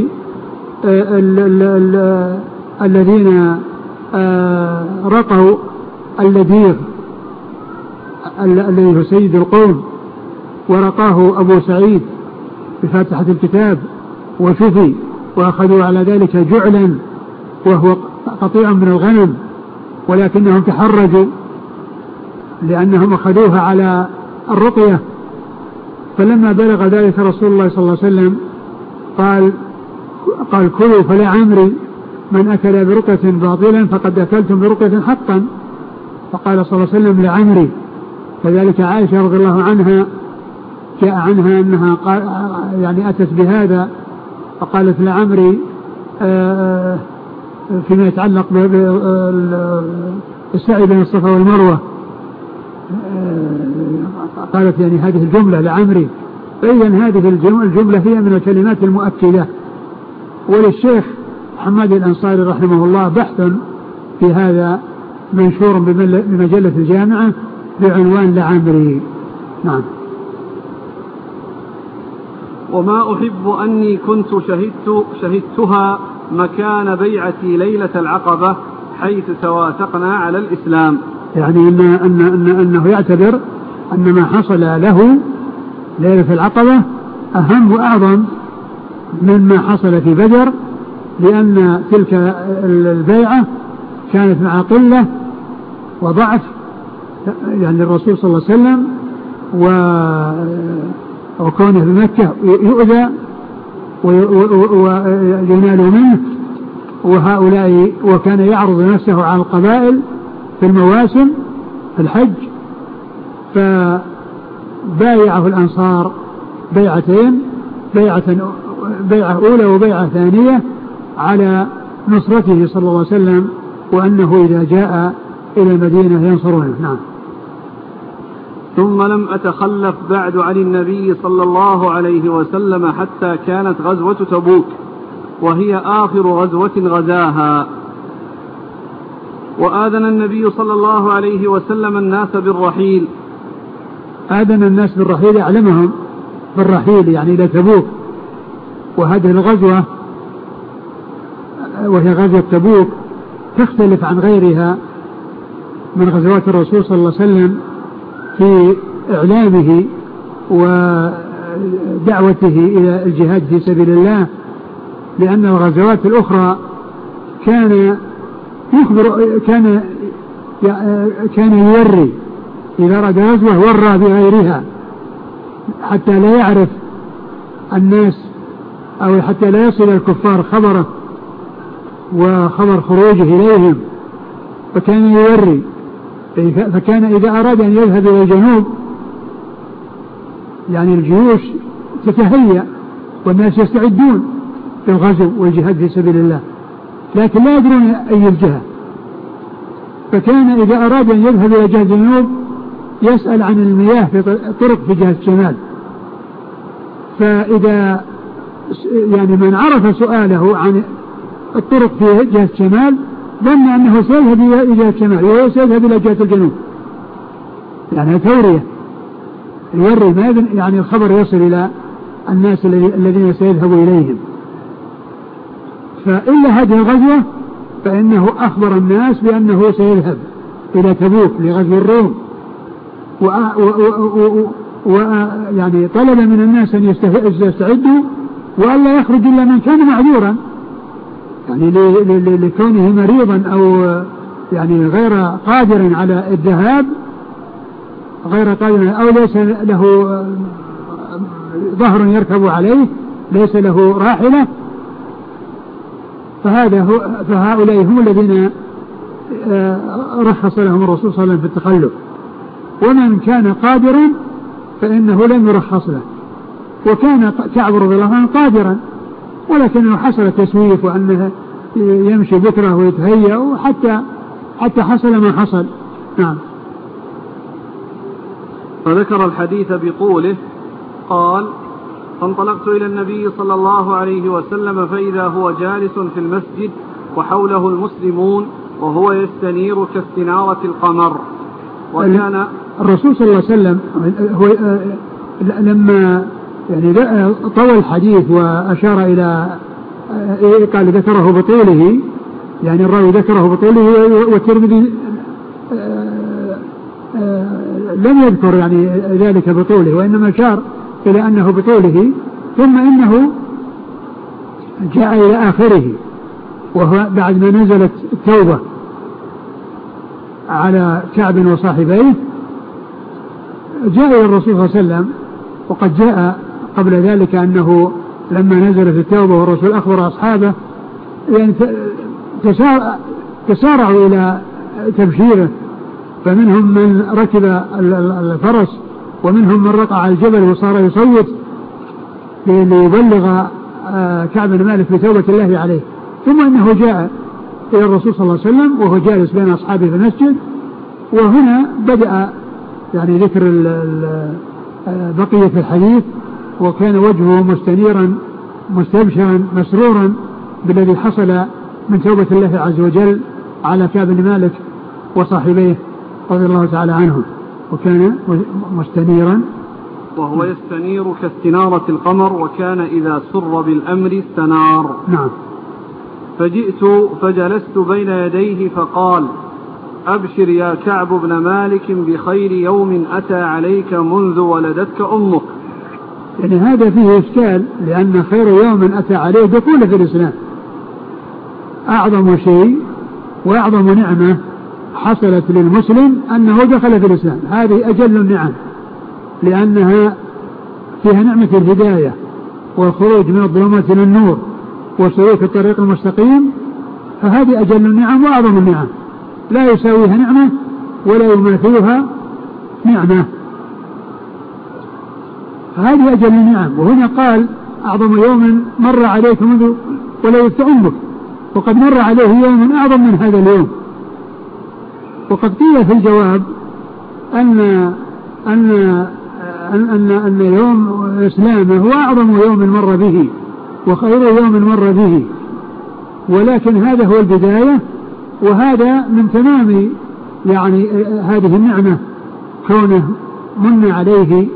[SPEAKER 2] الذين رقوا اللديغ الذي هو سيد القوم، ورقاه أبو سعيد بفاتحة الكتاب وشفي، وأخذوا على ذلك جعلا وهو قطيع من الغنم، ولكنهم تحرجوا لأنهم أخذوها على الرقية. فلما بلغ ذلك رسول الله صلى الله عليه وسلم قال قال كلوا فلعمري من أكل برقية باطلا فقد أكلتم برقية حقا. فقال صلى الله عليه وسلم لعمري. كذلك عائشة رضي الله عنها جاء عنها أنها قال يعني أتت بهذا فقالت لعمري فيما يتعلق بالسعي بين الصفا والمروة، قالت يعني هذه الجملة لعمري. فإذن هذه الجملة هي من الكلمات المؤكدة. وللشيخ حماد الأنصاري رحمه الله بحث في هذا منشور بمجلة الجامعة بعنوان لعمري. نعم.
[SPEAKER 1] وما أحب أني كنت شهدت شهدتها مكان بيعتي ليلة العقبة حيث توافقنا على الإسلام.
[SPEAKER 2] يعني إن أن أن أنه يعتبر أن ما حصل له ليلة العقبة أهم وأعظم مما حصل في بدر، لأن تلك البيعة كانت مع قلة وضعف يعني الرسول صلى الله عليه وسلم وكونه بمكة يؤذى وينال منه، وهؤلاء وكان يعرض نفسه على القبائل في المواسم في الحج، فبايعه الأنصار بيعتين، بيعة بيعة أولى وبيعة ثانية على نصرته صلى الله عليه وسلم، وأنه إذا جاء إلى المدينة ينصرونه. نعم.
[SPEAKER 1] ثم لم أتخلف بعد عن النبي صلى الله عليه وسلم حتى كانت غزوة تبوك، وهي آخر غزوة غزاها. وآذن النبي صلى الله عليه وسلم الناس بالرحيل.
[SPEAKER 2] آذن الناس بالرحيل، أعلمهم بالرحيل يعني إلى تبوك. وهذه الغزوة وهي غزوة تبوك تختلف عن غيرها من غزوات الرسول صلى الله عليه وسلم في إعلامه ودعوته إلى الجهاد في سبيل الله، لأن الغزوات الأخرى كان يخبر كان كان يوري إذا أراد غزوة ورى بغيرها حتى لا يعرف الناس أو حتى لا يصل الكفار خبره وخبر خروجه إليهم، فكان يوري. فكان إذا أراد أن يذهب إلى الجنوب يعني الجيوش تتهيأ والناس يستعدون للغزو والجهاد في سبيل الله، لكن لا يدرون أي الجهة. فكان إذا أراد أن يذهب إلى جهة الجنوب يسأل عن المياه في طرق في جهة الشمال، فإذا يعني من عرف سؤاله عن الطرق في جهة الشمال ظن أنه سيذهب إلى جهة الشمال وهو سيذهب إلى جهة الجنوب، يعني تورية يوري ما يعني الخبر يصل إلى الناس الذين سيذهب إليهم. فإلا هذه الغزوة فإنه أخبر الناس بأنه سيذهب إلى تبوك لغزو الروم، ويعني طلب من الناس أن يستعدوا وألا يخرج إلا من كان معذورا، يعني لكونه مريضا أو يعني غير قادر على الذهاب، غير قادر أو ليس له ظهر يركب عليه، ليس له راحلة، فهذا هو فهؤلاء هم الذين رخص لهم الرسول صلى الله عليه وسلم في التخلف. ومن كان قادرا فإنه لم يرخص له. وكان كعب رضي الله عنه قادرا، ولكنه حصل تسويف وأنه يمشي بكرة ويتهيأ وحتى حتى حصل ما حصل. نعم.
[SPEAKER 1] فذكر الحديث بطوله. قال: فانطلقت إلى النبي صلى الله عليه وسلم فإذا هو جالس في المسجد وحوله المسلمون وهو يستنير كاستنارة القمر. وكان
[SPEAKER 2] الرسول صلى الله عليه وسلم هو لما يعني طوى الحديث وأشار إلى قال ذكره بطوله، يعني الراوي ذكره بطوله والترمذي لم يذكر يعني ذلك بطوله، وإنما أشار إلى أنه بطوله، ثم إنه جاء إلى آخره وهو بعد ما نزلت التوبة على كعب وصاحبيه، جاء إلى الرسول صلى الله عليه وسلم. وقد جاء قبل ذلك أنه لما نزلت التوبة والرسول أخبر أصحابه يعني تسارعوا إلى تبشيره، فمنهم من ركب الفرس ومنهم من رقع على الجبل وصار يصوت ليبلغ كعب بن مالك بتوبة الله عليه. ثم إنه جاء إلى الرسول صلى الله عليه وسلم وهو جالس بين أصحابه في المسجد، وهنا بدأ يعني ذكر بقية الحديث، وكان وجهه مستنيرا مستبشرا مسرورا بالذي حصل من توبة الله عز وجل على كعب بن مالك وصاحبيه رضي الله تعالى عنهم. وكان مستنيرا
[SPEAKER 1] وهو يستنير كاستنارة القمر، وكان إذا سر بالأمر استنار.
[SPEAKER 2] نعم.
[SPEAKER 1] فجئت فجلست بين يديه فقال: أبشر يا كعب بن مالك بخير يوم أتى عليك منذ ولدتك أمك.
[SPEAKER 2] يعني هذا فيه إشكال، لأن خير يوم أتى عليه دخول في الإسلام، أعظم شيء وأعظم نعمة حصلت للمسلم أنه دخل في الإسلام، هذه أجل النعم، لأنها فيها نعمة الهداية والخروج من الظلمات إلى النور وسلوك الطريق المستقيم، فهذه أجل النعم وأعظم النعم، لا يساويها نعمة ولا يماثلها نعمة، فهذه أجل النعم. وهنا قال: أعظم يوم مر عليك منذ ولدتك أمك، وقد مر عليه يوم أعظم من هذا اليوم. وقد قيل في الجواب أن أن أن أن يوم إسلامه هو أعظم يوم مر به وخير يوم مر به، ولكن هذا هو البداية، وهذا من تمام يعني هذه النعمة كونه من عليه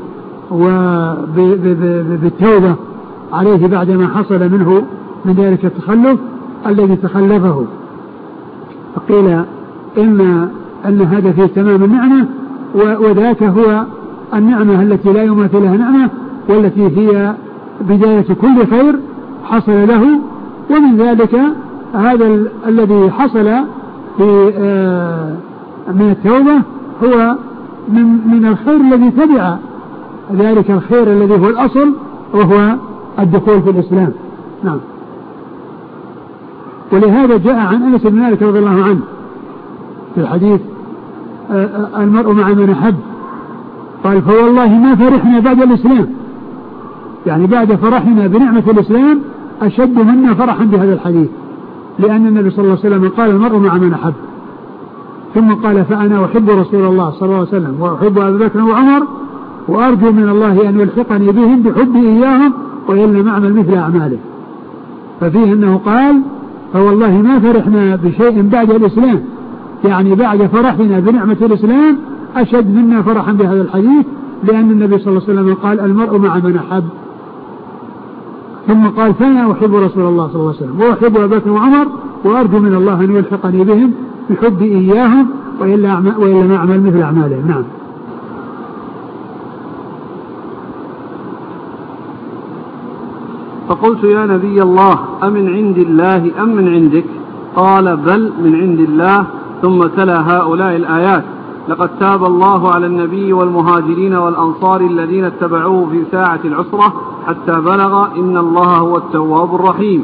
[SPEAKER 2] وبالتوبة عليه بعدما حصل منه من ذلك التخلف الذي تخلفه. فقيل إن أن هذا فيه تمام النعمة، وذاك هو النعمة التي لا يماثلها نعمة، والتي هي بداية كل خير حصل له. ومن ذلك هذا الذي حصل في من التوبة هو من من الخير الذي تبع ذلك الخير الذي هو الأصل، وهو الدخول في الإسلام. نعم. ولهذا جاء عن أنس بن مالك رضي الله عنه في الحديث: المرء مع من أحب، قال: فوالله ما فرحنا بعد الإسلام، يعني بعد فرحنا بنعمة الإسلام أشد منا فرحا بهذا الحديث، لأن النبي صلى الله عليه وسلم قال: المرء مع من أحب، ثم قال: فأنا أحب رسول الله صلى الله عليه وسلم وأحب أبي بكر وعمر وأرجو من الله أن يلحقني بهم بحبي إياهم وإن لم أعمل مثل أعماله. ففيه أنه قال: فوالله ما فرحنا بشيء بعد الإسلام، يعني بعد فرحنا بنعمة الإسلام أشد منا فرحا بهذا الحديث، لأن النبي صلى الله عليه وسلم قال المرء مع من أحب، ثم قال فأنا أحب رسول الله صلى الله عليه وسلم وأحب أبا بكر وعمر وأرجو من الله أن يلحقني بهم بحبي إياهم وإلا وإلا ما أعمل مثل أعمالهم. نعم.
[SPEAKER 1] فقلت يا نبي الله أمن عند الله أم من عندك؟ قال بل من عند الله، ثم تلا هؤلاء الآيات: لقد تاب الله على النبي والمهاجرين والأنصار الذين اتبعوه في ساعة العسرة حتى بلغ إن الله هو التواب الرحيم.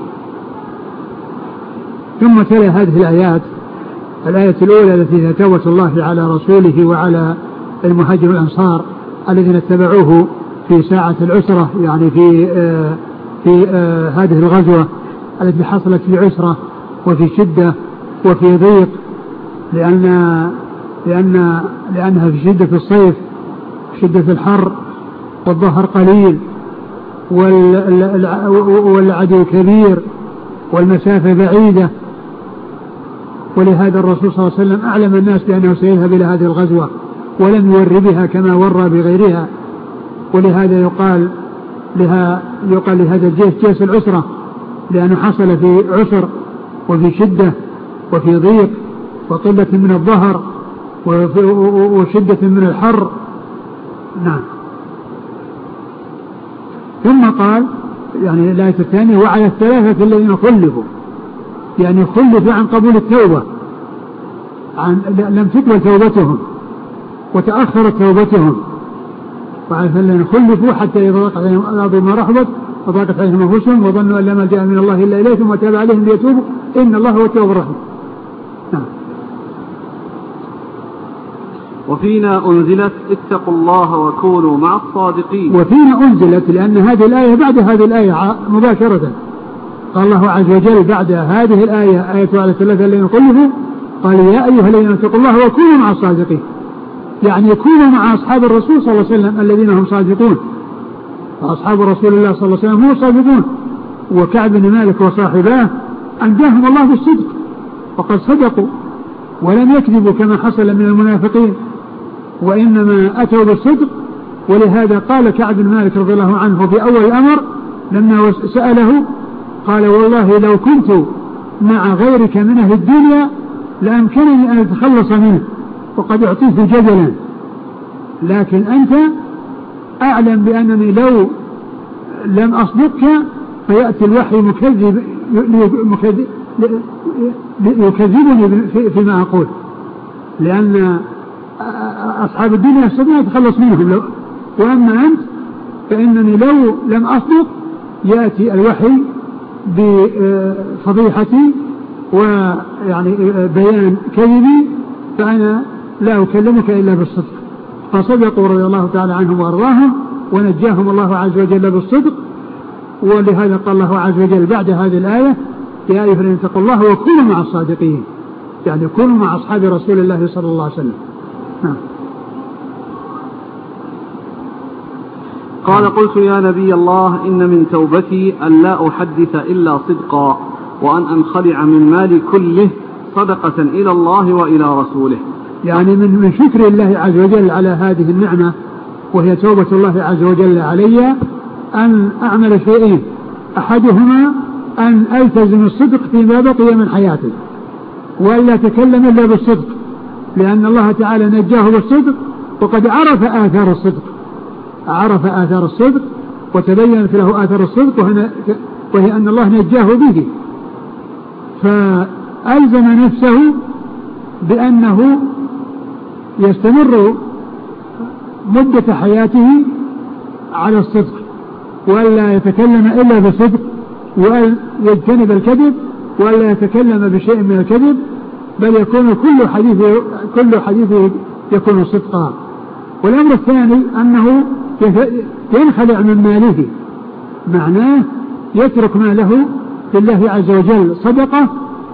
[SPEAKER 2] ثم تلا هذه الآيات، الآية الأولى التي توبة الله على رسوله وعلى المهاجر والأنصار الذين اتبعوه في ساعة العسرة، يعني في آه في آه هذه الغزوة التي حصلت في عسرة وفي شدة وفي ضيق، لأن لأن لأنها في شدة الصيف، شدة الحر، والظهر قليل، والعدو كبير، والمسافة بعيدة. ولهذا الرسول صلى الله عليه وسلم أعلم الناس بأنه سيذهب إلى هذه الغزوة ولم يور بها كما ورى بغيرها، ولهذا يقال لها يقال لهذا الجيش جيش العسرة، لأنه حصل في عسر وفي شدة وفي ضيق وقلة من الظهر وشدة من الحر. نعم. ثم قال يعني الآية الثانية: وعلى الثلاثة الذين خلفوا، يعني خلفوا عن قبول التوبة، عن لم تقبل توبتهم وتأخرت توبتهم، وعلى الذين خلفوا حتى إذا ضاقت عليهم الأرض ما رحبت وضاقت عليهم أنفسهم وظنوا أن لا ملجأ من الله إلا إليه ثم تاب عليهم ليتوبوا إن الله هو التواب الرحيم. نعم.
[SPEAKER 1] وفينا أنزلت اتقوا الله وكونوا مع الصادقين.
[SPEAKER 2] وفينا أنزلت لأن هذه الآية بعد هذه الآية مباشرة، قال الله عز وجل بعد هذه الآية آية على الثلاثة الذين خلفوا قال يا أيها الذين اتقوا الله وكونوا مع الصادقين، يعني يكونوا مع أصحاب الرسول صلى الله عليه وسلم الذين هم صادقون، وأصحاب رسول الله صلى الله عليه وسلم هم صادقون. وكعب بن مالك وصاحباه أنجاهم الله بالصدق، وقد صدقوا ولم يكذبوا كما حصل من المنافقين، وإنما أتوا بالصدق. ولهذا قال كعب بن مالك رضي الله عنه في أول الأمر لما سأله قال والله لو كنت مع غيرك من أهل الدنيا لأمكنني أن أتخلص منه وقد أعطيت جدلا، لكن أنت أعلم بأنني لو لم أصدقك فيأتي الوحي مكذب يكذبني فيما أقول، لأن أصحاب الدنيا يستطيع يتخلص منهم، وأما أنت فإنني لو لم أصدق يأتي الوحي بفضيحتي ويعني بيان كذبي، فأنا لا أكلمك إلا بالصدق. فصدقوا رضي الله تعالى عنهم وأرضاهم ونجاهم الله عز وجل بالصدق. ولهذا قال الله عز وجل بعد هذه الآية يا أيها الذين اتقوا الله وكونوا مع الصادقين، يعني كونوا مع أصحاب رسول الله صلى الله عليه وسلم. نعم.
[SPEAKER 1] قال قلت يا نبي الله إن من توبتي أن لا أحدث إلا صدقا وأن أنخلع من مالي كله صدقة إلى الله وإلى رسوله.
[SPEAKER 2] يعني من من شكر الله عز وجل على هذه النعمة وهي توبة الله عز وجل علي أن أعمل شيئين: أحدهما أن ألتزم الصدق فيما بقي من حياتي وألا أتكلم إلا بالصدق، لأن الله تعالى نجاه بالصدق وقد عرف آثار الصدق، عرف آثار الصدق وتبينت له آثار الصدق وهي أن الله نجاه به، فألزم نفسه بأنه يستمر مدة حياته على الصدق وألا يتكلم إلا بالصدق وأن يجتنب الكذب وألا يتكلم بشيء من الكذب، بل يكون كل حديث كل حديث يكون صدقا. والأمر الثاني أنه ينخلع من ماله، معناه يترك ماله لله عز وجل صدقة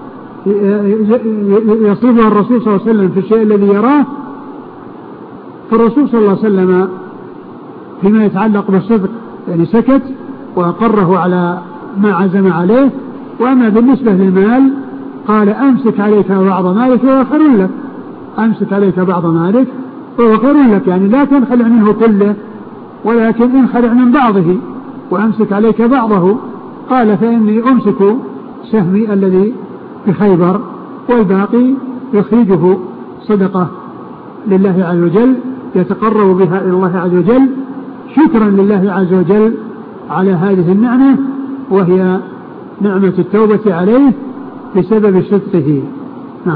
[SPEAKER 2] يصرفها الرسول صلى الله عليه وسلم في الشيء الذي يراه. فالرسول صلى الله عليه وسلم فيما يتعلق بالصدق يعني سكت وأقره على ما عزم عليه، وأما بالنسبة للمال قال أمسك عليك بعض مالك وهو خير لك، أمسك عليك بعض مالك فهو خير لك، يعني لا تنخلع منه كله ولكن انخلع من بعضه وأمسك عليك بعضه. قال فإني أمسك سهمي الذي في خيبر والباقي يخرجه صدقة لله عز وجل يتقرب بها إلى الله عز وجل شكرا لله عز وجل على هذه النعمة، وهي نعمة التوبة عليه بسبب صدقه. نعم.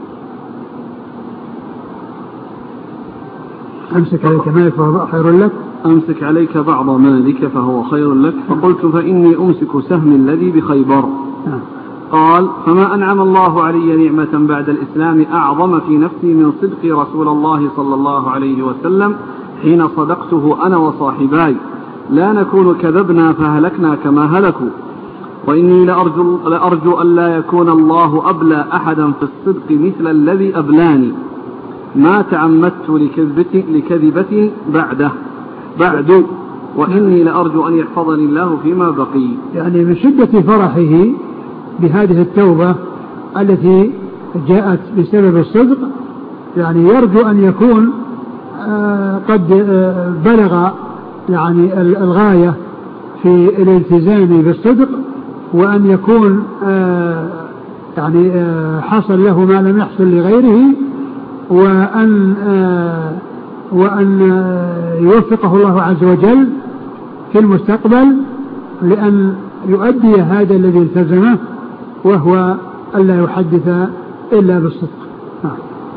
[SPEAKER 2] أمسك عليك مالك فهو خير لك
[SPEAKER 1] أمسك عليك بعض مالك فهو خير لك. فقلت فإني أمسك سهم الذي بخيبر.
[SPEAKER 2] نعم.
[SPEAKER 1] قال فما أنعم الله علي نعمة بعد الإسلام أعظم في نفسي من صدق رسول الله صلى الله عليه وسلم حين صدقته أنا وصاحباي لا نكون كذبنا فهلكنا كما هلكوا، وإني لأرجو, لأرجو أن لا يكون الله أبلى أحدا في الصدق مثل الذي أبلاني، ما تعمدت لكذبة, لكذبة بعده بعد وإني لأرجو أن يحفظني الله فيما بقي.
[SPEAKER 2] يعني من شدة فرحه بهذه التوبة التي جاءت بسبب الصدق، يعني يرجو أن يكون آه قد آه بلغ يعني الغاية في الالتزام بالصدق، وأن يكون آه يعني آه حصل له ما لم يحصل لغيره، وأن آه وأن آه يوفقه الله عز وجل في المستقبل لأن يؤدي هذا الذي التزمه، وهو ألا يحدث إلا بالصدق. آه.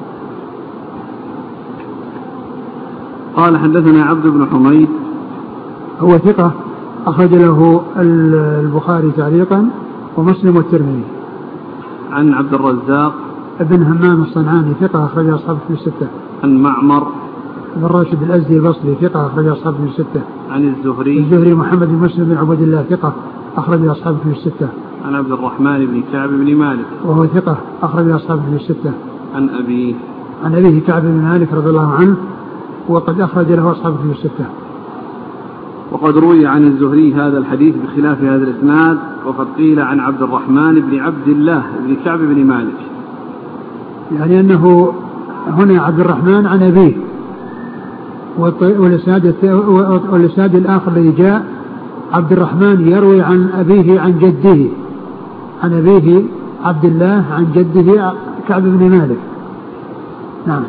[SPEAKER 1] قال حدثنا عبد بن حميد
[SPEAKER 2] هو ثقة أخرج له البخاري تعليقا ومسلم والترمذي.
[SPEAKER 1] عن عبد الرزاق
[SPEAKER 2] ابن همام الصنعاني ثقة أخرج أصحابه في الستة.
[SPEAKER 1] عن معمر
[SPEAKER 2] بن راشد الأزدي البصري ثقة أخرج أصحابه في الستة.
[SPEAKER 1] عن الزهري
[SPEAKER 2] الزهري محمد بن مسلم بن عبد الله ثقة أخرج أصحابه في الستة.
[SPEAKER 1] عن عبد الرحمن بن كعب بن مالك
[SPEAKER 2] وهو ثقة أخرج أصحابه في الستة.
[SPEAKER 1] عن أبيه
[SPEAKER 2] عن أبيه كعب بن مالك رضي الله عنه وقد أخرج له أصحابه في الستة.
[SPEAKER 1] وقد روي عن الزهري هذا الحديث بخلاف هذا الإسناد، وقد قيل عن عبد الرحمن بن عبد الله بن كعب بن مالك،
[SPEAKER 2] يعني أنه هنا عبد الرحمن عن أبيه، والإسناد الآخر الذي جاء عبد الرحمن يروي عن أبيه عن جده، عن أبيه عبد الله عن جده كعب بن مالك. نعم.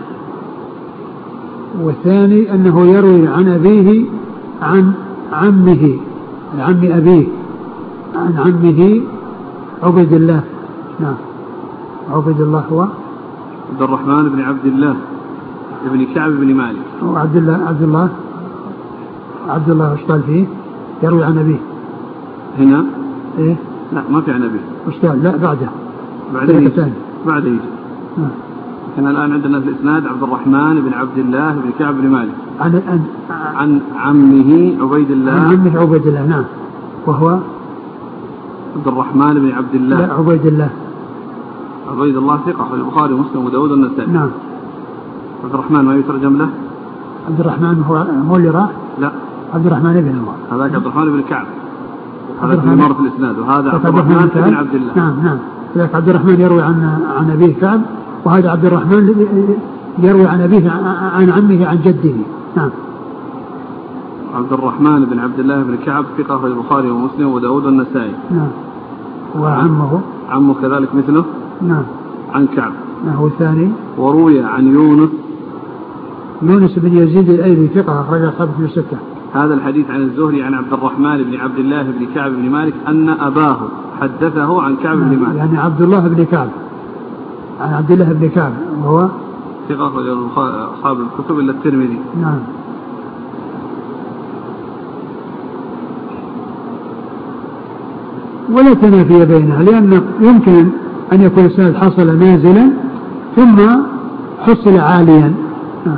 [SPEAKER 2] والثاني أنه يروي عن أبيه عن عمه عم أبيه عن عمه عبد الله. نعم. عبد الله هو
[SPEAKER 1] عبد الرحمن بن عبد الله ابن كعب بن مالك.
[SPEAKER 2] وعبد الله عبد الله عبد الله وش قال فيه؟ يروي عن أبيه
[SPEAKER 1] هنا
[SPEAKER 2] إيه؟
[SPEAKER 1] لا ما في عن أبيه.
[SPEAKER 2] وش قال؟ لا بعده
[SPEAKER 1] بعده يجي بعده يجي احنا الآن عندنا في الإسناد عبد الرحمن بن عبد الله بن كعب بن مالك
[SPEAKER 2] عن عن,
[SPEAKER 1] عن عمه عبيد الله
[SPEAKER 2] عن عمه عبيد الله. نعم. وهو
[SPEAKER 1] عبد الرحمن بن عبد الله.
[SPEAKER 2] لا عبيد الله
[SPEAKER 1] عبيد الله ثقة في البخاري ومسلم وداود والنسائي.
[SPEAKER 2] نعم.
[SPEAKER 1] عبد الرحمن ما يترجم له؟
[SPEAKER 2] عبد الرحمن هو هو اللي راح؟
[SPEAKER 1] لا
[SPEAKER 2] عبد الرحمن بن الله.
[SPEAKER 1] هذاك عبد الرحمن بن كعب، هذا في مرة الإسناد، وهذا عبد الرحمن بن عبد الله.
[SPEAKER 2] نعم نعم. ذاك عبد الرحمن يروي عن عن أبيه كعب، وهذا عبد الرحمن يروي عن أبيه عن عمه عن جده. نعم.
[SPEAKER 1] عبد الرحمن بن عبد الله بن كعب ثقة في البخاري ومسلم وداود والنسائي.
[SPEAKER 2] نعم. وعمه
[SPEAKER 1] عمه كذلك مثله.
[SPEAKER 2] نعم.
[SPEAKER 1] عن كعب.
[SPEAKER 2] نعم. هو الثاني.
[SPEAKER 1] وروي عن يونس
[SPEAKER 2] يونس بن يزيد الأيلي ثقة أخرج أصحابه في الستة.
[SPEAKER 1] هذا الحديث عن الزهري عن عبد الرحمن بن عبد الله بن كعب بن مالك أن أباه حدثه عن كعب بن مالك.
[SPEAKER 2] يعني عبد الله بن كعب عن عبد الله بن كعب وهو
[SPEAKER 1] ثقة أخرج أصحاب الكتب إلا الترمذي.
[SPEAKER 2] نعم. ولا تنافي بينها، لأن يمكن أن يكون السند حصل نازلا ثم حصل عاليا. نعم.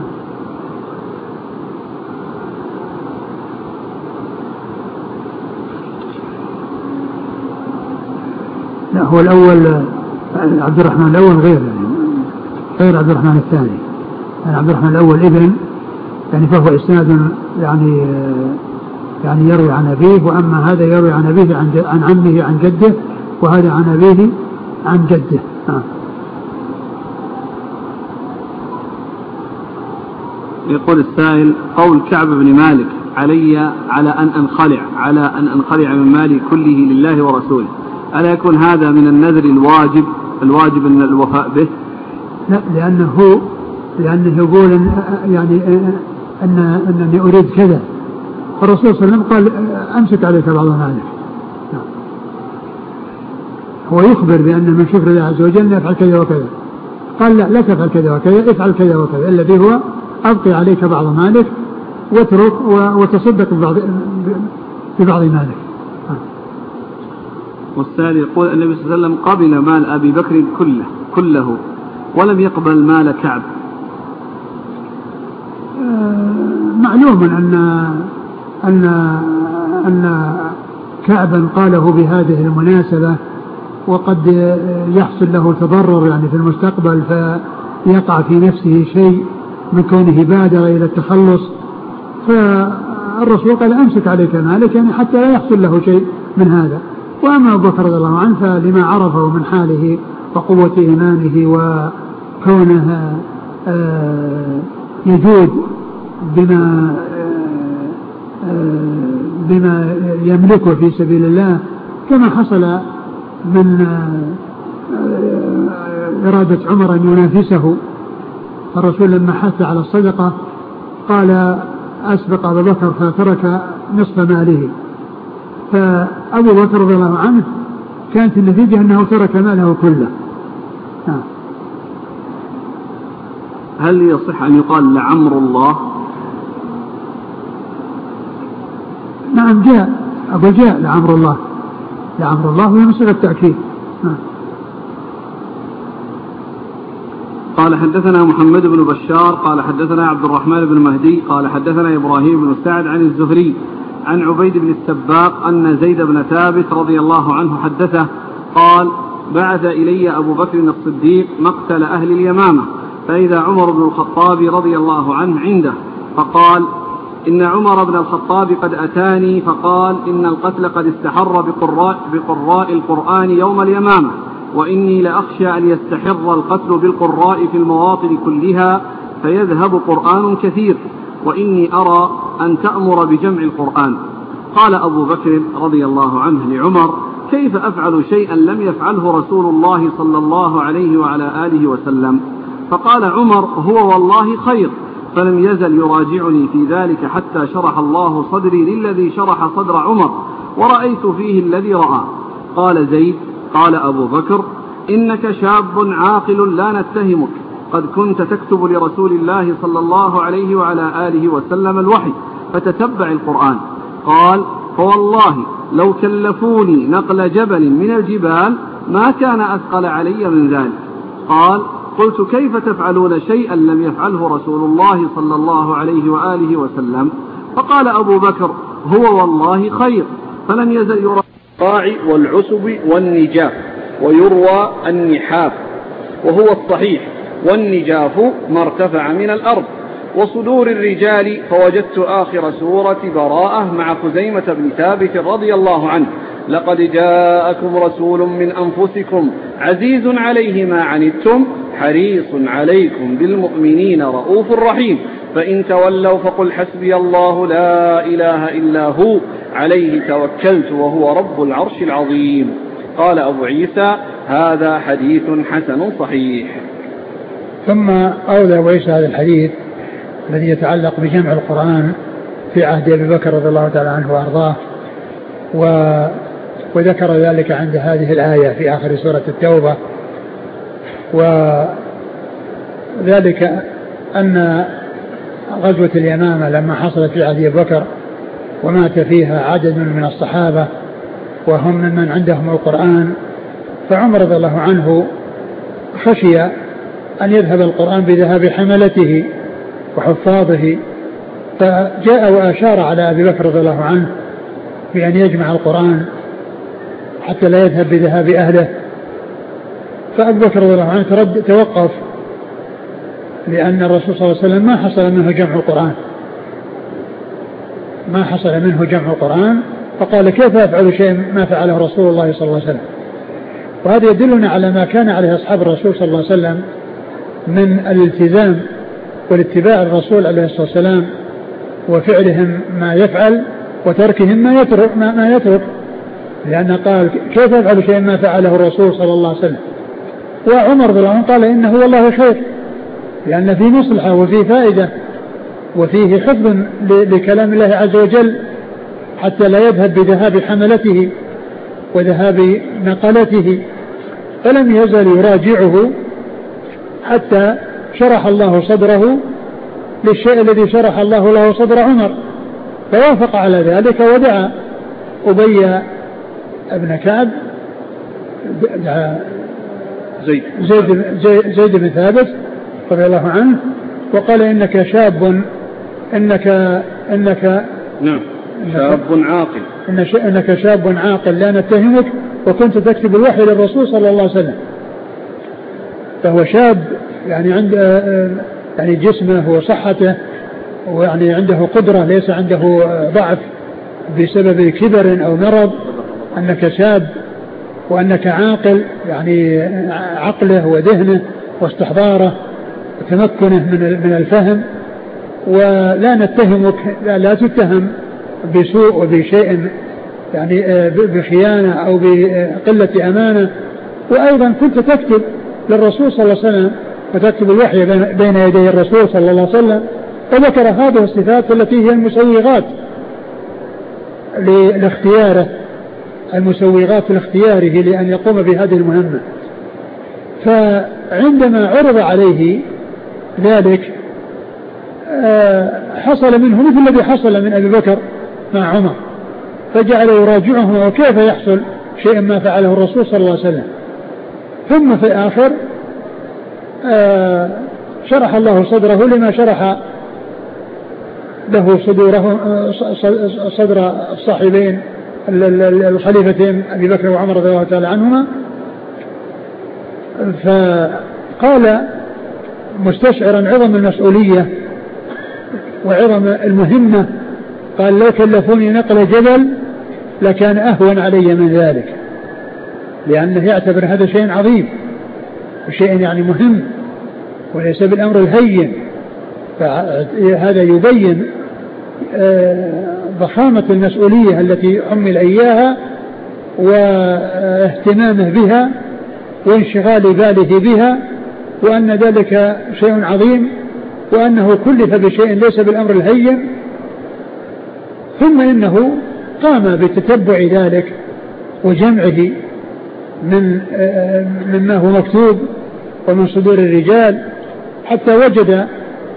[SPEAKER 2] لا هو الأول عبد الرحمن الأول غير يعني غير عبد الرحمن الثاني، يعني عبد الرحمن الأول ابن يعني فهو إسناد يعني يعني يروي عن أبيه، وأما هذا يروي عن أبيه عن, عن عمه عن جده، وهذا عن أبيه عن جده. آه.
[SPEAKER 1] يقول السائل: قول كعب بن مالك علي على أن أنخلع على أن أنخلع من مالي كله لله ورسوله، ألا يكون هذا من النذر الواجب الواجب أن الوفاء به؟
[SPEAKER 2] لا، لأنه لأنه يقول إن يعني أن أنني أريد كذا، فالرسول صلى الله عليه وسلم قال أمسك عليك بعض مالك. هو يخبر بأن من شكر الله عز وجل يفعل كذا وكذا، قال لا لا تفعل كذا وكذا، افعل كذا وكذا، الذي هو أبقي عليك بعض مالك واترك وتصدق ببعض ببعض مالك.
[SPEAKER 1] والسائل يقول: النبي صلى الله عليه وسلم قبل مال أبي بكر كله كله ولم يقبل مال كعب.
[SPEAKER 2] معلوم أن أن أن كعبا قاله بهذه المناسبة، وقد يحصل له تضرر يعني في المستقبل، فيقع في نفسه شيء من كونه بادر إلى التخلص، فالرسول قال أمسك عليك مالك، يعني حتى لا يحصل له شيء من هذا. وأما أبو بكر رضي الله عنه فلما عرفه من حاله وقوة إيمانه وكونه يجود بما بما يملكه في سبيل الله، كما حصل من إرادة عمر أن ينافسه. الرسول لما حث على الصدقة قال أسبق أبو بكر فترك نصف ماله، فأبو بكر رضي الله عنه كانت النتيجة أنه ترك ماله كله. نعم.
[SPEAKER 1] هل يصح أن يقال لعمر الله؟
[SPEAKER 2] نعم جاء أبو جاء لعمر الله لعمر الله وهي صيغة التأكيد. نعم.
[SPEAKER 1] قال حدثنا محمد بن بشار قال حدثنا عبد الرحمن بن مهدي قال حدثنا إبراهيم بن سعد عن الزهري عن عبيد بن السباق أن زيد بن ثابت رضي الله عنه حدثه قال: بعث إلي أبو بكر الصديق مقتل أهل اليمامة، فإذا عمر بن الخطاب رضي الله عنه عنده، فقال: إن عمر بن الخطاب قد أتاني فقال: إن القتل قد استحر بقراء, بقراء القرآن يوم اليمامة، وإني لأخشى أن يستحر القتل بالقراء في المواطن كلها فيذهب قرآن كثير، وإني أرى أن تأمر بجمع القرآن. قال أبو بكر رضي الله عنه لعمر: كيف أفعل شيئا لم يفعله رسول الله صلى الله عليه وعلى آله وسلم؟ فقال عمر: هو والله خير. فلم يزل يراجعني في ذلك حتى شرح الله صدري للذي شرح صدر عمر، ورأيت فيه الذي رأى. قال زيد: قال أبو بكر: إنك شاب عاقل لا نتهمك، قد كنت تكتب لرسول الله صلى الله عليه وعلى آله وسلم الوحي، فتتبع القرآن. قال: فوالله لو كلفوني نقل جبل من الجبال ما كان أثقل علي من ذلك. قال: قلت: كيف تفعلون شيئا لم يفعله رسول الله صلى الله عليه وآله وسلم؟ فقال أبو بكر: هو والله خير. فلم يزل يرى القاع والعسب والنجاف، ويروى النحاف وهو الصحيح، والنجاف ما ارتفع من الأرض. وصدور الرجال فوجدت آخر سورة براءة مع خزيمة بن ثابت رضي الله عنه: لقد جاءكم رسول من أنفسكم عزيز عليه ما عنتم حريص عليكم بالمؤمنين رؤوف رحيم، فإن تولوا فقل حسبي الله لا إله إلا هو عليه توكلت وهو رب العرش العظيم. قال أبو عيسى: هذا حديث حسن صحيح.
[SPEAKER 2] ثم أورد أبو عيسى هذا الحديث الذي يتعلق بجمع القرآن في عهد أبي بكر رضي الله تعالى عنه وأرضاه، و... وذكر ذلك عند هذه الآية في آخر سورة التوبة، وذلك أن غزوة اليمامة لما حصلت في عهد أبي بكر ومات فيها عدد من الصحابة وهم ممن عندهم القرآن، فعمر رضي الله عنه خشي أن يذهب القرآن بذهاب حملته وحفاظه، فجاء وأشار على أبي بكر رضي الله عنه بأن يجمع القرآن حتى لا يذهب بذهاب أهله. فأبو بكر رضي الله عنه ترد توقف، لأن الرسول صلى الله عليه وسلم ما حصل منه جمع القرآن ما حصل منه جمع القرآن فقال: كيف أفعل شيء ما فعله رسول الله صلى الله عليه وسلم؟ وهذا يدلنا على ما كان عليه أصحاب الرسول صلى الله عليه وسلم من الالتزام والاتباع الرسول عليه الصلاة والسلام وفعلهم ما يفعل وتركهم ما يترك, ما, ما يترك لأن قال كيف يفعل شيء ما فعله الرسول صلى الله عليه وسلم. وعمر رضي الله عنه قال إنه والله خير لأن فيه مصلحة وفيه فائدة وفيه حفظ لكلام الله عز وجل حتى لا يذهب بذهاب حملته وذهاب نقلته. فلم يزل يراجعه حتى شرح الله صدره للشيء الذي شرح الله له صدر عمر فوافق على ذلك ودعا أبي ابن كعب دعا
[SPEAKER 1] زيد
[SPEAKER 2] زيد, زيد, زيد بن ثابت رضي الله عنه وقال إنك شاب إنك إنك
[SPEAKER 1] نعم شاب عاقل
[SPEAKER 2] إن إنك شاب عاقل لا نتهمك وكنت تكتب الوحي للرسول صلى الله عليه وسلم. فهو شاب يعني عند يعني جسمه وصحته ويعني عنده قدرة ليس عنده ضعف بسبب كبر أو مرض. أنك شاب وأنك عاقل يعني عقله وذهنه واستحضاره وتمكنه من من الفهم ولا نتهمك لا, لا تتهم بسوء وبشيء يعني بخيانة أو بقلة أمانة. وأيضا كنت تكتب للرسول صلى الله عليه وسلم وتكتب الوحي بين يدي الرسول صلى الله عليه وسلم. وذكر هذه الصفات التي هي المسوغات لاختياره المسوغات لاختياره لأن يقوم بهذه المهمة. فعندما عرض عليه ذلك حصل منه مثل الذي حصل من أبي بكر مع عمر فجعل يراجعه وكيف يحصل شيء ما فعله الرسول صلى الله عليه وسلم. ثم في الآخر شرح الله صدره لما شرح له صدوره صدر الصاحبين الخليفتين أبي بكر وعمر رضي الله تعالى عنهما. فقال مستشعرا عظم المسؤولية وعظم المهمة قال لو كلفوني نقل جبل لكان أهون علي من ذلك لأنه يعتبر هذا شيء عظيم وشيء يعني مهم وليس بالأمر الهين. فهذا يبين ضخامة المسؤولية التي حمل إياها واهتمامه بها وانشغال باله بها وأن ذلك شيء عظيم وأنه كلف بشيء ليس بالأمر الهين. ثم إنه قام بتتبع ذلك وجمعه من مما هو مكتوب ومن صدور الرجال حتى وجد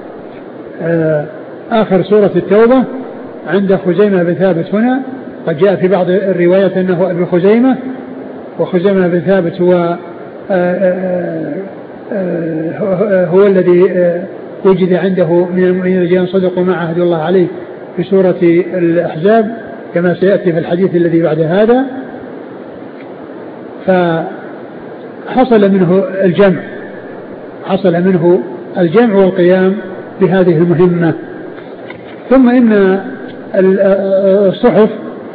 [SPEAKER 2] آخر سورة التوبة عند خزيمة بن ثابت. هنا قد جاء في بعض الروايات أنه أبي خزيمة وخزيمة بن ثابت هو هو الذي وجد عنده من المؤمنين رجال صدقوا ما عهد الله عليه في سورة الأحزاب كما سيأتي في الحديث الذي بعد هذا. فحصل منه الجمع حصل منه الجمع والقيام بهذه المهمة. ثم إن الصحف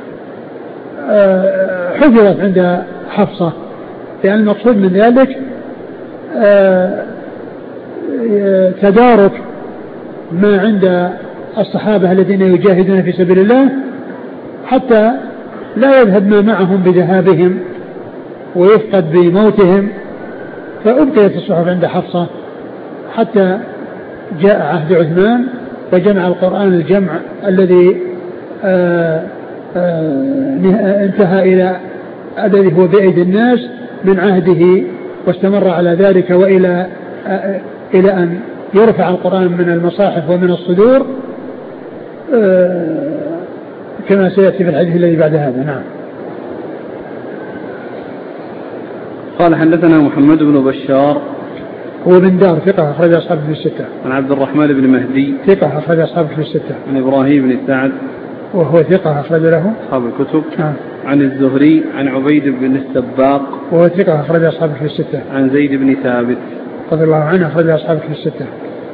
[SPEAKER 2] حفظت عند حفصة لأن المقصود من ذلك تدارك ما عند الصحابة الذين يجاهدون في سبيل الله حتى لا يذهب ما معهم بذهابهم ويفقد بموتهم. فأبقيت الصحف عند حفصة حتى جاء عهد عثمان وجمع القرآن الجمع الذي آآ آآ انتهى إلى الذي هو بأيدي الناس من عهده واستمر على ذلك وإلى إلى أن يرفع القرآن من المصاحف ومن الصدور كما سيأتي في الحديث الذي بعد هذا. نعم.
[SPEAKER 1] قال حدثنا محمد بن بشار
[SPEAKER 2] هو بن دار ثقة أخرج أصحابه في الستة.
[SPEAKER 1] عن عبد الرحمن بن مهدي
[SPEAKER 2] ثقة أخرج أصحابه في الستة.
[SPEAKER 1] عن إبراهيم بن سعد
[SPEAKER 2] وهو ثقة أخرج له
[SPEAKER 1] أصحاب الكتب.
[SPEAKER 2] نعم.
[SPEAKER 1] عن الزهري عن عبيد بن السباق
[SPEAKER 2] وهو ثقة أخرج أصحابه في الستة.
[SPEAKER 1] عن زيد بن ثابت
[SPEAKER 2] رضي الله عنه أخرج أصحابه في الستة.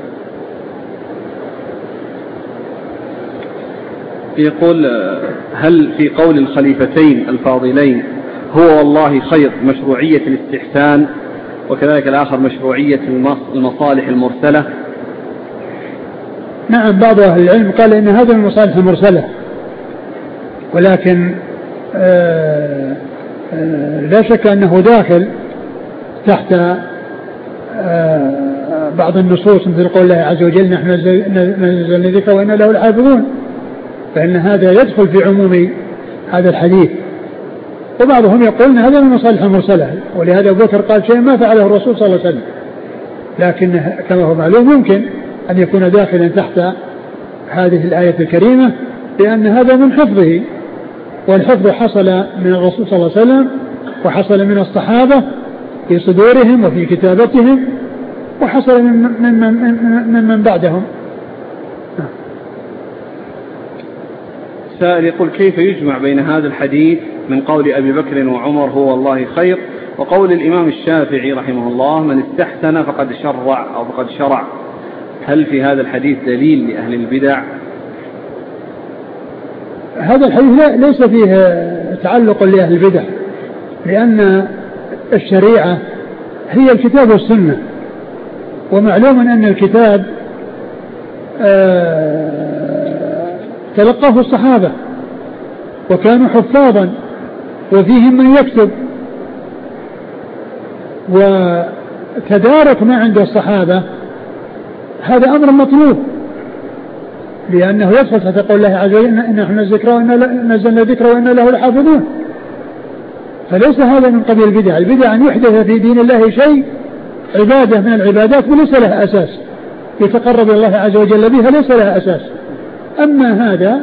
[SPEAKER 1] يقول هل في قول الخليفتين الفاضلين هو والله خير مشروعية الاستحسان وكذلك الآخر مشروعية المصالح المرسلة؟
[SPEAKER 2] نعم بعض أهل العلم قال إن هذا من المصالح المرسلة، ولكن آآ آآ لا شك أنه داخل تحت بعض النصوص مثل قول الله عز وجل نحن نزلنا الذكر وإنا له لحافظون، فإن هذا يدخل في عموم هذا الحديث. وبعضهم يقول أن هذا من المصالح المرسلة، ولهذا أبو بكر قال شيء ما فعله الرسول صلى الله عليه وسلم، لكن كما هو معلوم ممكن أن يكون داخلا تحت هذه الآية الكريمة، لأن هذا من حفظه، والحفظ حصل من الرسول صلى الله عليه وسلم وحصل من الصحابة في صدورهم وفي كتابتهم، وحصل من من من, من, من بعدهم.
[SPEAKER 1] سائل يقول كيف يجمع بين هذا الحديث من قول أبي بكر وعمر هو والله خير وقول الإمام الشافعي رحمه الله من استحسن فقد شرع أو فقد شرع؟ هل في هذا الحديث دليل لأهل البدع؟
[SPEAKER 2] هذا الحديث ليس فيه تعلق لأهل البدع، لأن الشريعة هي الكتاب والسنة، ومعلوم أن الكتاب تلقاه الصحابة وكانوا حفاظا وفيهم من يكتب، وتدارك ما عند الصحابة هذا أمر مطلوب، لأنه يدخل تحت قول الله عز وجل إن نحن نزلنا الذكر وإنا له لحافظون. فليس هذا من قبيل البدع. البدع أن يحدث في دين الله شيء عبادة من العبادات وليس لها أساس يتقرب الله عز وجل بها، ليس لها أساس. أما هذا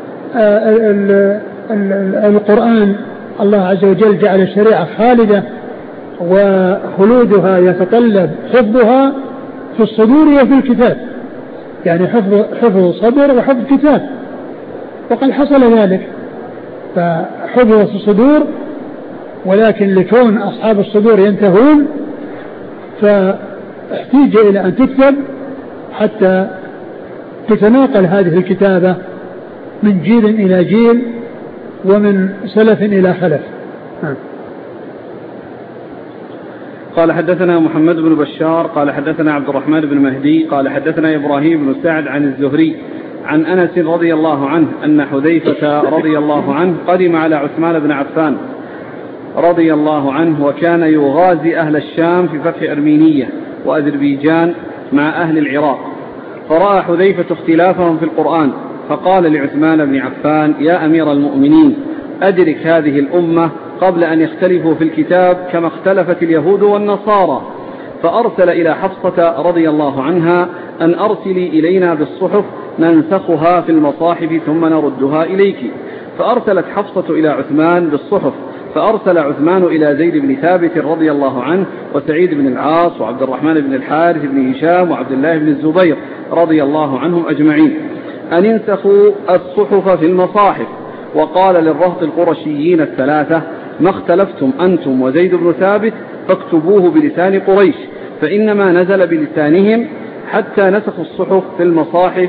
[SPEAKER 2] القرآن الله عز وجل جعل الشريعة خالدة وخلودها يتطلب حفظها في الصدور وفي الكتاب، يعني حفظ حفظ صدر وحفظ كتاب، وقد حصل ذلك فحفظ في الصدور، ولكن لكون أصحاب الصدور ينتهون فاحتاج إلى أن تكتب حتى تتناقل هذه الكتابة من جيل إلى جيل ومن سلف إلى خلف.
[SPEAKER 1] قال حدثنا محمد بن بشار قال حدثنا عبد الرحمن بن مهدي قال حدثنا إبراهيم بن سعد عن الزهري عن أنس رضي الله عنه أن حذيفة رضي الله عنه قدم على عثمان بن عفان رضي الله عنه وكان يغازي أهل الشام في فتح أرمينية وأذربيجان مع أهل العراق، فرأى حذيفة اختلافهم في القرآن فقال لعثمان بن عفان يا أمير المؤمنين أدرك هذه الأمة قبل أن يختلفوا في الكتاب كما اختلفت اليهود والنصارى، فأرسل إلى حفصة رضي الله عنها أن أرسلي إلينا بالصحف ننسخها في المصاحف ثم نردها إليك، فأرسلت حفصة إلى عثمان بالصحف، فأرسل عثمان إلى زيد بن ثابت رضي الله عنه وسعيد بن العاص وعبد الرحمن بن الحارث بن هشام وعبد الله بن الزبير رضي الله عنهم أجمعين أن انسخوا الصحف في المصاحف، وقال للرهط القرشيين الثلاثة ما اختلفتم أنتم وزيد بن ثابت فاكتبوه بلسان قريش، فإنما نزل بلسانهم حتى نسخوا الصحف في المصاحف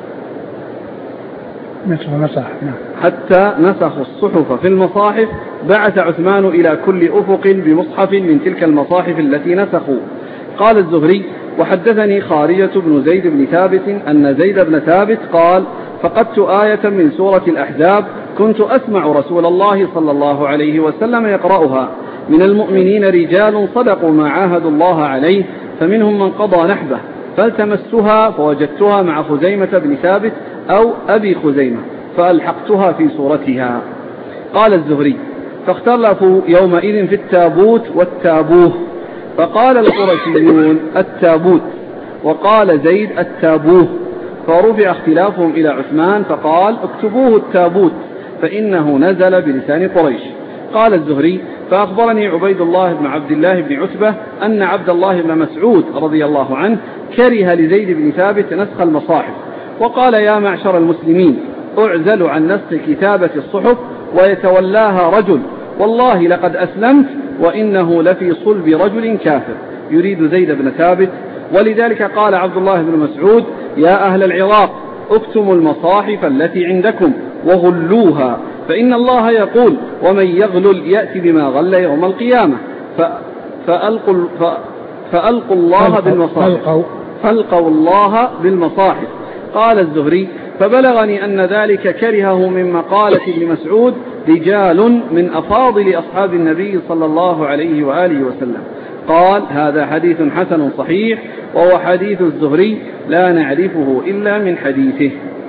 [SPEAKER 1] حتى نسخوا الصحف في المصاحف. بعث عثمان إلى كل أفق بمصحف من تلك المصاحف التي نسخوا. قال الزهري وحدثني خارجة بن زيد بن ثابت أن زيد بن ثابت قال فقدت آية من سورة الأحزاب كنت أسمع رسول الله صلى الله عليه وسلم يقرأها من المؤمنين رجال صدقوا ما عاهدوا الله عليه فمنهم من قضى نحبه، فالتمستها فوجدتها مع خزيمة بن ثابت أو أبي خزيمة فألحقتها في صورتها. قال الزهري فاختلفوا يومئذ في التابوت والتابوه، فقال القرشيون التابوت وقال زيد التابوه، فرفع اختلافهم إلى عثمان فقال اكتبوه التابوت فإنه نزل بلسان قريش. قال الزهري فأخبرني عبيد الله بن عبد الله بن عتبة أن عبد الله بن مسعود رضي الله عنه كره لزيد بن ثابت نسخ المصاحف، وقال يا معشر المسلمين أعزل عن نسخ كتابة الصحف ويتولاها رجل، والله لقد أسلمت وإنه لفي صلب رجل كافر، يريد زيد بن ثابت. ولذلك قال عبد الله بن مسعود يا أهل العراق اكتموا المصاحف التي عندكم وغلوها، فإن الله يقول ومن يغلل يأتي بما غل يوم القيامة، فألقوا, فألقوا الله بالمصاحف فألقوا الله بالمصاحف قال الزهري: فبلغني أن ذلك كرهه من مقالة لمسعود رجال من أفاضل أصحاب النبي صلى الله عليه وآله وسلم. قال: هذا حديث حسن صحيح، وهو حديث الزهري لا نعرفه إلا من حديثه.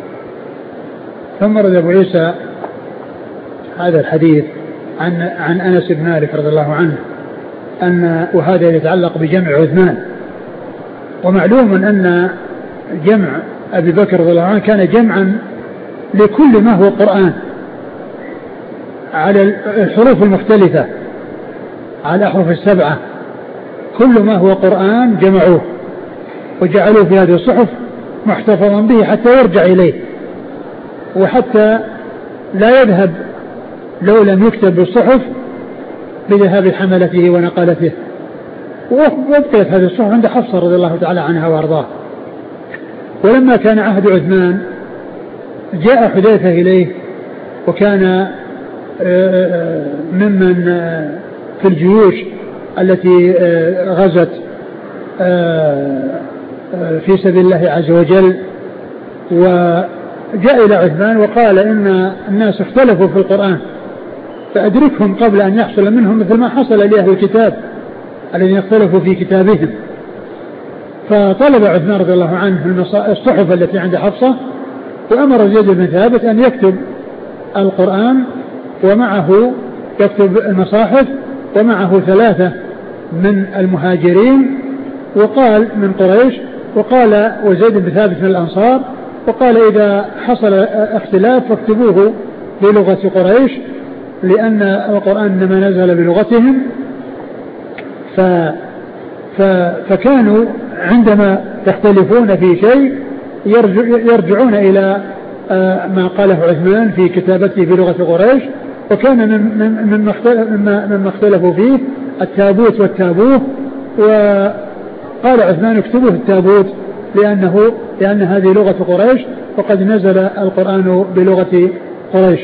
[SPEAKER 2] ثم رد أبو عيسى هذا الحديث عن, عن أنس بن مالك رضي الله عنه أن وهذا يتعلق بجمع عثمان. ومعلوم أن جمع أبي بكر رضي الله عنه كان جمعا لكل ما هو قرآن على الحروف المختلفة، على الأحرف السبعة، كل ما هو قرآن جمعوه وجعلوه في هذه الصحف محتفظا به حتى يرجع إليه، وحتى لا يذهب لو لم يكتب بالصحف بذهاب حملته ونقلته. وابقيت هذه الصحف عند حفصة رضي الله تعالى عنها وارضاه. ولما كان عهد عثمان جاء حذيفة إليه، وكان ممن في الجيوش التي غزت في سبيل الله عز وجل، وجاء إلى عثمان وقال: إن الناس اختلفوا في القرآن فأدركهم قبل أن يحصل منهم مثل ما حصل لأهل الكتاب الذين اختلفوا في كتابهم. فطلب عثمان رضي الله عنه الصحف التي عند حفصة، وأمر زيد بن ثابت أن يكتب القرآن، ومعه يكتب المصاحف، ومعه ثلاثة من المهاجرين وقال من قريش، وقال وزيد بن ثابت من الأنصار، وقال: إذا حصل اختلاف فاكتبوه بلغة قريش، لأن القرآن إنما نزل بلغتهم. ف ف فكانوا عندما يختلفون في شيء يرجع يرجعون إلى ما قاله عثمان في كتابته بلغة قريش. وكان مما اختلفوا فيه التابوت والتابوه، وقال عثمان: اكتبوه التابوت لأنه لأن هذه لغة قريش، وقد نزل القرآن بلغة قريش.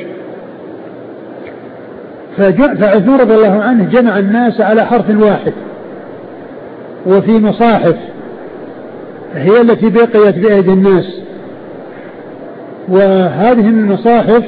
[SPEAKER 2] فعثمان رضي الله عنه جمع الناس على حرف واحد، وفي مصاحف هي التي بقيت بأيدي الناس. وهذه المصاحف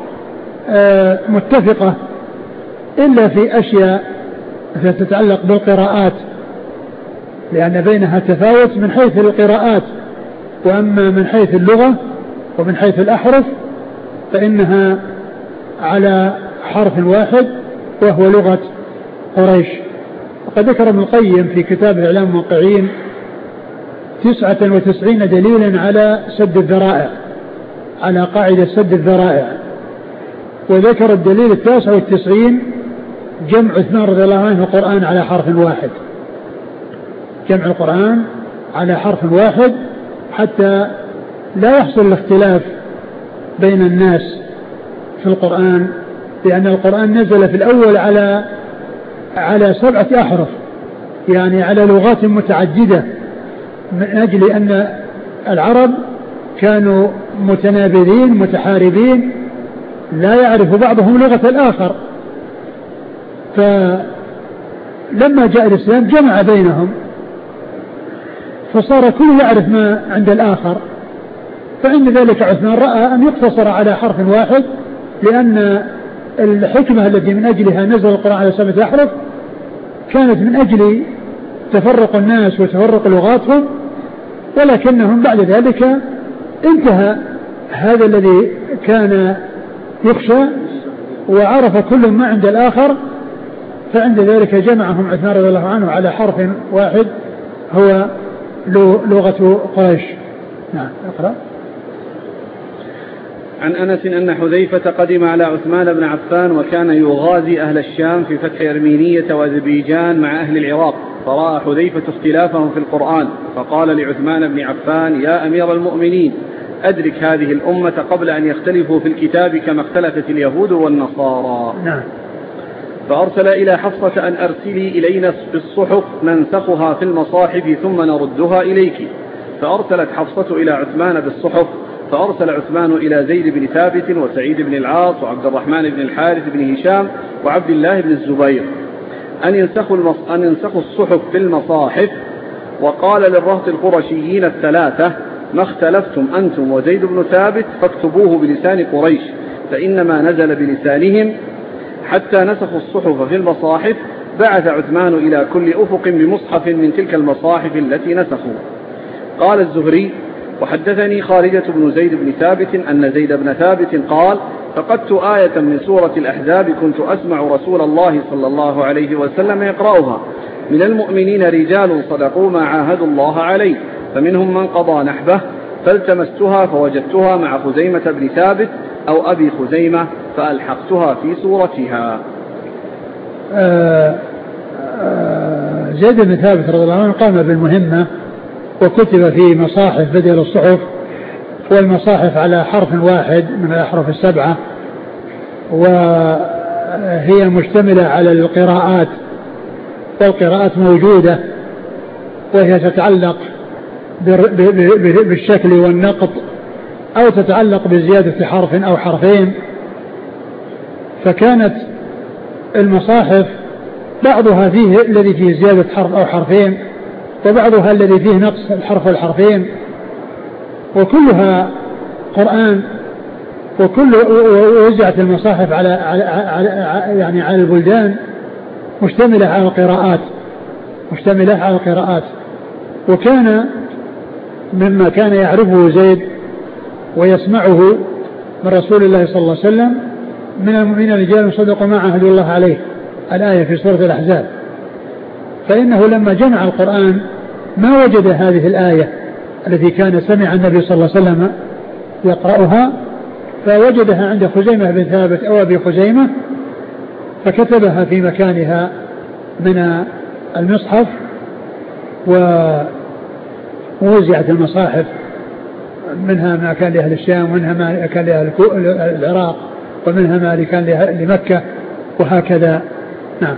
[SPEAKER 2] متفقة إلا في أشياء تتعلق بالقراءات، لأن بينها تفاوت من حيث القراءات، وأما من حيث اللغة ومن حيث الأحرف فإنها على حرف واحد وهو لغة قريش. وقد ذكر ابن القيم في كتاب إعلام الموقعين تسعة وتسعين دليلا على سد الذرائع، على قاعدة سد الذرائع، وذكر الدليل التاسع والتسعين جمع عثمان رضي الله عنه القرآن على حرف واحد، جمع القرآن على حرف واحد حتى لا يحصل الاختلاف بين الناس في القرآن، لأن القرآن نزل في الأول على على سبعة أحرف، يعني على لغات متعددة، من أجل أن العرب كانوا متنابذين متحاربين لا يعرف بعضهم لغة الآخر. فلما جاء الإسلام جمع بينهم، فصار كل يعرف ما عند الآخر. فإن ذلك عثمان رأى أن يقتصر على حرف واحد، لأن الحكمة التي من أجلها نزل القرآن على سبعة أحرف كانت من أجل تفرق الناس وتفرق لغاتهم، ولكنهم بعد ذلك انتهى هذا الذي كان يخشى وعرف كل ما عند الآخر، فعند ذلك جمعهم عثمان رضي الله عنه على حرف واحد هو لغة قريش. نعم اقرأ.
[SPEAKER 1] عن أنس أن حذيفة قدم على عثمان بن عفان وكان يغازي أهل الشام في فتح أرمينية وأذربيجان مع أهل العراق، فرأى حذيفة اختلافهم في القرآن فقال لعثمان بن عفان: يا أمير المؤمنين، أدرك هذه الأمة قبل أن يختلفوا في الكتاب كما اختلفت اليهود والنصارى.
[SPEAKER 2] نعم.
[SPEAKER 1] فأرسل إلى حفصة أن أرسلي إلينا بالصحف ننسخها في المصاحف ثم نردها إليك. فأرسلت حفصة إلى عثمان بالصحف، فأرسل عثمان إلى زيد بن ثابت وسعيد بن العاص وعبد الرحمن بن الحارث بن هشام وعبد الله بن الزبير أن ينسخوا, المص... أن ينسخوا الصحف في المصاحف. وقال للرهط القرشيين الثلاثة: ما اختلفتم أنتم وزيد بن ثابت فاكتبوه بلسان قريش فإنما نزل بلسانهم حتى نسخوا الصحف في المصاحف. بعث عثمان إلى كل أفق بمصحف من تلك المصاحف التي نسخوا. قال الزهري وحدثني خالدة بن زيد بن ثابت أن زيد بن ثابت قال فقدت آية من سورة الأحزاب كنت أسمع رسول الله صلى الله عليه وسلم يقرأها من المؤمنين رجال صدقوا ما عاهدوا الله عليه فمنهم من قضى نحبه فالتمستها فوجدتها مع خزيمة بن ثابت أو أبي خزيمة فألحقتها في صورتها.
[SPEAKER 2] آه آه زيد بن ثابت رضي الله عنه قام بالمهمة وكتب في مصاحف بدل الصحف والمصاحف على حرف واحد من الأحرف السبعة وهي مشتملة على القراءات والقراءات موجودة وهي تتعلق بالشكل والنقط أو تتعلق بزيادة حرف أو حرفين. فكانت المصاحف بعضها فيه الذي فيه زيادة حرف أو حرفين وبعضها الذي فيه نقص الحرف والحرفين وكلها قرآن وكل ووزعت المصاحف على, على, على يعني على البلدان مشتملة على القراءات مشتملة على القراءات. وكان مما كان يعرفه زيد ويسمعه من رسول الله صلى الله عليه وسلم من المؤمنين رجال صدقوا ما عاهدوا الله عليه الآية في سورة الأحزاب. فإنه لما جمع القرآن ما وجد هذه الآية التي كان سمع النبي صلى الله عليه وسلم يقرأها فوجدها عند خزيمة بن ثابت أو أبي خزيمة فكتبها في مكانها من المصحف ووزعت المصاحف منها ما كان لأهل الشام ومنها ما كان لأهل العراق ومنها ما كان لمكة وهكذا. نعم.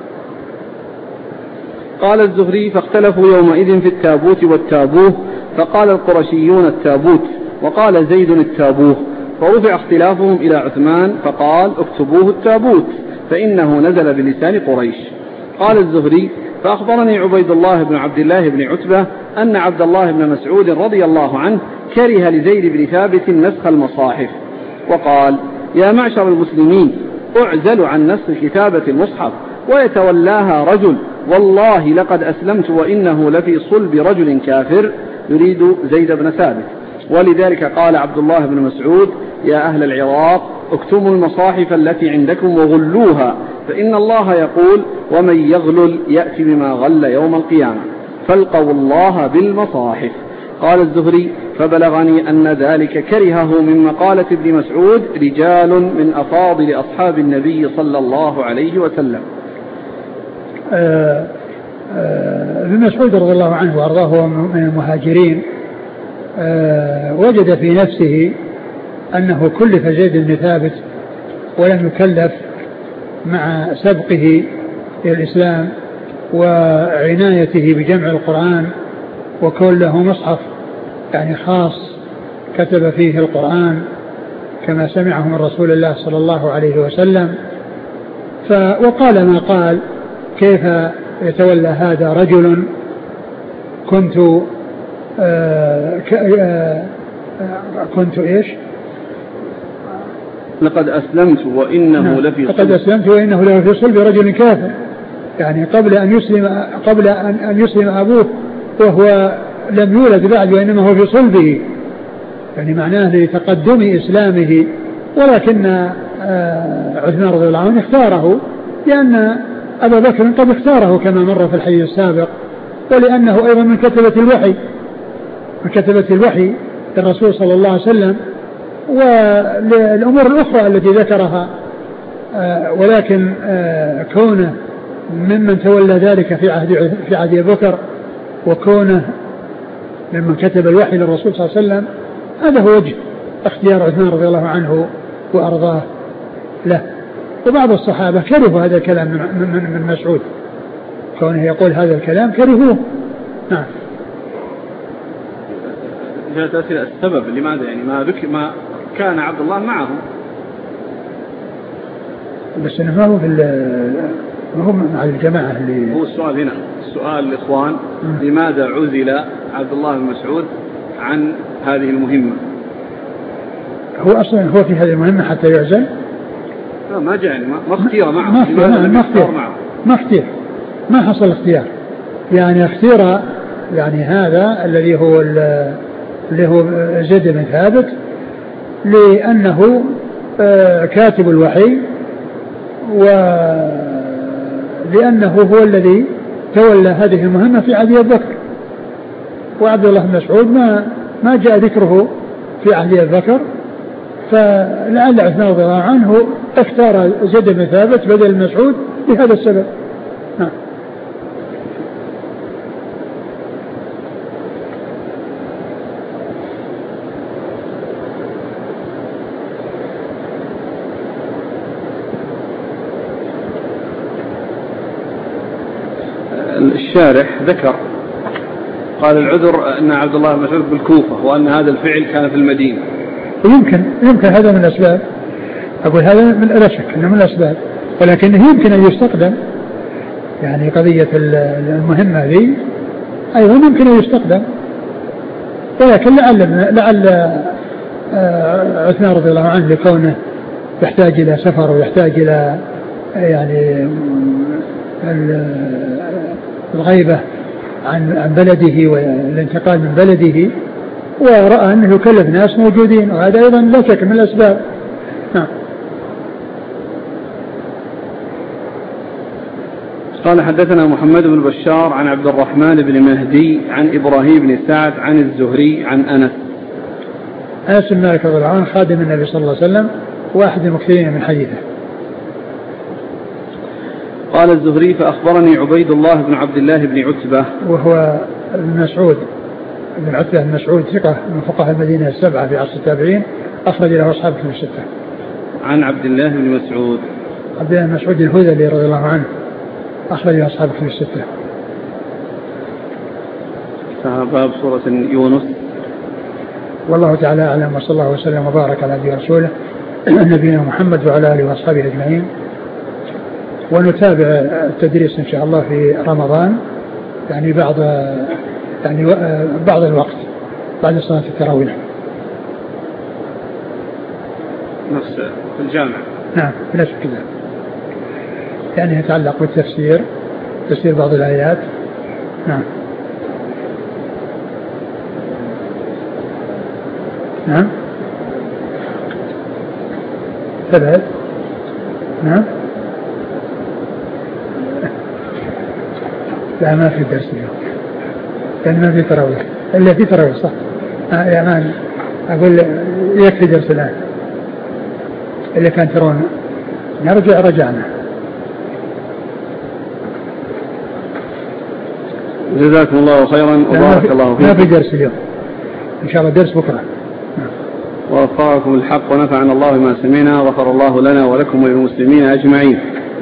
[SPEAKER 1] قال الزهري فاختلفوا يومئذ في التابوت والتابوه فقال القرشيون التابوت وقال زيد التابوه فرفع اختلافهم إلى عثمان فقال اكتبوه التابوت فإنه نزل بلسان قريش. قال الزهري فأخبرني عبيد الله بن عبد الله بن عتبة أن عبد الله بن مسعود رضي الله عنه كره لزيد بن ثابت نسخ المصاحف وقال يا معشر المسلمين أعزل عن نسخ كتابة المصحف ويتولاها رجل والله لقد أسلمت وإنه لفي صلب رجل كافر يريد زيد بن ثابت. ولذلك قال عبد الله بن مسعود يا أهل العراق اكتموا المصاحف التي عندكم وغلوها فإن الله يقول ومن يغلل يأتي بما غل يوم القيامة فالقوا الله بالمصاحف. قال الزهري فبلغني أن ذلك كرهه من مقالة ابن مسعود رجال من أفاضل أصحاب النبي صلى الله عليه وسلم.
[SPEAKER 2] ابن مسعود رضي الله عنه وأرضاه من المهاجرين وجد في نفسه أنه كلف زيد بن ثابت ولم يكلف مع سبقه إلى الإسلام وعنايته بجمع القرآن وكون له مصحف يعني خاص كتب فيه القرآن كما سمعه من رسول الله صلى الله عليه وسلم. وقال ما قال كيف يتولى هذا رجل كنت آه آه كنت إيش
[SPEAKER 1] لقد أسلمت وإنه لفي صلب
[SPEAKER 2] لقد أسلمت وإنه لفي صلب رجل كافر يعني قبل أن يسلم قبل أن يسلم أبوه وهو لم يولد بعد وإنما هو في صلبه يعني معناه لتقدم إسلامه. ولكن عثمان رضي الله عنه اختاره لأن أبا بكر قد اختاره كما مر في الحديث السابق ولأنه أيضا من كتبة الوحي من كتبة الوحي للرسول صلى الله عليه وسلم والأمور الأخرى التي ذكرها. ولكن كونه ممن تولى ذلك في عهد في عهد أبي بكر وكونه ممن كتب الوحي للرسول صلى الله عليه وسلم هذا هو وجه اختيار عثمان رضي الله عنه وأرضاه له. وبعض الصحابة كرهوا هذا الكلام من, من مسعود كونه يقول هذا الكلام كرهوه. نعم.
[SPEAKER 1] جاءت أسئلة السبب لماذا يعني ما بك ما كان عبد الله معه
[SPEAKER 2] بس إنه ما هو في ما هو مع الجماعة اللي
[SPEAKER 1] هو السؤال هنا السؤال الإخوان م. لماذا عزل عبد الله بن مسعود عن هذه المهمة؟
[SPEAKER 2] هو أصلا هو في هذه المهمة حتى يعزل؟
[SPEAKER 1] لا ما جاء ما اختير معه،
[SPEAKER 2] ما اختير ما اختير ما اختير ما حصل اختيار، يعني اختير يعني هذا الذي هو اللي هو زيد بن ثابت لأنه كاتب الوحي، ولأنه هو الذي تولى هذه المهمة في عهد أبي بكر، وعبد الله بن مسعود ما ما جاء ذكره في عهد أبي بكر، فلعل عثمان رضي الله عنه اختار زيد بن ثابت بدل مسعود بهذا السبب. نعم.
[SPEAKER 1] الشارح ذكر قال العذر أن عبد الله بن مسعود بالكوفة وأن هذا الفعل كان في المدينة.
[SPEAKER 2] يمكن يمكن هذا من الأسباب، أقول هذا من لا شك أنه من الأسباب، ولكنه يمكن أن يستخدم، يعني قضية المهمة ذي أيضا يمكن أن يستخدم، ولكن لعل لعل عثمان رضي الله عنه لكونه يحتاج إلى سفر ويحتاج إلى يعني الغيبة عن بلده والانتقال من بلده، ورأى أنه يكلف ناس موجودين، وهذا أيضا لا شك من الأسباب. نعم.
[SPEAKER 1] قال حدثنا محمد بن بشار عن عبد الرحمن بن مهدي عن إبراهيم بن سعد عن الزهري عن أنس.
[SPEAKER 2] أنس بن مالك رضي الله عنه خادم النبي صلى الله عليه وسلم واحد المكثرين من حديثه.
[SPEAKER 1] قال الزهري فأخبرني عبيد الله بن عبد الله بن عتبة
[SPEAKER 2] وهو ابن مسعود بن عتبة بن مسعود ثقة من فقهاء المدينة السبعة في عصر التابعين، أخرج له أصحاب الكتب الستة.
[SPEAKER 1] عن عبد الله بن مسعود
[SPEAKER 2] عبد الله بن مسعود الهذلي رضي الله عنه أخرج له أصحاب الكتب الستة.
[SPEAKER 1] باب سورة يونس.
[SPEAKER 2] والله تعالى أعلم، وصلى الله وسلم وبارك على نبينا ورسوله نبينا محمد وعلى آله وأصحابه أجمعين، ونتابع التدريس إن شاء الله في رمضان، يعني بعض يعني بعض الوقت بعد صلاة التراويح.
[SPEAKER 1] نفس في الجامع.
[SPEAKER 2] نعم في نفس كذا، يعني يتعلق بالتفسير، تفسير بعض الآيات. نعم. نعم. ثبت. نعم. لا ما في درس اليوم، لأن ما في تراويح، إلا في تراويح صح. آه يا مان أقول يكفي درس الآن، اللي كان ترون نرجع رجعنا.
[SPEAKER 1] جزاكم الله خيرا وبارك الله فيكم.
[SPEAKER 2] ما في درس اليوم، إن شاء الله درس بكرة.
[SPEAKER 1] ووفقكم الحق ونفعنا الله بما سمعنا، وغفر الله لنا ولكم وللمسلمين أجمعين.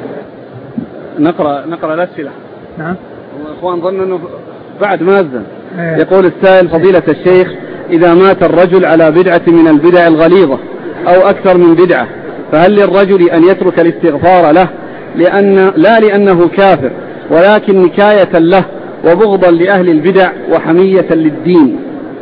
[SPEAKER 1] نقرأ نقرأ الأسئلة.
[SPEAKER 2] نعم.
[SPEAKER 1] الإخوان ظنوا أنه بعد ما أذن. يقول السائل فضيلة الشيخ: إذا مات الرجل على بدعة من البدع الغليظة أو أكثر من بدعة، فهل للرجل أن يترك الاستغفار له لأن لا لأنه كافر، ولكن نكاية له وبغضا لأهل البدع وحمية للدين؟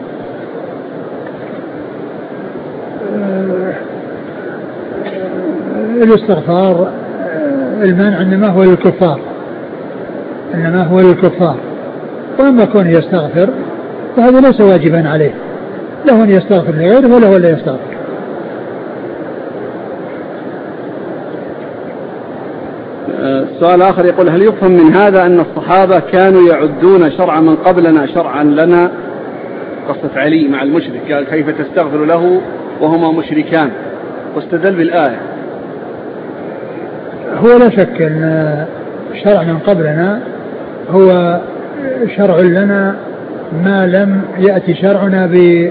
[SPEAKER 2] الاستغفار المانع إنما هو للكفار، إنما هو للكفار، وأما كونه يستغفر فهذا ليس واجبا عليه، له أن يستغفر لغيره وله لا يستغفر.
[SPEAKER 1] السؤال آخر يقول: هل يفهم من هذا أن الصحابة كانوا يعدون شرع من قبلنا شرعا لنا؟ قصة علي مع المشرك، قال: كيف تستغفر له وهما مشركان، واستدل بالآية.
[SPEAKER 2] هو لا شك أن شرع من قبلنا هو شرع لنا ما لم يأتي شرعنا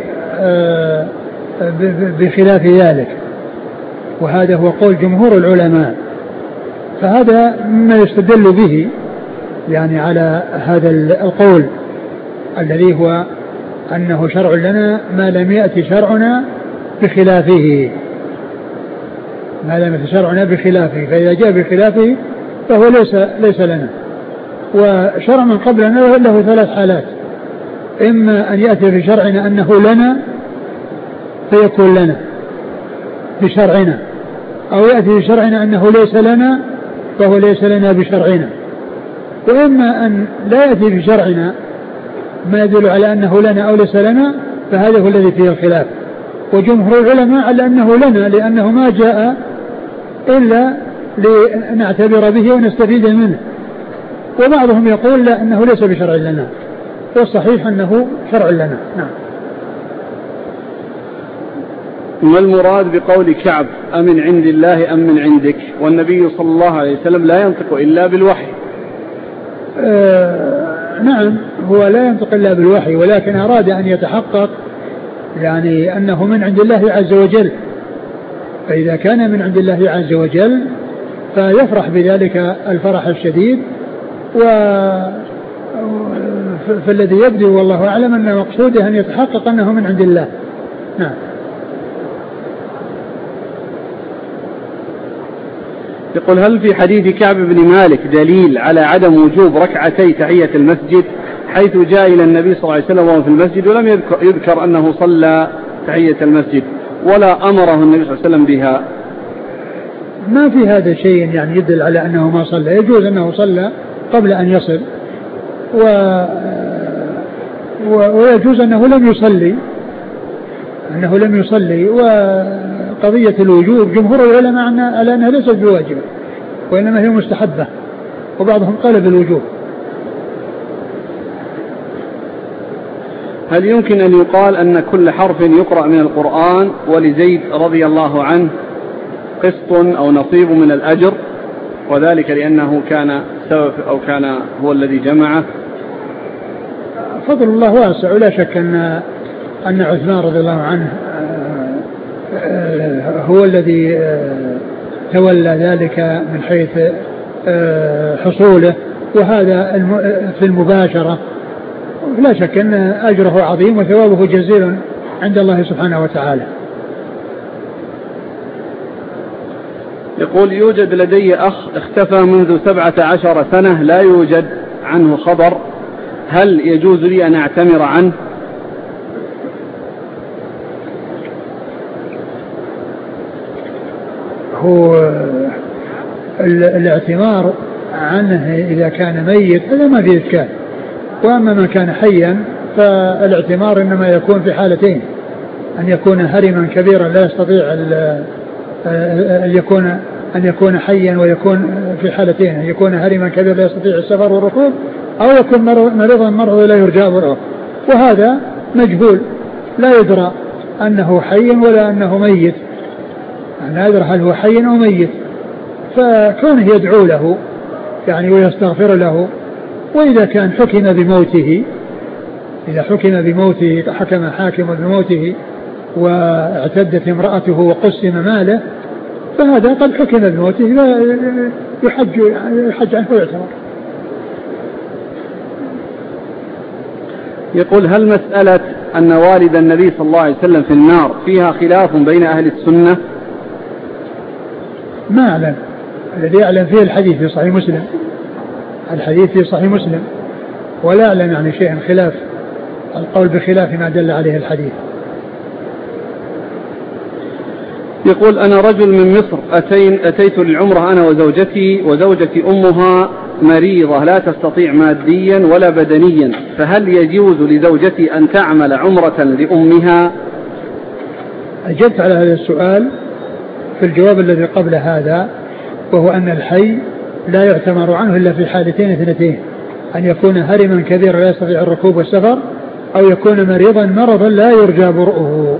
[SPEAKER 2] بخلاف ذلك، وهذا هو قول جمهور العلماء، فهذا مما يستدل به يعني على هذا القول الذي هو أنه شرع لنا ما لم يأتي شرعنا بخلافه، ما لم يأتي شرعنا بخلافه، فإذا جاء بخلافه فهو ليس ليس لنا. وشرع من قبلنا له ثلاث حالات: إما أن يأتي في شرعنا أنه لنا فيكون لنا بشرعنا، أو يأتي في شرعنا أنه ليس لنا فهو ليس لنا بشرعنا. وإما أن لا يأتي في شرعنا ما يدل على أنه لنا أو ليس لنا، فهذا هو الذي فيه الخلاف. وجمهور العلماء على أنه لنا، لأنه ما جاء إلا لنعتبر به ونستفيد منه. وبعضهم يقول لا، أنه ليس بشرع لنا، والصحيح أنه شرع لنا. نعم.
[SPEAKER 1] ما المراد بقول كعب أمن عند الله أم من عندك؟ والنبي صلى الله عليه وسلم لا ينطق إلا بالوحي.
[SPEAKER 2] آه نعم، هو لا ينطق إلا بالوحي، ولكن أراد أن يتحقق يعني أنه من عند الله عز وجل. فإذا كان من عند الله عز وجل فيفرح بذلك الفرح الشديد. و فالذي يبدو والله أعلم أن مقصوده أن يتحقق أنه من عند الله. نعم.
[SPEAKER 1] يقول هل في حديث كعب بن مالك دليل على عدم وجوب ركعتي تحية المسجد، حيث جاء إلى النبي صلى الله عليه وسلم وهو في المسجد ولم يذكر, يذكر أنه صلى تحية المسجد ولا أمره النبي صلى الله عليه وسلم بها؟
[SPEAKER 2] ما في هذا شيء يعني يدل على أنه ما صلى. يجوز أنه صلى قبل أن يصل، و... و... ويجوز أنه لم يصلي أنه لم يصلي وقضية الوجوب جمهور العلماء على أنها ليست بواجبة، وإنما هي مستحبة، وبعضهم قال بالوجوب.
[SPEAKER 1] هل يمكن أن يقال أن كل حرف يقرأ من القرآن ولزيد رضي الله عنه قسط أو نصيب من الأجر، وذلك لأنه كان سبب أو كان هو الذي جمعه؟
[SPEAKER 2] فضل الله واسع، ولا شك أن أن عثمان رضي الله عنه هو الذي تولى ذلك من حيث حصوله، وهذا في المباشرة. لا شك أن أجره عظيم وثوابه جزيل عند الله سبحانه وتعالى.
[SPEAKER 1] يقول يوجد لدي أخ اختفى منذ سبعة عشر سنة لا يوجد عنه خبر، هل يجوز لي أن أعتمر عنه؟
[SPEAKER 2] هو الاعتمار عنه إذا كان ميت هذا ما فيه إشكال، وأما من كان حيا فالاعتمار إنما يكون في حالتين: أن يكون هرما كبيرا لا يستطيع أن يكون أن يكون حيا، ويكون في حالتين: أن يكون هرما كبيرا لا يستطيع السفر والركوب، أو يكون مريضا مرض لا يرجى برؤه. وهذا مجهول لا يدرى أنه حي ولا أنه ميت، لا يدرى هل هو حي أو ميت. فكونه يدعو له يعني ويستغفر له، وإذا كان حكم بموته إذا حكم بموته حكم حاكم بموته واعتدت امرأته وقسم ماله، فهذا قد حكم بموته يحج يحج عنه ويعتبر.
[SPEAKER 1] يقول هل مسألة أن والد النبي صلى الله عليه وسلم في النار فيها خلاف بين أهل السنة؟
[SPEAKER 2] ما أعلم. الذي يعلم فيه الحديث في صحيح مسلم، الحديث في صحيح مسلم، ولا أعلم يعني شيء خلاف القول بخلاف ما دل عليه الحديث.
[SPEAKER 1] يقول أنا رجل من مصر أتين أتيت للعمرة أنا وزوجتي، وزوجتي أمها مريضة لا تستطيع ماديا ولا بدنيا، فهل يجوز لزوجتي أن تعمل عمرة لأمها؟
[SPEAKER 2] أجبت على هذا السؤال في الجواب الذي قبل هذا، وهو أن الحي لا يعتمر عنه إلا في حالتين اثنتين: أن يكون هرما كبيرا لا يستطيع الركوب والسفر، أو يكون مريضا مرضا لا يرجى برؤه.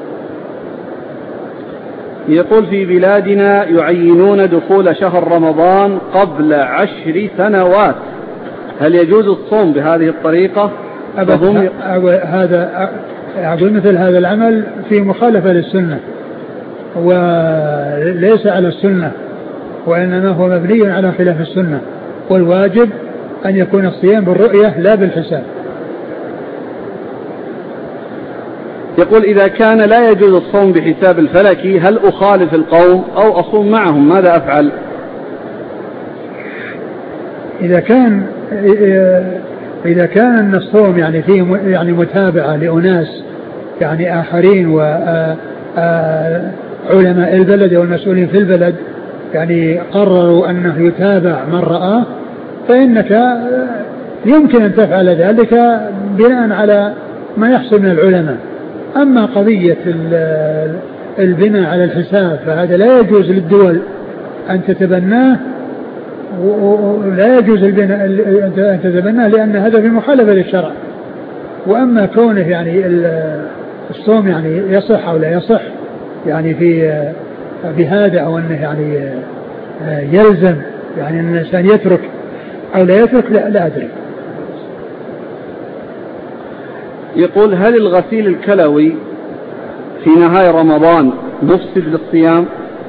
[SPEAKER 1] يقول في بلادنا يعينون دخول شهر رمضان قبل عشر سنوات، هل يجوز الصوم بهذه الطريقة؟
[SPEAKER 2] أبدا. هذا أقول مثل هذا العمل في مخالفة للسنة وليس على السنة، وإنما هو مبني على خلاف السنة، والواجب أن يكون الصيام بالرؤية لا بالحساب.
[SPEAKER 1] يقول إذا كان لا يجوز الصوم بحساب الفلكي هل أخالف القوم أو أصوم معهم، ماذا أفعل؟
[SPEAKER 2] إذا كان إذا كان أن الصوم يعني فيه يعني متابعة لأناس يعني آخرين وعلماء البلد أو المسؤولين في البلد يعني قرروا أنه يتابع من رآه، فإنك يمكن أن تفعل ذلك بناء على ما يحصل من العلماء. أما قضية البناء على الحساب فهذا لا يجوز للدول أن تتبناه، ولا يجوز البناء أن تتبناه لأن هذا في مخالفة للشرع. وأما كونه يعني الصوم يعني يصح أو لا يصح يعني في بهذا أو أنه يعني يلزم يعني أن الإنسان يترك أو لا يترك لا, لا أدري.
[SPEAKER 1] يقول هل الغسيل الكلوي في نهاية رمضان مفسد للصيام؟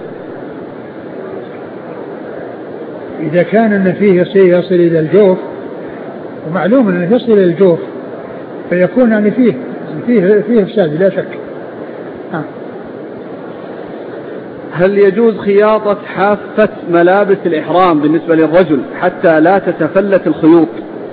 [SPEAKER 2] إذا كان أن فيه شيء يصل إلى الجوف، ومعلوم أنه يصل إلى الجوف فيكون يعني فيه فيه فيه إفساد لا شك. ها.
[SPEAKER 1] هل يجوز خياطة حافة ملابس الإحرام بالنسبة للرجل حتى لا تتفلت الخيوط؟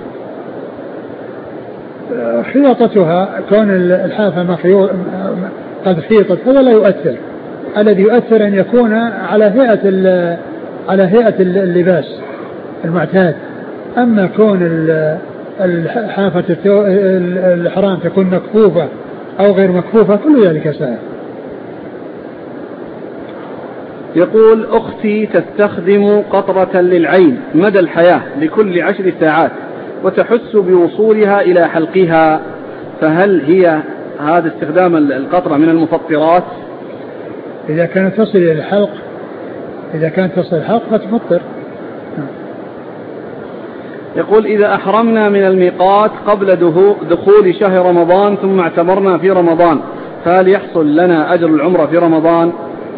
[SPEAKER 2] خياطتها كون الحافة مخيوط قد خيطت هذا لا يؤثر. الذي يؤثر أن يكون على هيئة على هيئة اللباس المعتاد. أما كون الحافة الإحرام تكون مكفوفة أو غير مكفوفة كل ذلك سائر.
[SPEAKER 1] يقول أختي تستخدم قطرة للعين مدى الحياة لكل عشر ساعات وتحس بوصولها إلى حلقها، فهل هي هذا استخدام القطرة من المفطرات؟
[SPEAKER 2] إذا كانت تصل إلى الحلق إذا كانت تصل الحلق فتفطر.
[SPEAKER 1] يقول إذا أحرمنا من الميقات قبل دخول شهر رمضان ثم اعتمرنا في رمضان فهل يحصل لنا أجر العمرة في رمضان؟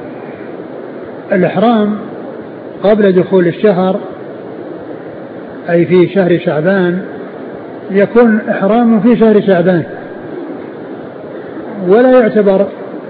[SPEAKER 2] الإحرام قبل دخول الشهر أي في شهر شعبان يكون إحرام في شهر شعبان، ولا يعتبر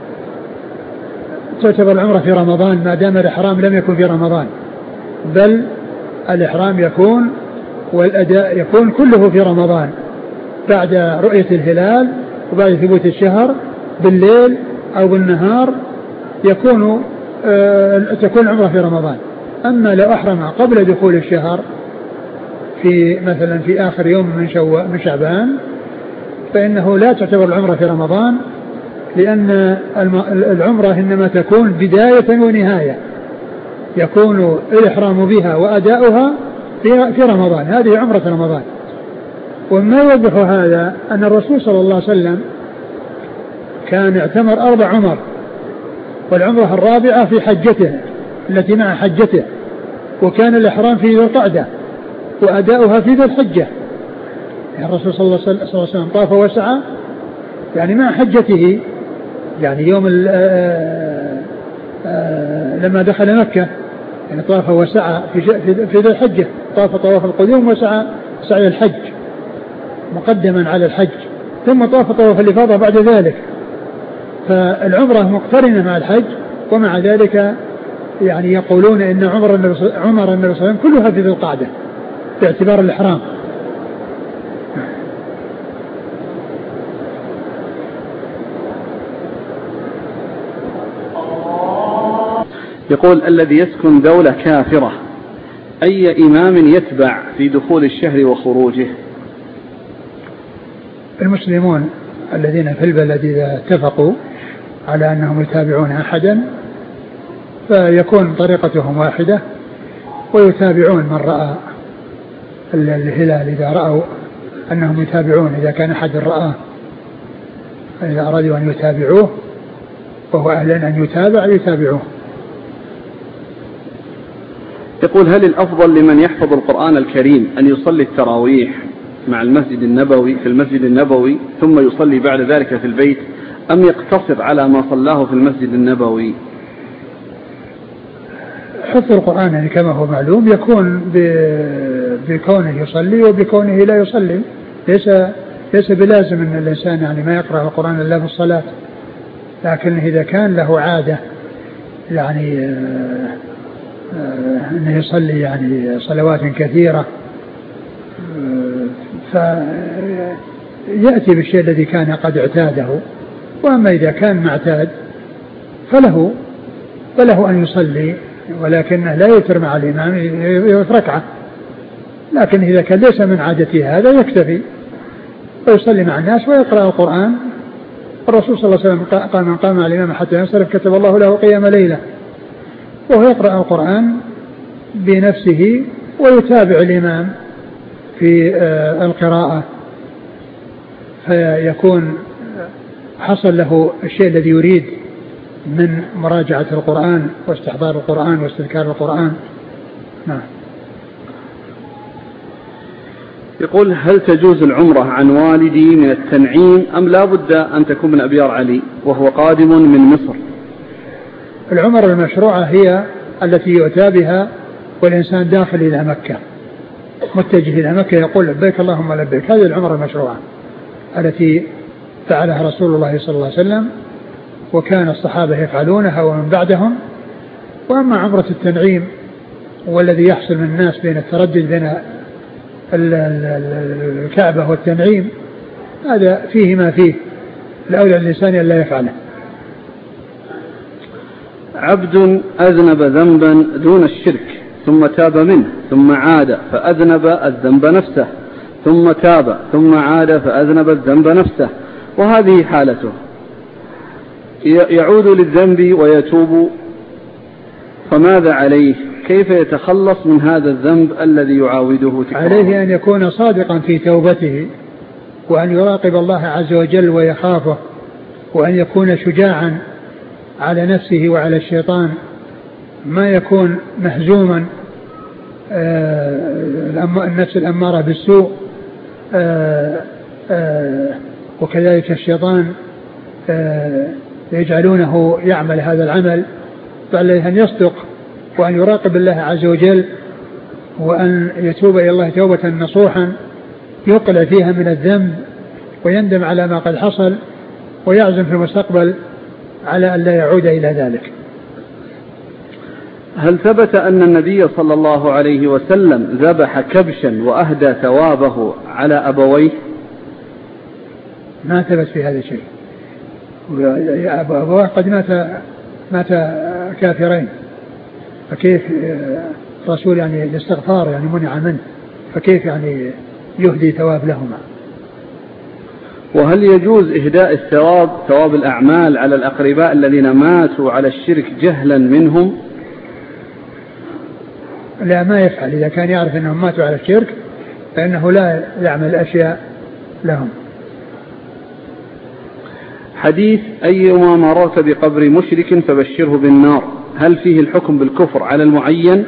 [SPEAKER 2] تعتبر العمرة في رمضان ما دام الإحرام لم يكن في رمضان، بل الإحرام يكون والأداء يكون كله في رمضان بعد رؤية الهلال وبعد ثبوت الشهر بالليل أو بالنهار يكون آه تكون العمرة في رمضان. أما لو أحرم قبل دخول الشهر في مثلا في آخر يوم من شو من شعبان فإنه لا تعتبر العمرة في رمضان، لأن العمرة إنما تكون بداية ونهاية، يكون الإحرام بها وأداؤها في رمضان، هذه عمرة رمضان. وما يوضح هذا أن الرسول صلى الله عليه وسلم كان اعتمر أربع عمر، والعمرة الرابعة في حجته التي مع حجته، وكان الإحرام في ذي القعدة وأداؤها في ذي الحجة. يعني الرسول صلى الله عليه وسلم طاف وسعى يعني مع حجته، يعني يوم لما دخل مكة يعني طاف وسعى في في ذي الحجة، طاف طواف القدوم وسعى سعي الحج مقدما على الحج، ثم طاف طواف الإفاضة بعد ذلك. فالعمرة مقترنة مع الحج، ومع ذلك يعني يقولون إن عمر النبي صلى الله عليه وسلم كلها في ذي القعدة باعتبار الإحرام.
[SPEAKER 1] يقول الذي يسكن دولة كافرة أي إمام يتبع في دخول الشهر وخروجه؟
[SPEAKER 2] المسلمون الذين في البلد إذا اتفقوا على أنهم يتابعون أحدا فيكون طريقتهم واحدة ويتابعون من رأى الهلال. إذا رأوا أنهم يتابعون، إذا كان أحد رآه إذا أرادوا أن يتابعوه وهو أهل أن يتابع يتابعوه.
[SPEAKER 1] يقول هل الأفضل لمن يحفظ القرآن الكريم أن يصلي التراويح مع المسجد النبوي في المسجد النبوي ثم يصلي بعد ذلك في البيت، أم يقتصر على ما صلاه في المسجد النبوي؟
[SPEAKER 2] حفظ القرآن يعني كما هو معلوم يكون بكونه يصلي وبكونه لا يصلي، ليس ليس بلازم أن الإنسان يعني ما يقرأ القرآن إلا في الصلاة، لكن إذا كان له عادة يعني أنه يصلي يعني صلوات كثيرة فيأتي بالشيء الذي كان قد اعتاده. وأما إذا كان معتاد فله فله أن يصلي، ولكنه لا يتر مع الإمام ركعة، لكن إذا كان ليس من عادته هذا يكتفي ويصلي مع الناس ويقرأ القرآن. الرسول صلى الله عليه وسلم قال من قام مع الإمام حتى ينصرف كتب الله له قيام ليلة، وهو يقرأ القرآن بنفسه ويتابع الإمام في القراءة، فيكون حصل له الشيء الذي يريد من مراجعة القرآن واستحضار القرآن واستذكار القرآن. نعم.
[SPEAKER 1] يقول هل تجوز العمرة عن والدي من التنعيم أم لا بد أن تكون من أبيار علي وهو قادم من مصر؟
[SPEAKER 2] العمر المشروعة هي التي يؤتى بها والإنسان داخل إلى مكة متجه إلى مكة يقول لبيك اللهم لبيك، هذه العمر المشروعة التي فعلها رسول الله صلى الله عليه وسلم وكان الصحابة يفعلونها ومن بعدهم. وأما عمرة التنعيم والذي يحصل من الناس بين التردد بين الكعبة والتنعيم هذا فيه ما فيه، الأولى الإنسان أن لا يفعله.
[SPEAKER 1] عبد أذنب ذنبا دون الشرك ثم تاب منه ثم عاد فأذنب الذنب نفسه ثم تاب ثم عاد فأذنب الذنب نفسه، وهذه حالته، يعود للذنب ويتوب، فماذا عليه؟ كيف يتخلص من هذا الذنب الذي يعاوده تكراره؟
[SPEAKER 2] عليه أن يكون صادقا في توبته، وأن يراقب الله عز وجل ويخافه، وأن يكون شجاعا على نفسه وعلى الشيطان، ما يكون مهزوما النفس الأمارة بالسوء، وكذلك الشيطان يجعلونه يعمل هذا العمل. فعليه أن يصدق وأن يراقب الله عز وجل، وأن يتوب إلى الله توبة نصوحا يقلع فيها من الذنب ويندم على ما قد حصل، ويعزم في المستقبل على أن لا يعود إلى ذلك.
[SPEAKER 1] هل ثبت أن النبي صلى الله عليه وسلم ذبح كبشا وأهدى ثوابه على أبويه؟
[SPEAKER 2] ما ثبت في هذا الشيء. أبواه قد مات مات كافرين، فكيف الرسول يعني الاستغفار يعني منع منه، فكيف يعني يهدي ثواب لهما؟
[SPEAKER 1] وهل يجوز إهداء الثواب ثواب الأعمال على الأقرباء الذين ماتوا على الشرك جهلا منهم؟
[SPEAKER 2] لا، ما يفعل. إذا كان يعرف أنهم ماتوا على الشرك فإنه لا يعمل الأشياء لهم.
[SPEAKER 1] حديث أيما مررت بقبر مشرك فبشره بالنار، هل فيه الحكم بالكفر على المعين؟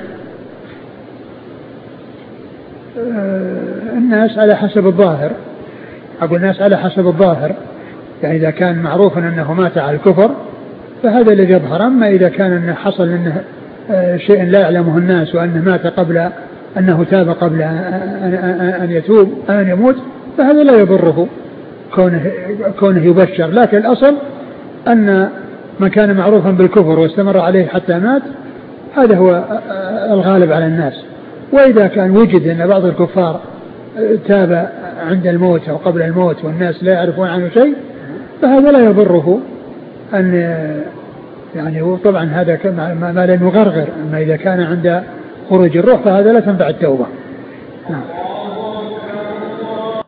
[SPEAKER 2] الناس على حسب الظاهر، أقول الناس على حسب الظاهر، يعني إذا كان معروفا أنه مات على الكفر فهذا الذي يظهر. أما إذا كان أنه حصل أنه شيء لا يعلمه الناس وأنه مات قبل أنه تاب قبل أن يتوب أن يموت فهذا لا يضره كونه, كونه يبشر. لكن الأصل أن من كان معروفا بالكفر واستمر عليه حتى مات هذا هو الغالب على الناس. وإذا كان وجد أن بعض الكفار تاب عند الموت أو قبل الموت والناس لا يعرفون عنه شيء فهذا لا يضره أن يعني. وطبعا هذا ما لم يغرغر. أما إذا كان عند خروج الروح فهذا لا تنفع التوبة. نعم.